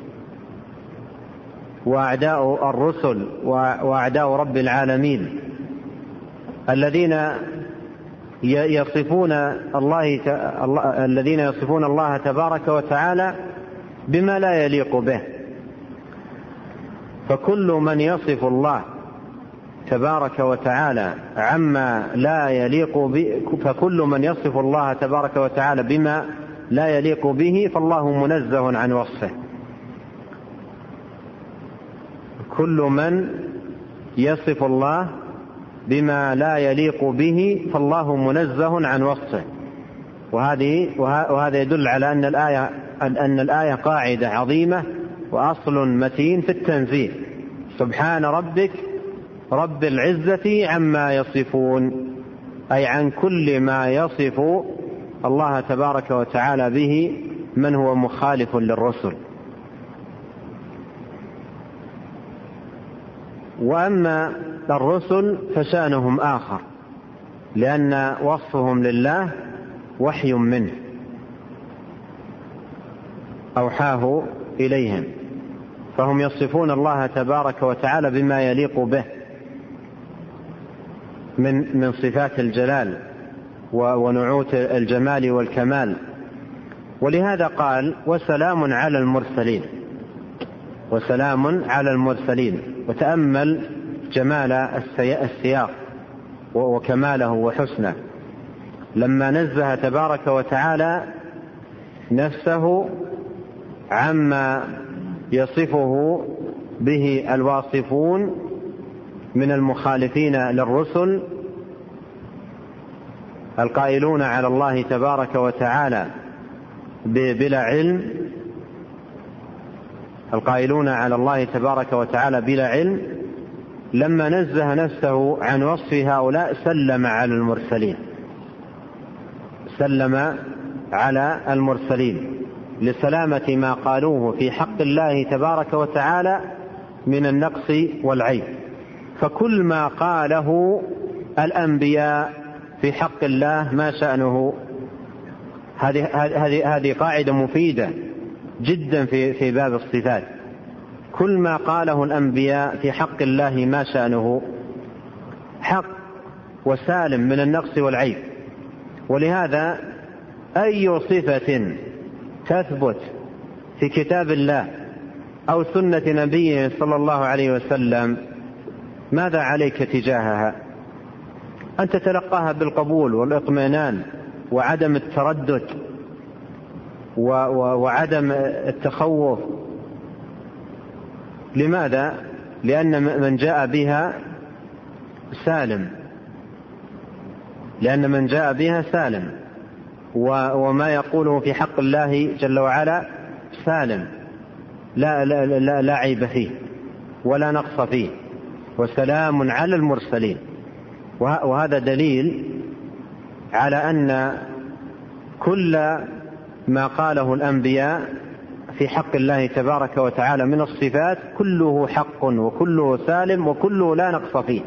وأعداء الرسل وأعداء رب العالمين، الذين يصفون الله الذين يصفون الله تبارك وتعالى بما لا يليق به. فكل من يصف الله تبارك وتعالى عما لا يليق به فكل من يصف الله تبارك وتعالى بما لا يليق به فالله منزه عن وصفه. كل من يصف الله بما لا يليق به فالله منزه عن وصفه. وهذه وهذا يدل على أن الآية أن الآية قاعدة عظيمة وأصل متين في التنزيه. سبحان ربك رب العزة عما يصفون، أي عن كل ما يصف الله تبارك وتعالى به من هو مخالف للرسل. وأما الرسل فشأنهم آخر، لأن وصفهم لله وحي منه أوحاه إليهم، فهم يصفون الله تبارك وتعالى بما يليق به من من صفات الجلال ونعوت الجمال والكمال. ولهذا قال: وسلام على المرسلين. وسلام على المرسلين. وتأمل جمال السياق وكماله وحسنه، لما نزه تبارك وتعالى نفسه عما يصفه به الواصفون من المخالفين للرسل القائلون على الله تبارك وتعالى بلا علم القائلون على الله تبارك وتعالى بلا علم، لما نزه نفسه عن وصف هؤلاء سلم على المرسلين سلم على المرسلين لسلامة ما قالوه في حق الله تبارك وتعالى من النقص والعيب. فكل ما قاله الأنبياء في حق الله ما شأنه. هذه هذه هذه قاعدة مفيدة جدا في في باب الصفات. كل ما قاله الأنبياء في حق الله ما شأنه حق وسالم من النقص والعيب. ولهذا أي صفة تثبت في كتاب الله أو سنة نبيه صلى الله عليه وسلم ماذا عليك تجاهها؟ أن تتلقاها بالقبول والإطمئنان وعدم التردد وعدم التخوف. لماذا؟ لأن من جاء بها سالم لأن من جاء بها سالم وما يقوله في حق الله جل وعلا سالم لا, لا, لا, لا عيب فيه ولا نقص فيه، وسلام على المرسلين. وهذا دليل على أن كل ما قاله الأنبياء في حق الله تبارك وتعالى من الصفات كله حق وكله سالم وكله لا نقص فيه.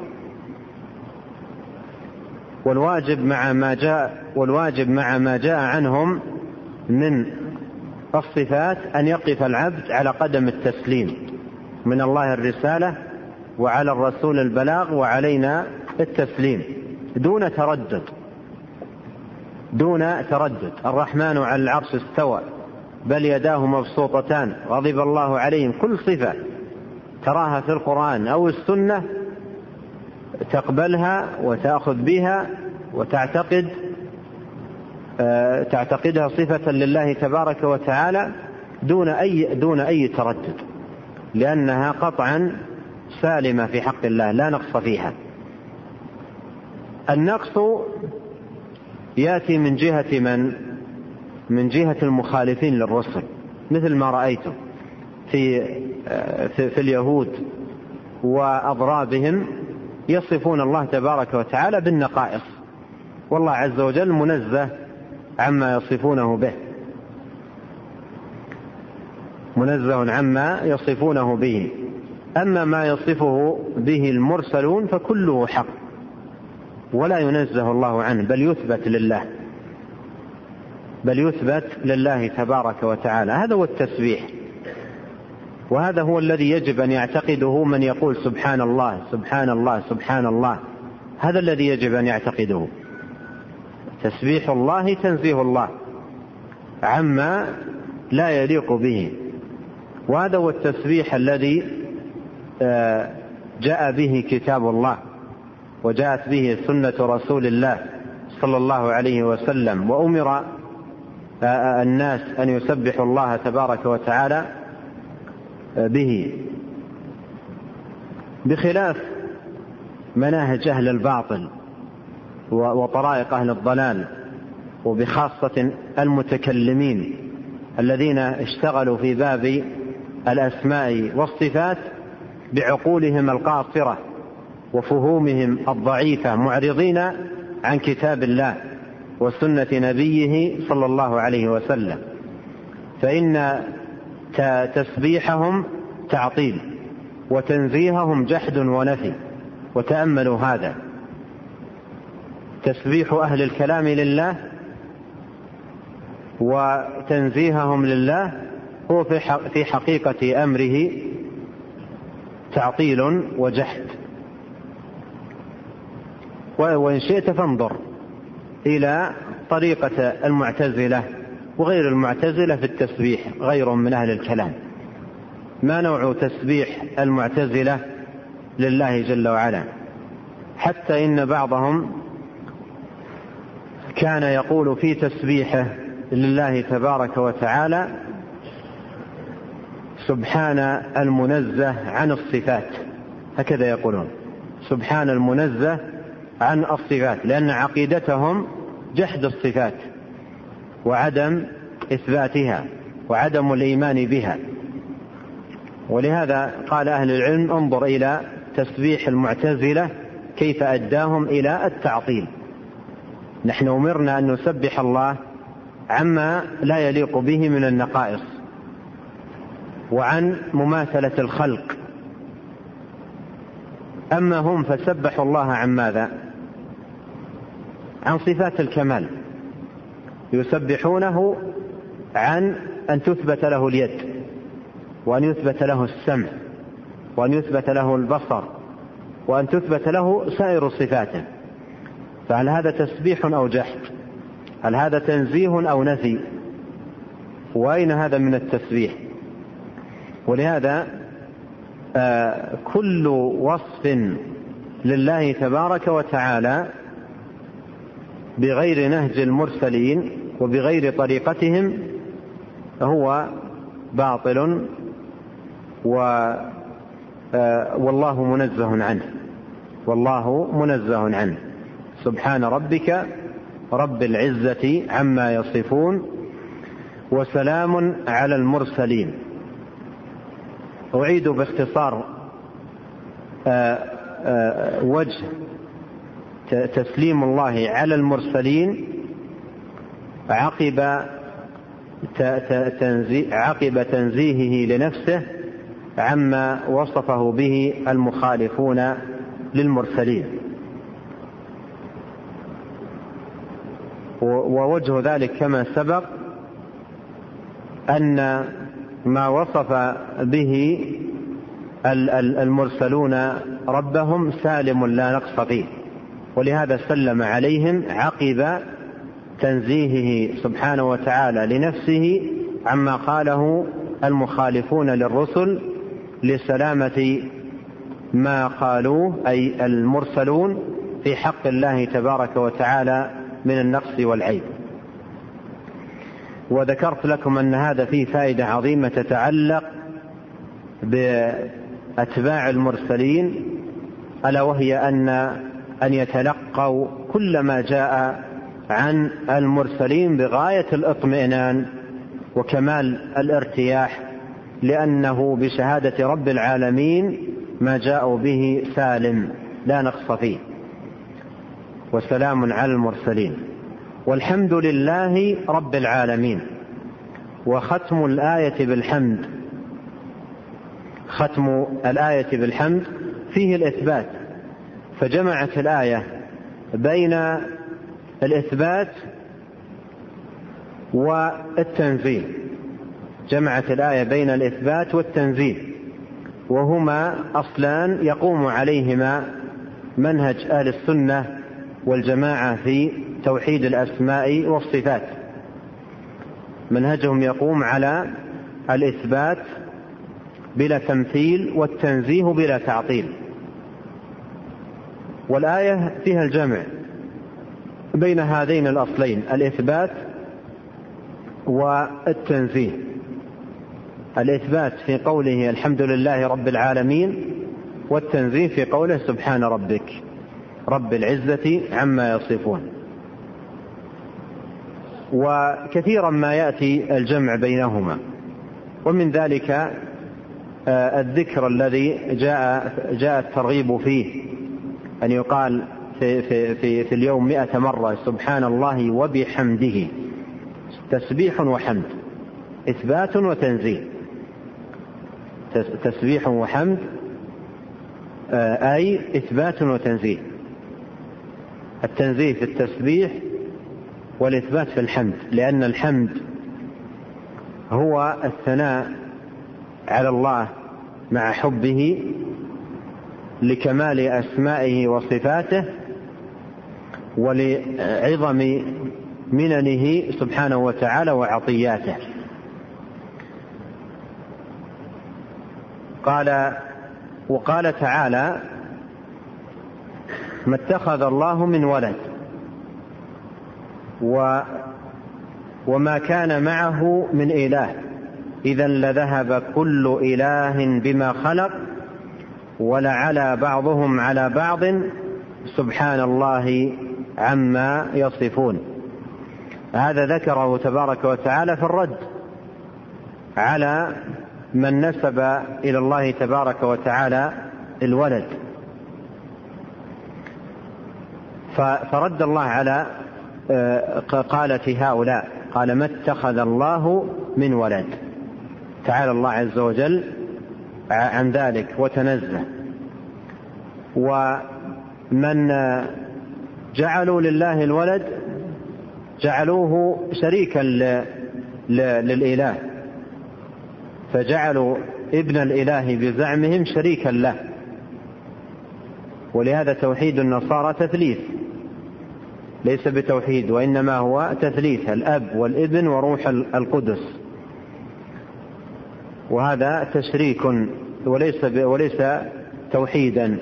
والواجب مع ما جاء والواجب مع ما جاء عنهم من الصفات أن يقف العبد على قدم التسليم، من الله الرسالة وعلى الرسول البلاغ وعلينا التسليم دون تردد دون تردد. الرحمن على العرش استوى بل يداه مبسوطتان غضب الله عليهم. كل صفة تراها في القرآن أو السنة تقبلها وتأخذ بها وتعتقد تعتقدها صفة لله تبارك وتعالى دون أي دون أي تردد، لأنها قطعا سالمة في حق الله لا نقص فيها. النقص يأتي من جهة من من جهة المخالفين للرسل، مثل ما رأيتم في في اليهود وأضرابهم يصفون الله تبارك وتعالى بالنقائص، والله عز وجل منزه عما يصفونه به منزه عما يصفونه به. أما ما يصفه به المرسلون فكله حق ولا ينزه الله عنه، بل يثبت لله بل يثبت لله تبارك وتعالى. هذا هو التسبيح، وهذا هو الذي يجب أن يعتقده من يقول سبحان الله سبحان الله سبحان الله. هذا الذي يجب أن يعتقده. تسبيح الله تنزيه الله عما لا يليق به، وهذا هو التسبيح الذي جاء به كتاب الله وجاءت به سنة رسول الله صلى الله عليه وسلم، وأمر الناس أن يسبحوا الله تبارك وتعالى به، بخلاف مناهج أهل الباطل وطرائق أهل الضلال، وبخاصة المتكلمين الذين اشتغلوا في باب الأسماء والصفات بعقولهم القاصرة وفهومهم الضعيفة، معرضين عن كتاب الله وسنة نبيه صلى الله عليه وسلم. فإن تسبيحهم تعطيل وتنزيههم جحد ونفي. وتأملوا هذا، تسبيح أهل الكلام لله وتنزيههم لله هو في حقيقة أمره تعطيل وجحد. وإن شئت فانظر إلى طريقة المعتزلة وغير المعتزلة في التسبيح، غير من أهل الكلام. ما نوع تسبيح المعتزلة لله جل وعلا؟ حتى إن بعضهم كان يقول في تسبيحه لله تبارك وتعالى سبحان المنزه عن الصفات، هكذا يقولون سبحان المنزه عن الصفات، لأن عقيدتهم جحد الصفات وعدم إثباتها وعدم الإيمان بها. ولهذا قال أهل العلم انظر إلى تسبيح المعتزلة كيف أداهم إلى التعطيل. نحن أمرنا أن نسبح الله عما لا يليق به من النقائص وعن مماثلة الخلق، أما هم فسبحوا الله عن ماذا؟ عن صفات الكمال، يسبحونه عن أن تثبت له اليد، وأن يثبت له السمع، وأن يثبت له البصر، وأن تثبت له سائر صفاته. فهل هذا تسبيح أو جحد؟ هل هذا تنزيه أو نفي؟ وأين هذا من التسبيح؟ ولهذا آه كل وصف لله تبارك وتعالى بغير نهج المرسلين وبغير طريقتهم هو باطل و آه والله منزه عنه، والله منزه عنه. سبحان ربك رب العزة عما يصفون وسلام على المرسلين. أعيد باختصار آآ آآ وجه تسليم الله على المرسلين عقب عقب تنزيهه لنفسه عما وصفه به المخالفون للمرسلين. ووجه ذلك كما سبق أن ما وصف به المرسلون ربهم سالم لا نقص فيه، ولهذا سلم عليهم عقب تنزيهه سبحانه وتعالى لنفسه عما قاله المخالفون للرسل لسلامة ما قالوه أي المرسلون في حق الله تبارك وتعالى من النقص والعيب. وذكرت لكم أن هذا فيه فائدة عظيمة تتعلق بأتباع المرسلين، ألا وهي أن أن يتلقوا كل ما جاء عن المرسلين بغاية الاطمئنان وكمال الارتياح، لأنه بشهادة رب العالمين ما جاءوا به سالم لا نقص فيه. وسلام على المرسلين والحمد لله رب العالمين. وختم الآية بالحمد، ختم الآية بالحمد فيه الإثبات، فجمعت الآية بين الإثبات والتنزيه، جمعت الآية بين الإثبات والتنزيه، وهما أصلان يقوم عليهما منهج أهل السنة والجماعة في توحيد الأسماء والصفات. منهجهم يقوم على الإثبات بلا تمثيل والتنزيه بلا تعطيل. والآية فيها الجمع بين هذين الأصلين، الإثبات والتنزيه. الإثبات في قوله الحمد لله رب العالمين، والتنزيه في قوله سبحان ربك رب العزة عما يصفون. وكثيرا ما يأتي الجمع بينهما، ومن ذلك الذكر الذي جاء جاء الترغيب فيه، أن يقال في, في, في, في اليوم مئة مرة سبحان الله وبحمده، تسبيح وحمد، إثبات وتنزيه. تسبيح وحمد أي إثبات وتنزيه، التنزيه في التسبيح والإثبات في الحمد، لأن الحمد هو الثناء على الله مع حبه لكمال أسمائه وصفاته ولعظم مننه سبحانه وتعالى وعطياته. قال وقال تعالى ما اتخذ الله من ولد و وما كان معه من إله إذا لذهب كل إله بما خلق ولعلى بعضهم على بعض سبحان الله عما يصفون. هذا ذكره تبارك وتعالى في الرد على من نسب إلى الله تبارك وتعالى الولد، فرد الله على قالة هؤلاء، قال ما اتخذ الله من ولد. تعالى الله عز وجل عن ذلك وتنزه. ومن جعلوا لله الولد جعلوه شريكا للإله، فجعلوا ابن الإله بزعمهم شريكا له. ولهذا توحيد النصارى تثليث، ليس بتوحيد وإنما هو تثليث، الأب والابن وروح القدس، وهذا تشريك وليس وليس توحيدا.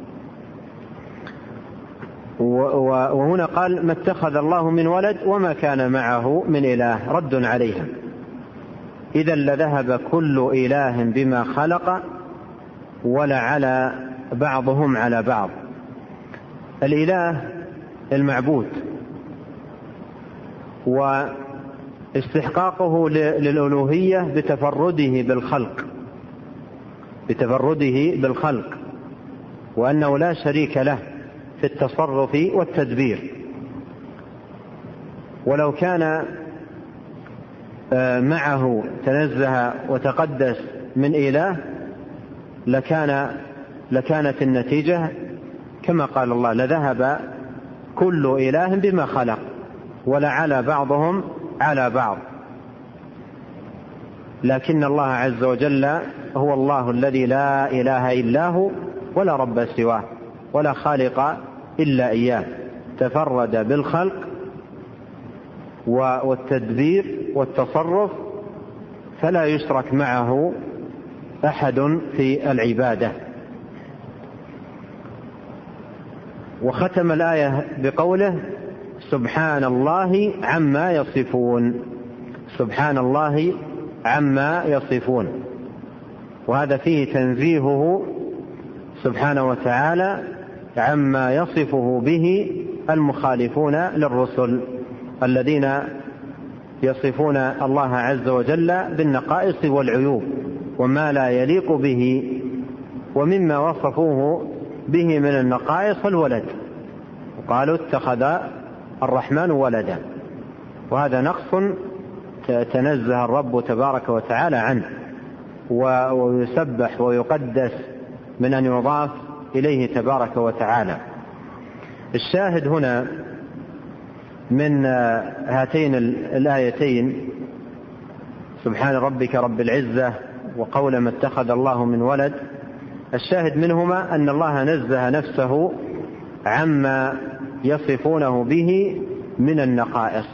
وهنا قال ما اتخذ الله من ولد وما كان معه من إله، رد عليها. إذا لذهب كل إله بما خلق ولعلى بعضهم على بعض. الإله المعبود واستحقاقه للألوهية بتفرده بالخلق بتفرده بالخلق وأنه لا شريك له في التصرف والتدبير. ولو كان معه تنزه وتقدس من إله لكان لكانت النتيجة كما قال الله لذهب كل إله بما خلق ولعلى بعضهم على بعض. لكن الله عز وجل هو الله الذي لا إله إلا هو ولا رب سواه ولا خالق إلا إياه، تفرد بالخلق والتدبير والتصرف، فلا يشرك معه أحد في العبادة. وختم الآية بقوله سبحان الله عما يصفون. سبحان الله عما يصفون، وهذا فيه تنزيهه سبحانه وتعالى عما يصفه به المخالفون للرسل الذين يصفون الله عز وجل بالنقائص والعيوب وما لا يليق به. ومما وصفوه به من النقائص الولد، وقالوا اتخذ الرحمن ولدا، وهذا نقص تنزه الرب تبارك وتعالى عنه، ويسبح ويقدس من أن يضاف إليه تبارك وتعالى. الشاهد هنا من هاتين الآيتين سبحان ربك رب العزة وقول ما اتخذ الله من ولد، الشاهد منهما أن الله نزه نفسه عما يصفونه به من النقائص،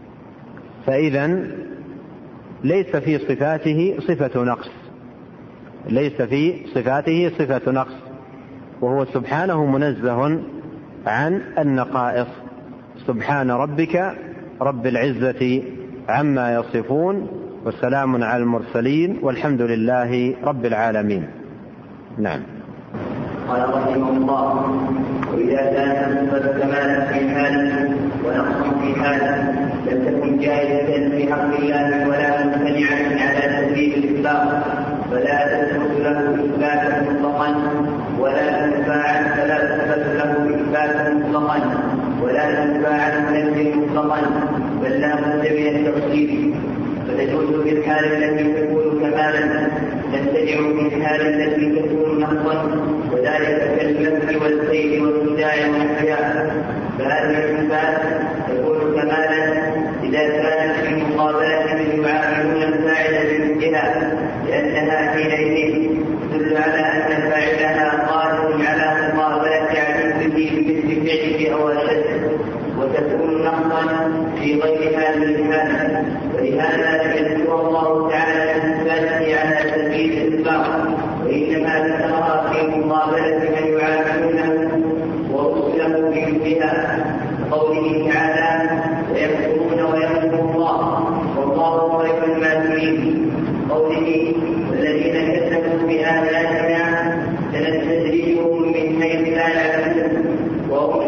فإذا ليس في صفاته صفة نقص، ليس في صفاته صفة نقص، وهو سبحانه منزه عن النقائص. سبحان ربك رب العزة عما يصفون وسلام على المرسلين والحمد لله رب العالمين. نعم. قال رحمه الله وإذا كان نصف كمالا في حال ونقصا في حال لم تكن جائزة في حق الله ولا ممتنعة على سبيل الإطلاق، فلا تثبت له إثباتا مطلقا ولا تنفع فلا تثبت له إثباتا مطلقا ولا تنفع المنزل مطلقا، بل لا بد من التفصيل. فتجوز في الحال التي تكون كمالا، تنتجع في الحال التي تكون نقصا، وذلك كالمسح والسيل والخداع والحياء. فهذه الصفات تكون كمالا إذا كانت في مقابلة من يعاملون الفاعل بمثلها، لأنها حينئذ تدل على أن فاعلها قادر على مقابلة عدوه بمثل فعله أو أشد، وتكون نقصا في غير هذه الحالة. ولهذا لم يذكر الله تعالى صفاته على سبيل الإطلاق، وإنما ذكرها في مقابلة من يعاملونه ورسله بمثلها، قوله تعالى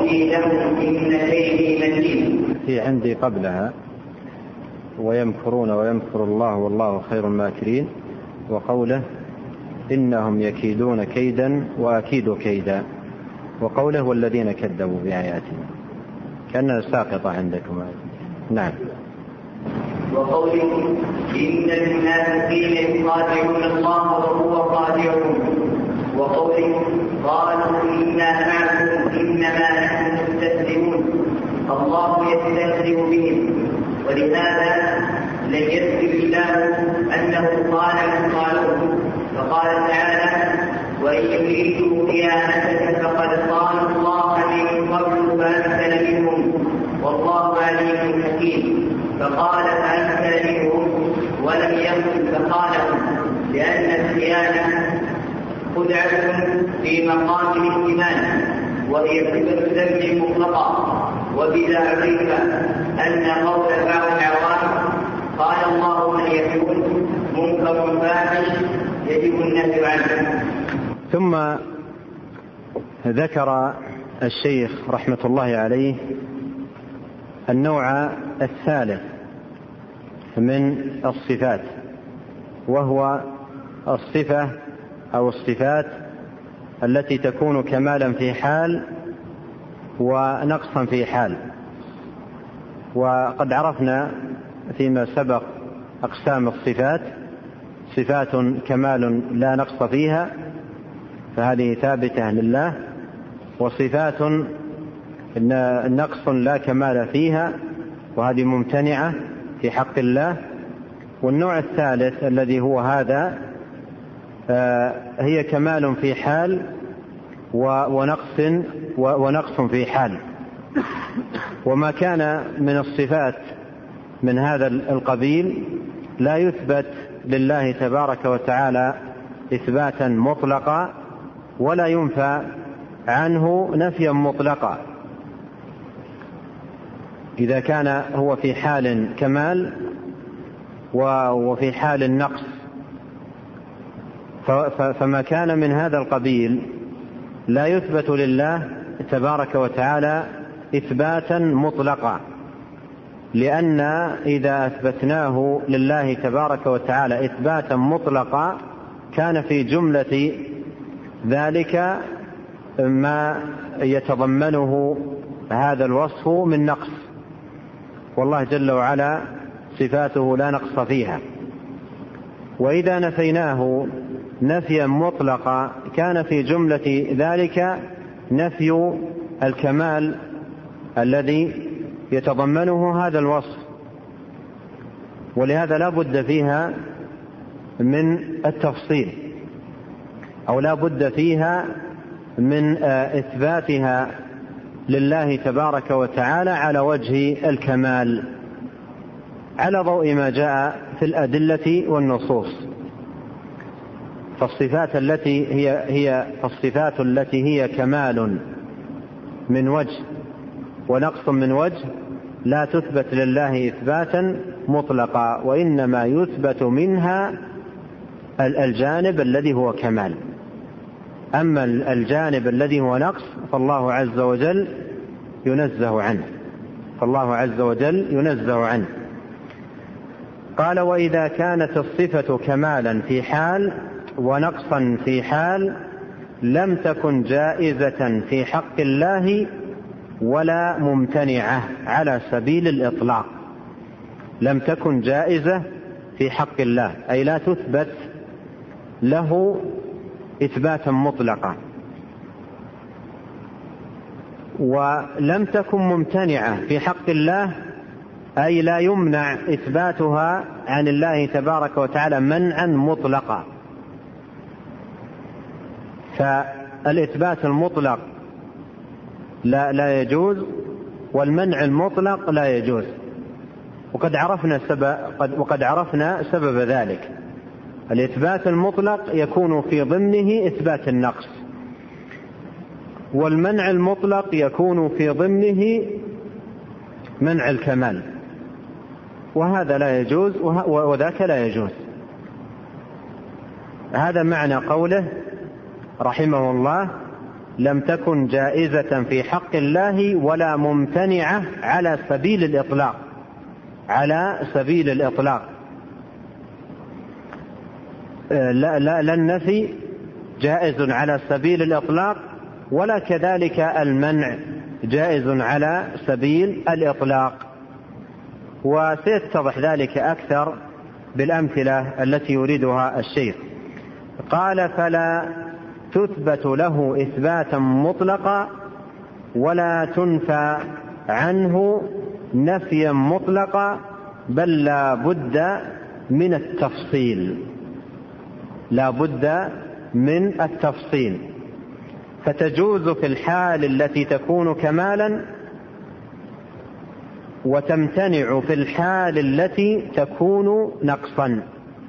وأملي لهم إن كيدي متين. في عندي قبلها ويمكرون ويمكر الله والله خير الماكرين، وقوله إنهم يكيدون كيدا وأكيد كيدا، وقوله والذين كذبوا بآياتنا، كأنها ساقطة عندكم. نعم. وقوله إن المنافقين يخادعون الله وهو خادعهم، وقوله قالوا إنا معكم إنما نحن مستهزئون، الله يستهزئ بهم. ولهذا لم يذكر الله أنه قال من قالوه، فقال تعالى وإن يريدوا خيانتك فقد خانوا الله من قبل فأمكن منهم والله عليم حكيم. فقال فأمكن منهم ولم يقل فقالهم، لأن الخيانة خدعة في مقام الائتمان وهي صفة ذنب مطلقة. وبذا عرف أن قول بعض العوام قال الله من يكون منكر فاحش يجب النهي عنه. ثم ذكر الشيخ رحمة الله عليه النوع الثالث من الصفات، وهو الصفة أو الصفات التي تكون كمالا في حال ونقصا في حال. وقد عرفنا فيما سبق أقسام الصفات: صفات كمال لا نقص فيها فهذه ثابتة لله، وصفات نقص لا كمال فيها وهذه ممتنعة في حق الله. والنوع الثالث الذي هو هذا هي كمال في حال ونقص ونقص في حال. وما كان من الصفات من هذا القبيل لا يثبت لله تبارك وتعالى إثباتا مطلقا ولا ينفى عنه نفيا مطلقا. إذا كان هو في حال كمال وفي حال نقص، فما كان من هذا القبيل لا يثبت لله تبارك وتعالى إثباتا مطلقا، لأن إذا أثبتناه لله تبارك وتعالى إثباتا مطلقا كان في جملة ذلك ما يتضمنه هذا الوصف من نقص، والله جل وعلا صفاته لا نقص فيها. وإذا نفيناه نفيا مطلقا كان في جملة ذلك نفي الكمال الذي يتضمنه هذا الوصف. ولهذا لا بد فيها من التفصيل، أو لا بد فيها من إثباتها لله تبارك وتعالى على وجه الكمال على ضوء ما جاء في الأدلة والنصوص. فالصفات التي هي هي الصفات التي هي كمال من وجه ونقص من وجه لا تثبت لله إثباتا مطلقا، وإنما يثبت منها الجانب الذي هو كمال. أما الجانب الذي هو نقص فالله عز وجل ينزه عنه فالله عز وجل ينزه عنه. قال وإذا كانت الصفة كمالا في حال ونقصا في حال لم تكن جائزة في حق الله ولا ممتنعة على سبيل الإطلاق. لم تكن جائزة في حق الله أي لا تثبت له إثباتا مطلقا، ولم تكن ممتنعة في حق الله أي لا يمنع إثباتها عن الله تبارك وتعالى منعا مطلقا. فالإثبات المطلق لا, لا يجوز، والمنع المطلق لا يجوز. وقد عرفنا سبب, وقد عرفنا سبب ذلك. الإثبات المطلق يكون في ضمنه إثبات النقص، والمنع المطلق يكون في ضمنه منع الكمال، وهذا لا يجوز وذاك لا يجوز. هذا معنى قوله رحمه الله لم تكن جائزة في حق الله ولا ممتنعة على سبيل الإطلاق على سبيل الإطلاق لا, لا, لا النفي جائز على سبيل الإطلاق ولا كذلك المنع جائز على سبيل الإطلاق. وسيتضح ذلك أكثر بالأمثلة التي يريدها الشيخ. قال: فلا تثبت له إثباتا مطلقا ولا تنفى عنه نفيا مطلقا، بل لا بد من التفصيل لا بد من التفصيل فتجوز في الحال التي تكون كمالا، وتمتنع في الحال التي تكون نقصا.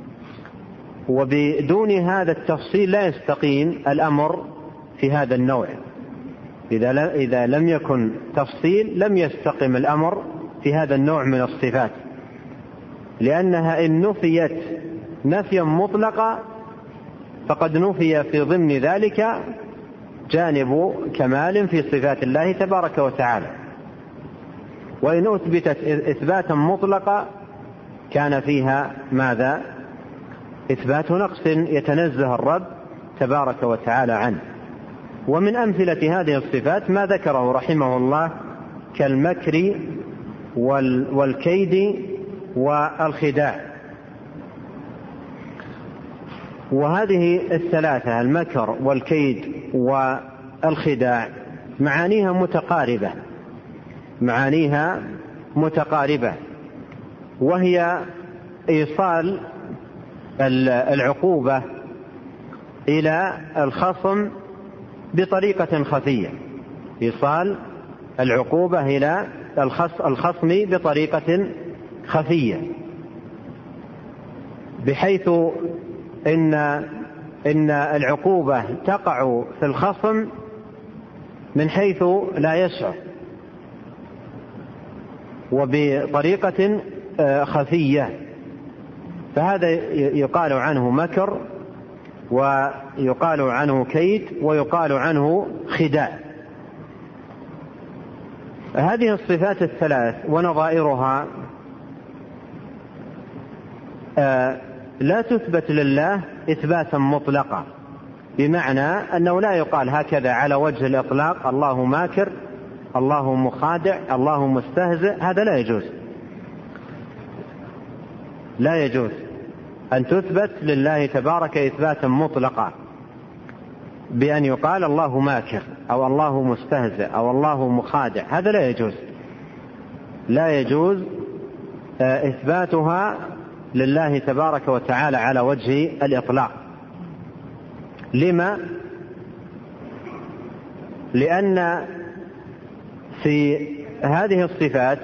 وبدون هذا التفصيل لا يستقيم الأمر في هذا النوع. إذا لم يكن تفصيل لم يستقم الأمر في هذا النوع من الصفات، لأنها إن نفيت نفيا مطلقا فقد نفي في ضمن ذلك جانب كمال في صفات الله تبارك وتعالى، وإن أثبتت إثباتا مطلقا كان فيها ماذا؟ إثبات نقص يتنزه الرب تبارك وتعالى عنه. ومن أمثلة هذه الصفات ما ذكره رحمه الله كالمكر والكيد والخداع. وهذه الثلاثة المكر والكيد والخداع معانيها متقاربة معانيها متقاربة وهي إيصال العقوبة إلى الخصم بطريقة خفية إيصال العقوبة إلى الخصم بطريقة خفية، بحيث إن إن العقوبة تقع في الخصم من حيث لا يشعر وبطريقة خفية، فهذا يقال عنه مكر ويقال عنه كيد ويقال عنه خداع. هذه الصفات الثلاث ونظائرها لا تثبت لله إثباتا مطلقا، بمعنى أنه لا يقال هكذا على وجه الإطلاق الله ماكر، الله مخادع، الله مستهزئ. هذا لا يجوز لا يجوز أن تثبت لله تبارك إثباتا مطلقا بأن يقال الله ماكر أو الله مستهزئ أو الله مخادع. هذا لا يجوز لا يجوز إثباتها لله تبارك وتعالى على وجه الإطلاق. لما؟ لأن في هذه الصفات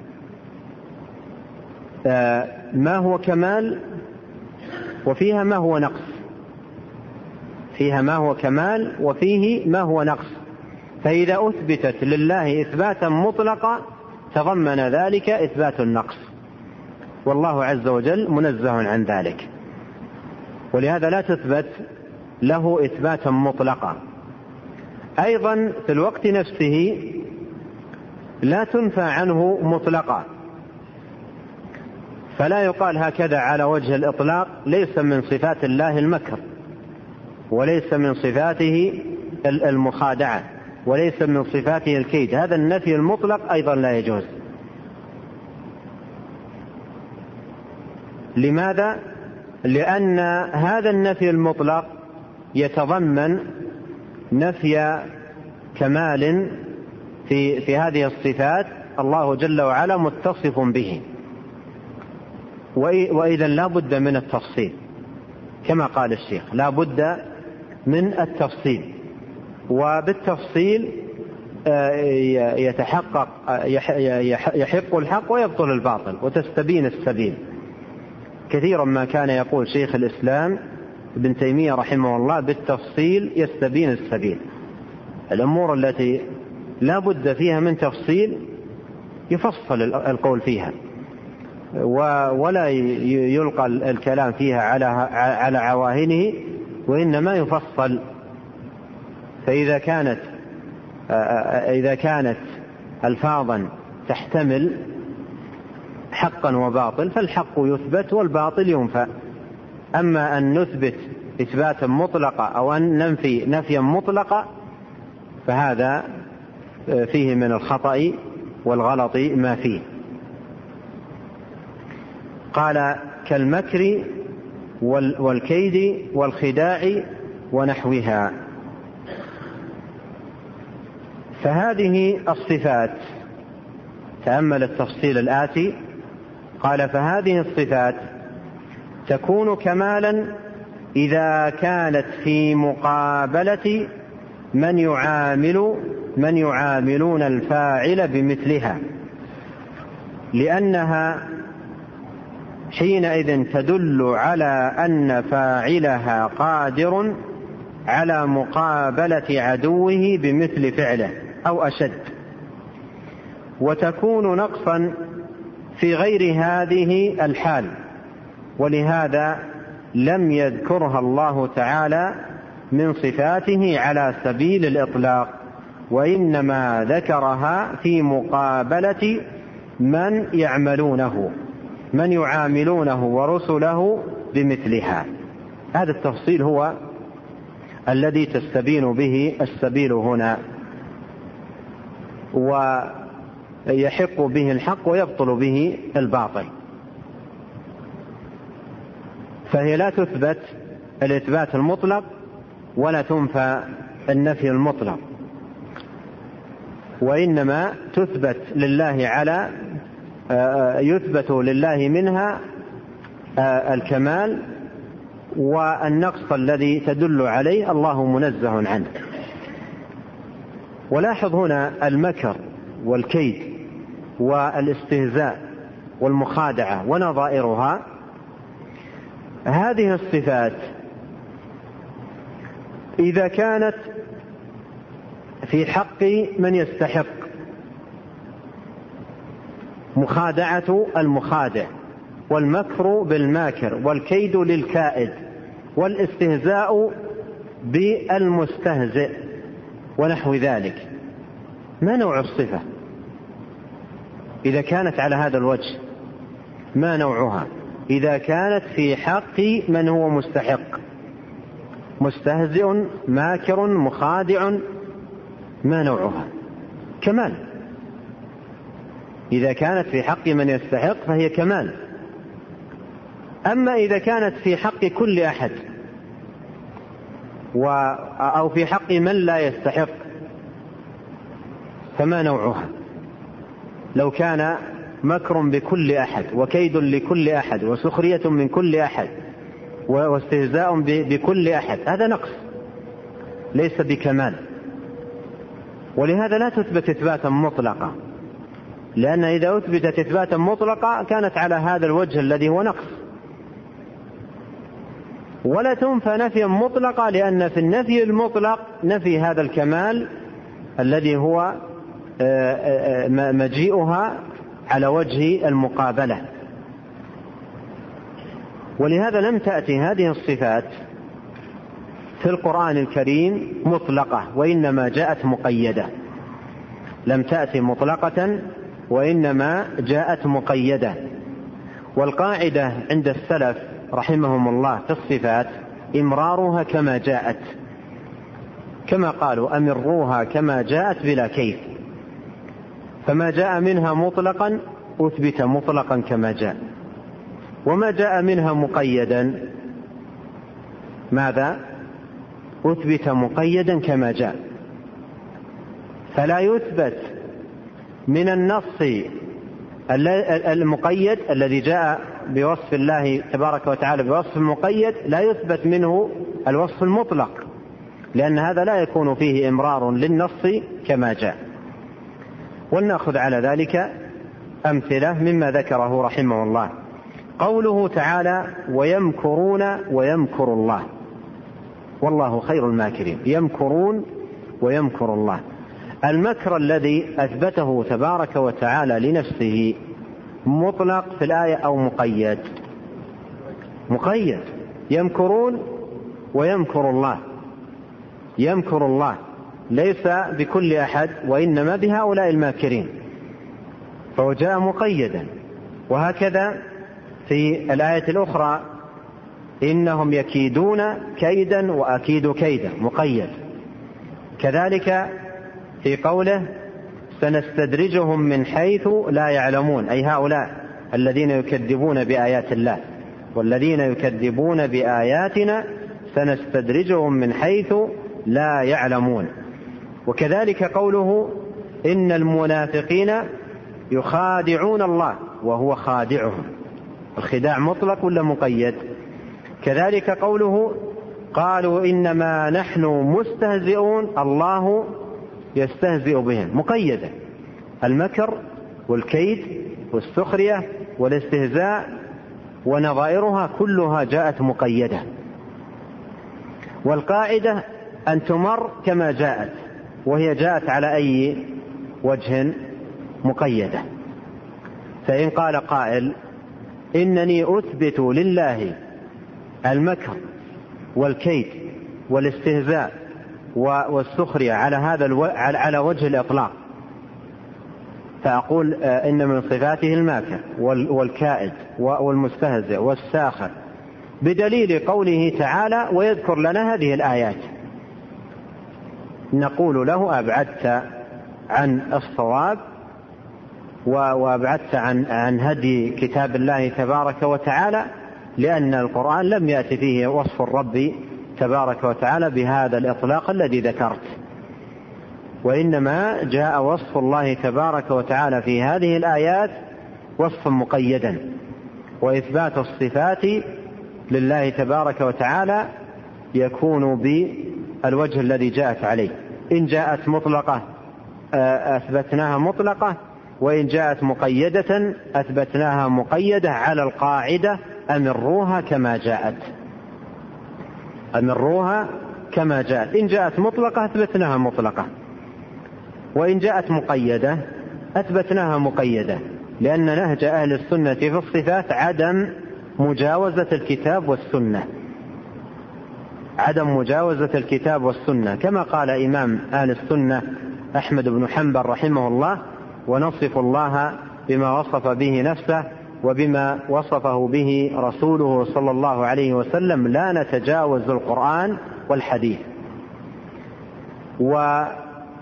ما هو كمال وفيها ما هو نقص فيها ما هو كمال وفيه ما هو نقص. فإذا أثبتت لله إثباتا مطلقا تضمن ذلك إثبات النقص، والله عز وجل منزه عن ذلك، ولهذا لا تثبت له إثباتا مطلقا. أيضا في الوقت نفسه لا تنفى عنه مطلقا، فلا يقال هكذا على وجه الإطلاق ليس من صفات الله المكر، وليس من صفاته المخادعة، وليس من صفاته الكيد. هذا النفي المطلق أيضا لا يجوز. لماذا؟ لأن هذا النفي المطلق يتضمن نفي كمال في في هذه الصفات الله جل وعلا متصف به، وإذا لا بد من التفصيل كما قال الشيخ، لا بد من التفصيل، وبالتفصيل يتحقق يحق الحق ويبطل الباطل وتستبين السبيل. كثيرا ما كان يقول شيخ الإسلام ابن تيمية رحمه الله بالتفصيل يستبين السبيل. الأمور التي لا بد فيها من تفصيل يفصل القول فيها، ولا يلقى الكلام فيها على على عواهنه، وإنما يفصل فإذا كانت إذا كانت ألفاظا تحتمل حقا وباطل فالحق يثبت والباطل ينفى. أما أن نثبت إثباتا مطلقا أو أن ننفي نفيا مطلقا فهذا فيه من الخطأ والغلط ما فيه. قال كالمكر والكيد والخداع ونحوها. فهذه الصفات، تأمل التفصيل الآتي، قال فهذه الصفات تكون كمالا إذا كانت في مقابلة من يعامل من يعاملون الفاعل بمثلها، لأنها حينئذ تدل على أن فاعلها قادر على مقابلة عدوه بمثل فعله أو أشد، وتكون نقصا في غير هذه الحال، ولهذا لم يذكرها الله تعالى من صفاته على سبيل الإطلاق، وإنما ذكرها في مقابلة من يعملونه من يعاملونه ورسله بمثلها. هذا التفصيل هو الذي تستبين به السبيل هنا، ويحق به الحق ويبطل به الباطل. فهي لا تثبت الإثبات المطلق ولا تنفى النفي المطلق، وإنما تثبت لله على يثبت لله منها الكمال، والنقص الذي تدل عليه الله منزه عنه. ولاحظ هنا المكر والكيد والاستهزاء والمخادعة ونظائرها، هذه الصفات إذا كانت في حق من يستحق، مخادعة المخادع، والمكر بالماكر، والكيد للكائد، والاستهزاء بالمستهزئ ونحو ذلك، ما نوع الصفة إذا كانت على هذا الوجه؟ ما نوعها إذا كانت في حق من هو مستحق، مستهزئ ماكر مخادع، ما نوعها؟ كمال. إذا كانت في حق من يستحق فهي كمال. أما إذا كانت في حق كل أحد و أو في حق من لا يستحق فما نوعها؟ لو كان مكر بكل أحد وكيد لكل أحد وسخرية من كل أحد واستهزاء بكل أحد، هذا نقص ليس بكمال. ولهذا لا تثبت إثباتا مطلقا، لأن إذا أثبتت إثباتا مطلقا كانت على هذا الوجه الذي هو نقص. ولا تنفى نفيا مطلقا، لأن في النفي المطلق نفي هذا الكمال الذي هو مجيئها على وجه المقابلة. ولهذا لم تأتي هذه الصفات في القرآن الكريم مطلقة، وإنما جاءت مقيدة. لم تأتي مطلقة وإنما جاءت مقيدة. والقاعدة عند السلف رحمهم الله في الصفات إمرارها كما جاءت، كما قالوا أمروها كما جاءت بلا كيف. فما جاء منها مطلقا أثبت مطلقا كما جاء، وما جاء منها مقيدا ماذا؟ أثبت مقيدا كما جاء. فلا يثبت من النص المقيد الذي جاء بوصف الله تبارك وتعالى بوصف المقيد، لا يثبت منه الوصف المطلق، لأن هذا لا يكون فيه إمرار للنص كما جاء. ولنأخذ على ذلك أمثلة مما ذكره رحمه الله. قوله تعالى ويمكرون ويمكر الله والله خير الماكرين. يمكرون ويمكر الله، المكر الذي أثبته تبارك وتعالى لنفسه مطلق في الآية أو مقيد؟ مقيد. يمكرون ويمكر الله، يمكر الله ليس بكل أحد وإنما بهؤلاء الماكرين، فهو جاء مقيدا. وهكذا في الآية الأخرى إنهم يكيدون كيدا وأكيد كيدا مقيد. كذلك في قوله سنستدرجهم من حيث لا يعلمون، أي هؤلاء الذين يكذبون بآيات الله، والذين يكذبون بآياتنا سنستدرجهم من حيث لا يعلمون. وكذلك قوله إن المنافقين يخادعون الله وهو خادعهم، الخداع مطلق ولا مقيد؟ كذلك قوله قالوا إنما نحن مستهزئون الله يستهزئ بهم، مقيدة. المكر والكيد والسخرية والاستهزاء ونظائرها كلها جاءت مقيدة. والقاعدة أن تمر كما جاءت، وهي جاءت على أي وجه؟ مقيدة. فإن قال قائل إنني أثبت لله المكر والكيد والاستهزاء والسخرية على هذا الو... على وجه الإطلاق، فأقول إن من صفاته الماكر والكائد والمستهزئ والساخر بدليل قوله تعالى ويذكر لنا هذه الآيات، نقول له أبعدت عن الصواب وأبعدت عن عن هدي كتاب الله تبارك وتعالى، لأن القرآن لم يأتي فيه وصف الرب تبارك وتعالى بهذا الإطلاق الذي ذكرت، وإنما جاء وصف الله تبارك وتعالى في هذه الآيات وصفا مقيدا. وإثبات الصفات لله تبارك وتعالى يكون بالوجه الذي جاءت عليه. إن جاءت مطلقة أثبتناها مطلقة، وإن جاءت مقيدة أثبتناها مقيدة على القاعدة أمروها كما جاءت، أمروها كما جاءت. إن جاءت مطلقة أثبتناها مطلقة، وإن جاءت مقيدة أثبتناها مقيدة، لأن نهج أهل السنة في الصفات عدم مجاوزة الكتاب والسنة، عدم مجاوزة الكتاب والسنة، كما قال إمام أهل السنة أحمد بن حنبل رحمه الله: ونصف الله بما وصف به نفسه وبما وصفه به رسوله صلى الله عليه وسلم، لا نتجاوز القرآن والحديث. وهذه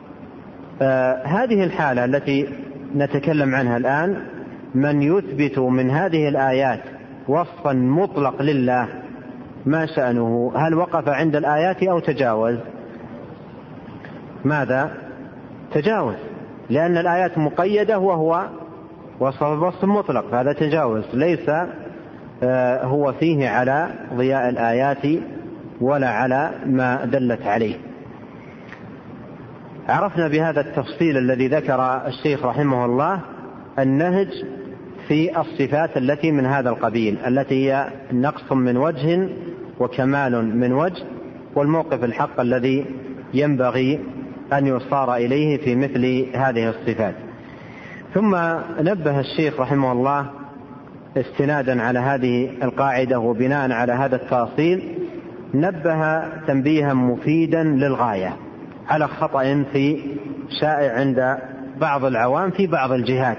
الحالة التي نتكلم عنها الآن، من يثبت من هذه الآيات وصفا مطلق لله، ما شأنه؟ هل وقف عند الآيات أو تجاوز؟ ماذا؟ تجاوز، لأن الآيات مقيدة وهو وصف مطلق، فهذا تجاوز، ليس هو فيه على ضياء الآيات ولا على ما دلت عليه. عرفنا بهذا التفصيل الذي ذكر الشيخ رحمه الله النهج في الصفات التي من هذا القبيل، التي هي نقص من وجه وكمال من وجه، والموقف الحق الذي ينبغي أن يصار إليه في مثل هذه الصفات. ثم نبه الشيخ رحمه الله استنادا على هذه القاعدة وبناء على هذا التفصيل، نبه تنبيها مفيدا للغاية على خطأ في شائع عند بعض العوام في بعض الجهات.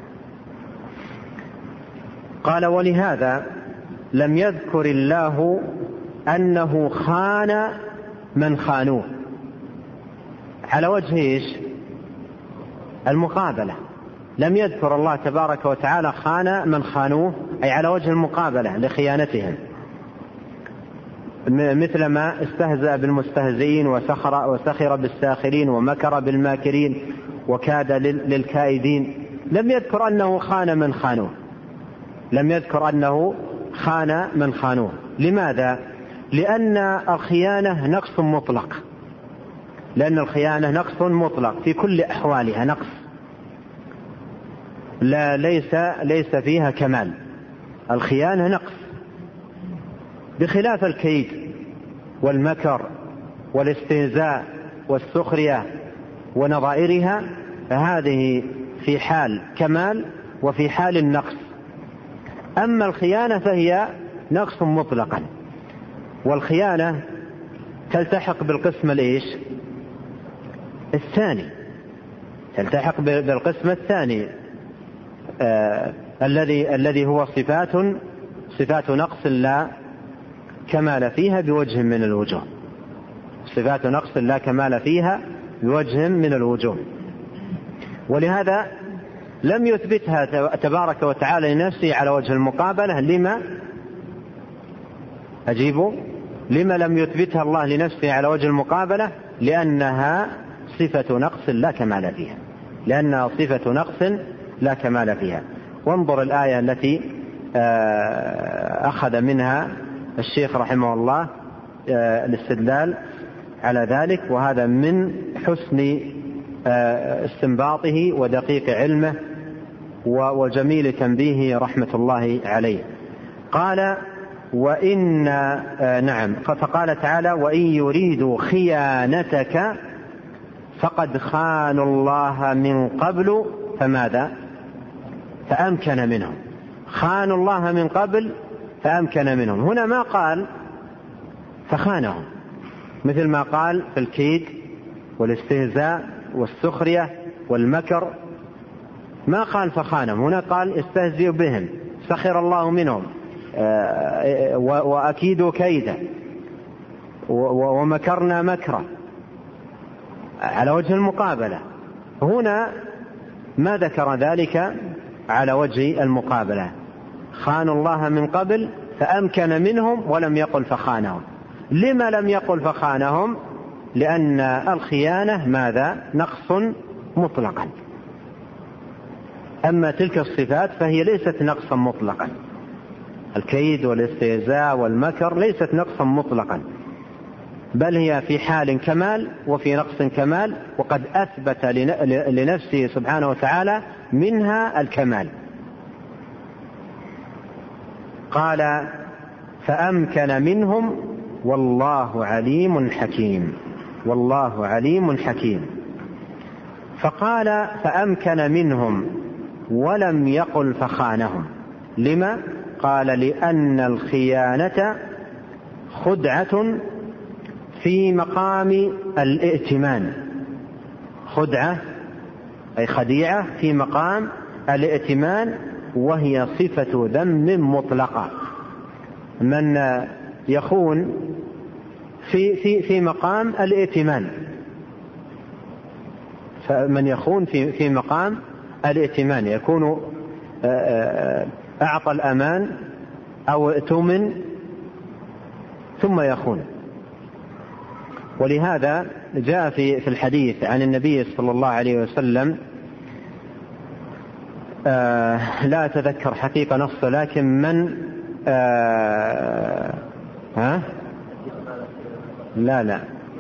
قال: ولهذا لم يذكر الله أنه خان من خانوه، على وجه إيش؟ المقابلة. لم يذكر الله تبارك وتعالى خان من خانوه، أي على وجه المقابلة لخيانتهم، مثل ما استهزأ بالمستهزئين وسخر, وسخر بالساخرين ومكر بالماكرين وكاد للكائدين. لم يذكر أنه خان من خانوه، لم يذكر أنه خان من خانوه. لماذا؟ لأن الخيانة نقص مطلق، لأن الخيانة نقص مطلق في كل أحوالها نقص، لا ليس ليس فيها كمال. الخيانة نقص، بخلاف الكيد والمكر والاستهزاء والسخرية ونظائرها، فهذه في حال كمال وفي حال النقص. أما الخيانة فهي نقص مطلقا، والخيانة تلتحق بالقسم الإيش؟ الثاني، تلتحق بالقسم الثاني آه الذي الذي هو صفات صفات نقص لا كمال فيها بوجه من الوجوه، صفات نقص لا كمال فيها بوجه من الوجوه. ولهذا لم يثبتها تبارك وتعالى لنفسه على وجه المقابلة. لما أجيبوا لما لم يثبتها الله لنفسه على وجه المقابلة؟ لأنها صفة نقص لا كمال فيها، لأنها صفة نقص لا كمال فيها. وانظر الآية التي أخذ منها الشيخ رحمه الله الاستدلال على ذلك، وهذا من حسن استنباطه ودقيق علمه وجميل تنبيهه رحمة الله عليه. قال وإن نعم فقال تعالى وإن يريدوا خيانتك فقد خانوا الله من قبل فماذا فأمكن منهم. خانوا الله من قبل فأمكن منهم. هنا ما قال فخانهم مثل ما قال في الكيد والاستهزاء والسخرية والمكر، ما قال فخانهم، هنا قال استهزئوا بهم، سخر الله منهم، وأكيدوا كيدا، ومكرنا مكرا، على وجه المقابلة. هنا ما ذكر ذلك على وجه المقابلة، خانوا الله من قبل فأمكن منهم، ولم يقل فخانهم. لما لم يقل فخانهم؟ لأن الخيانة ماذا؟ نقص مطلقا، أما تلك الصفات فهي ليست نقصا مطلقا. الكيد والاستهزاء والمكر ليست نقصا مطلقا، بل هي في حال كمال وفي نقص كمال، وقد أثبت لنفسه سبحانه وتعالى منها الكمال. قال فأمكن منهم والله عليم حكيم، والله عليم حكيم. فقال فأمكن منهم ولم يقل فخانهم. لما؟ قال لأن الخيانة خدعة في مقام الائتمان، خدعة أي خديعة في مقام الائتمان، وهي صفة ذم مطلقة. من يخون في في في مقام الائتمان، فمن يخون في في مقام الائتمان يكون أعطى الأمان أو ائتمن ثم يخون. ولهذا جاء في في الحديث عن النبي صلى الله عليه وسلم، آه لا أتذكر حقيقة نصه، لكن من آه ها لا لا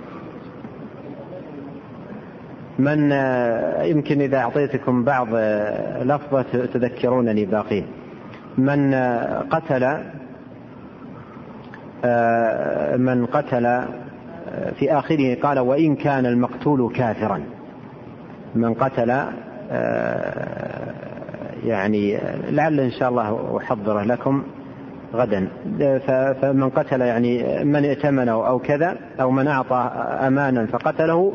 من آه يمكن إذا أعطيتكم بعض آه لفظة تذكرونني باقيه. من آه قتل آه من قتل في آخره قال وإن كان المقتول كافرا. من قتل يعني لعل إن شاء الله أحضره لكم غدا، فمن قتل يعني من ائتمنه أو كذا، أو من أعطى أمانا فقتله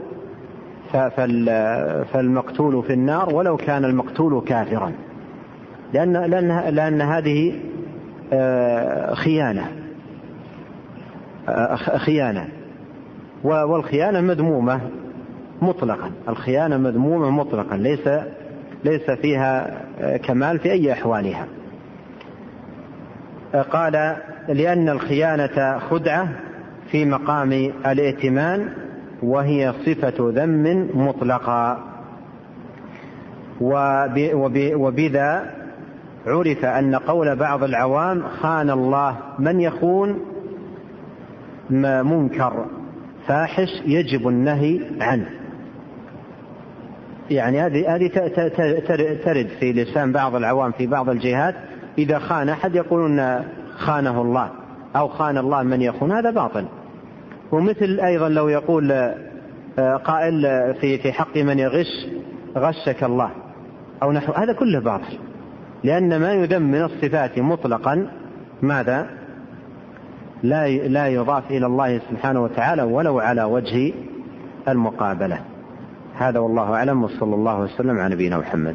فالمقتول في النار ولو كان المقتول كافرا، لأن, لأن, لأن هذه خيانة خيانة والخيانة مذمومة مطلقا. الخيانة مذمومة مطلقا، ليس ليس فيها كمال في أي أحوالها. قال لأن الخيانة خدعة في مقام الائتمان، وهي صفة ذم مطلقا. وبذا عرف أن قول بعض العوام خان الله من يخون منكر فاحش يجب النهي عنه. يعني هذه هذه ترد في لسان بعض العوام في بعض الجهات، إذا خان أحد يقولون خانه الله أو خان الله من يخون، هذا باطل. ومثل أيضا لو يقول قائل في في حق من يغش غشك الله أو نحو، هذا كله باطل، لأن ما يذم من الصفات مطلقا ماذا لا لا يضاف إلى الله سبحانه وتعالى ولو على وجه المقابلة. هذا والله أعلم، وصلى الله وسلم على نبينا محمد.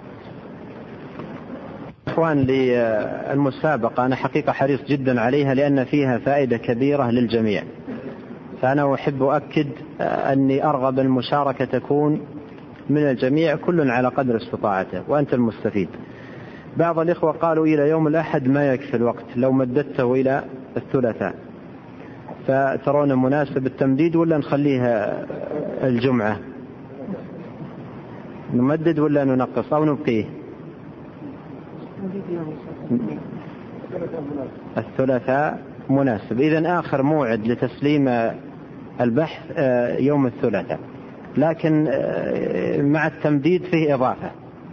إخوان، للمسابقة أنا حقيقة حريص جدا عليها لأن فيها فائدة كبيرة للجميع، فأنا أحب أؤكد أني أرغب المشاركة تكون من الجميع، كل على قدر استطاعته، وأنت المستفيد. بعض الإخوة قالوا إلى يوم الأحد ما يكفي الوقت، لو مددته إلى الثلاثاء، فترون مناسب التمديد ولا نخليها الجمعة؟ نمدد ولا ننقص أو نبقيه؟ الثلاثاء مناسب. إذن آخر موعد لتسليم البحث يوم الثلاثاء، لكن مع التمديد فيه إضافة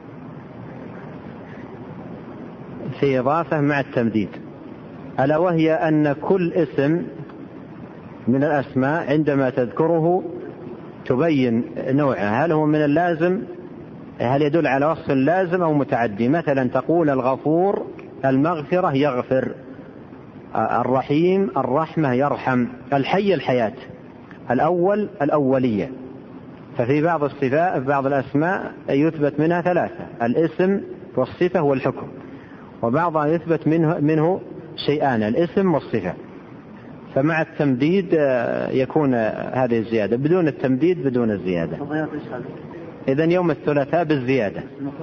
في إضافة مع التمديد، ألا وهي أن كل اسم من الأسماء عندما تذكره تبين نوعه، هل هو من اللازم، هل يدل على وصف لازم أو متعدي. مثلا تقول الغفور المغفرة يغفر، الرحيم الرحمة يرحم، الحي الحياة، الأول الأولية. ففي بعض الصفات في بعض الأسماء يثبت منها ثلاثة، الاسم والصفة والحكم، وبعضها يثبت منه, منه شيئان، الاسم والصفة. فمع التمديد يكون هذه الزيادة، بدون التمديد بدون الزيادة. إذن يوم الثلاثاء بالزيادة.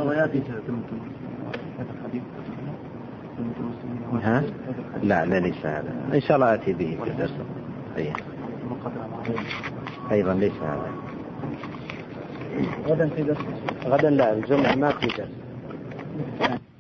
ها؟ لا لا ليس هذا، إن شاء الله آتي به في الدرس. أيضا ليس هذا. غدا في درس؟ غدا لا، الجمعة ما في درس.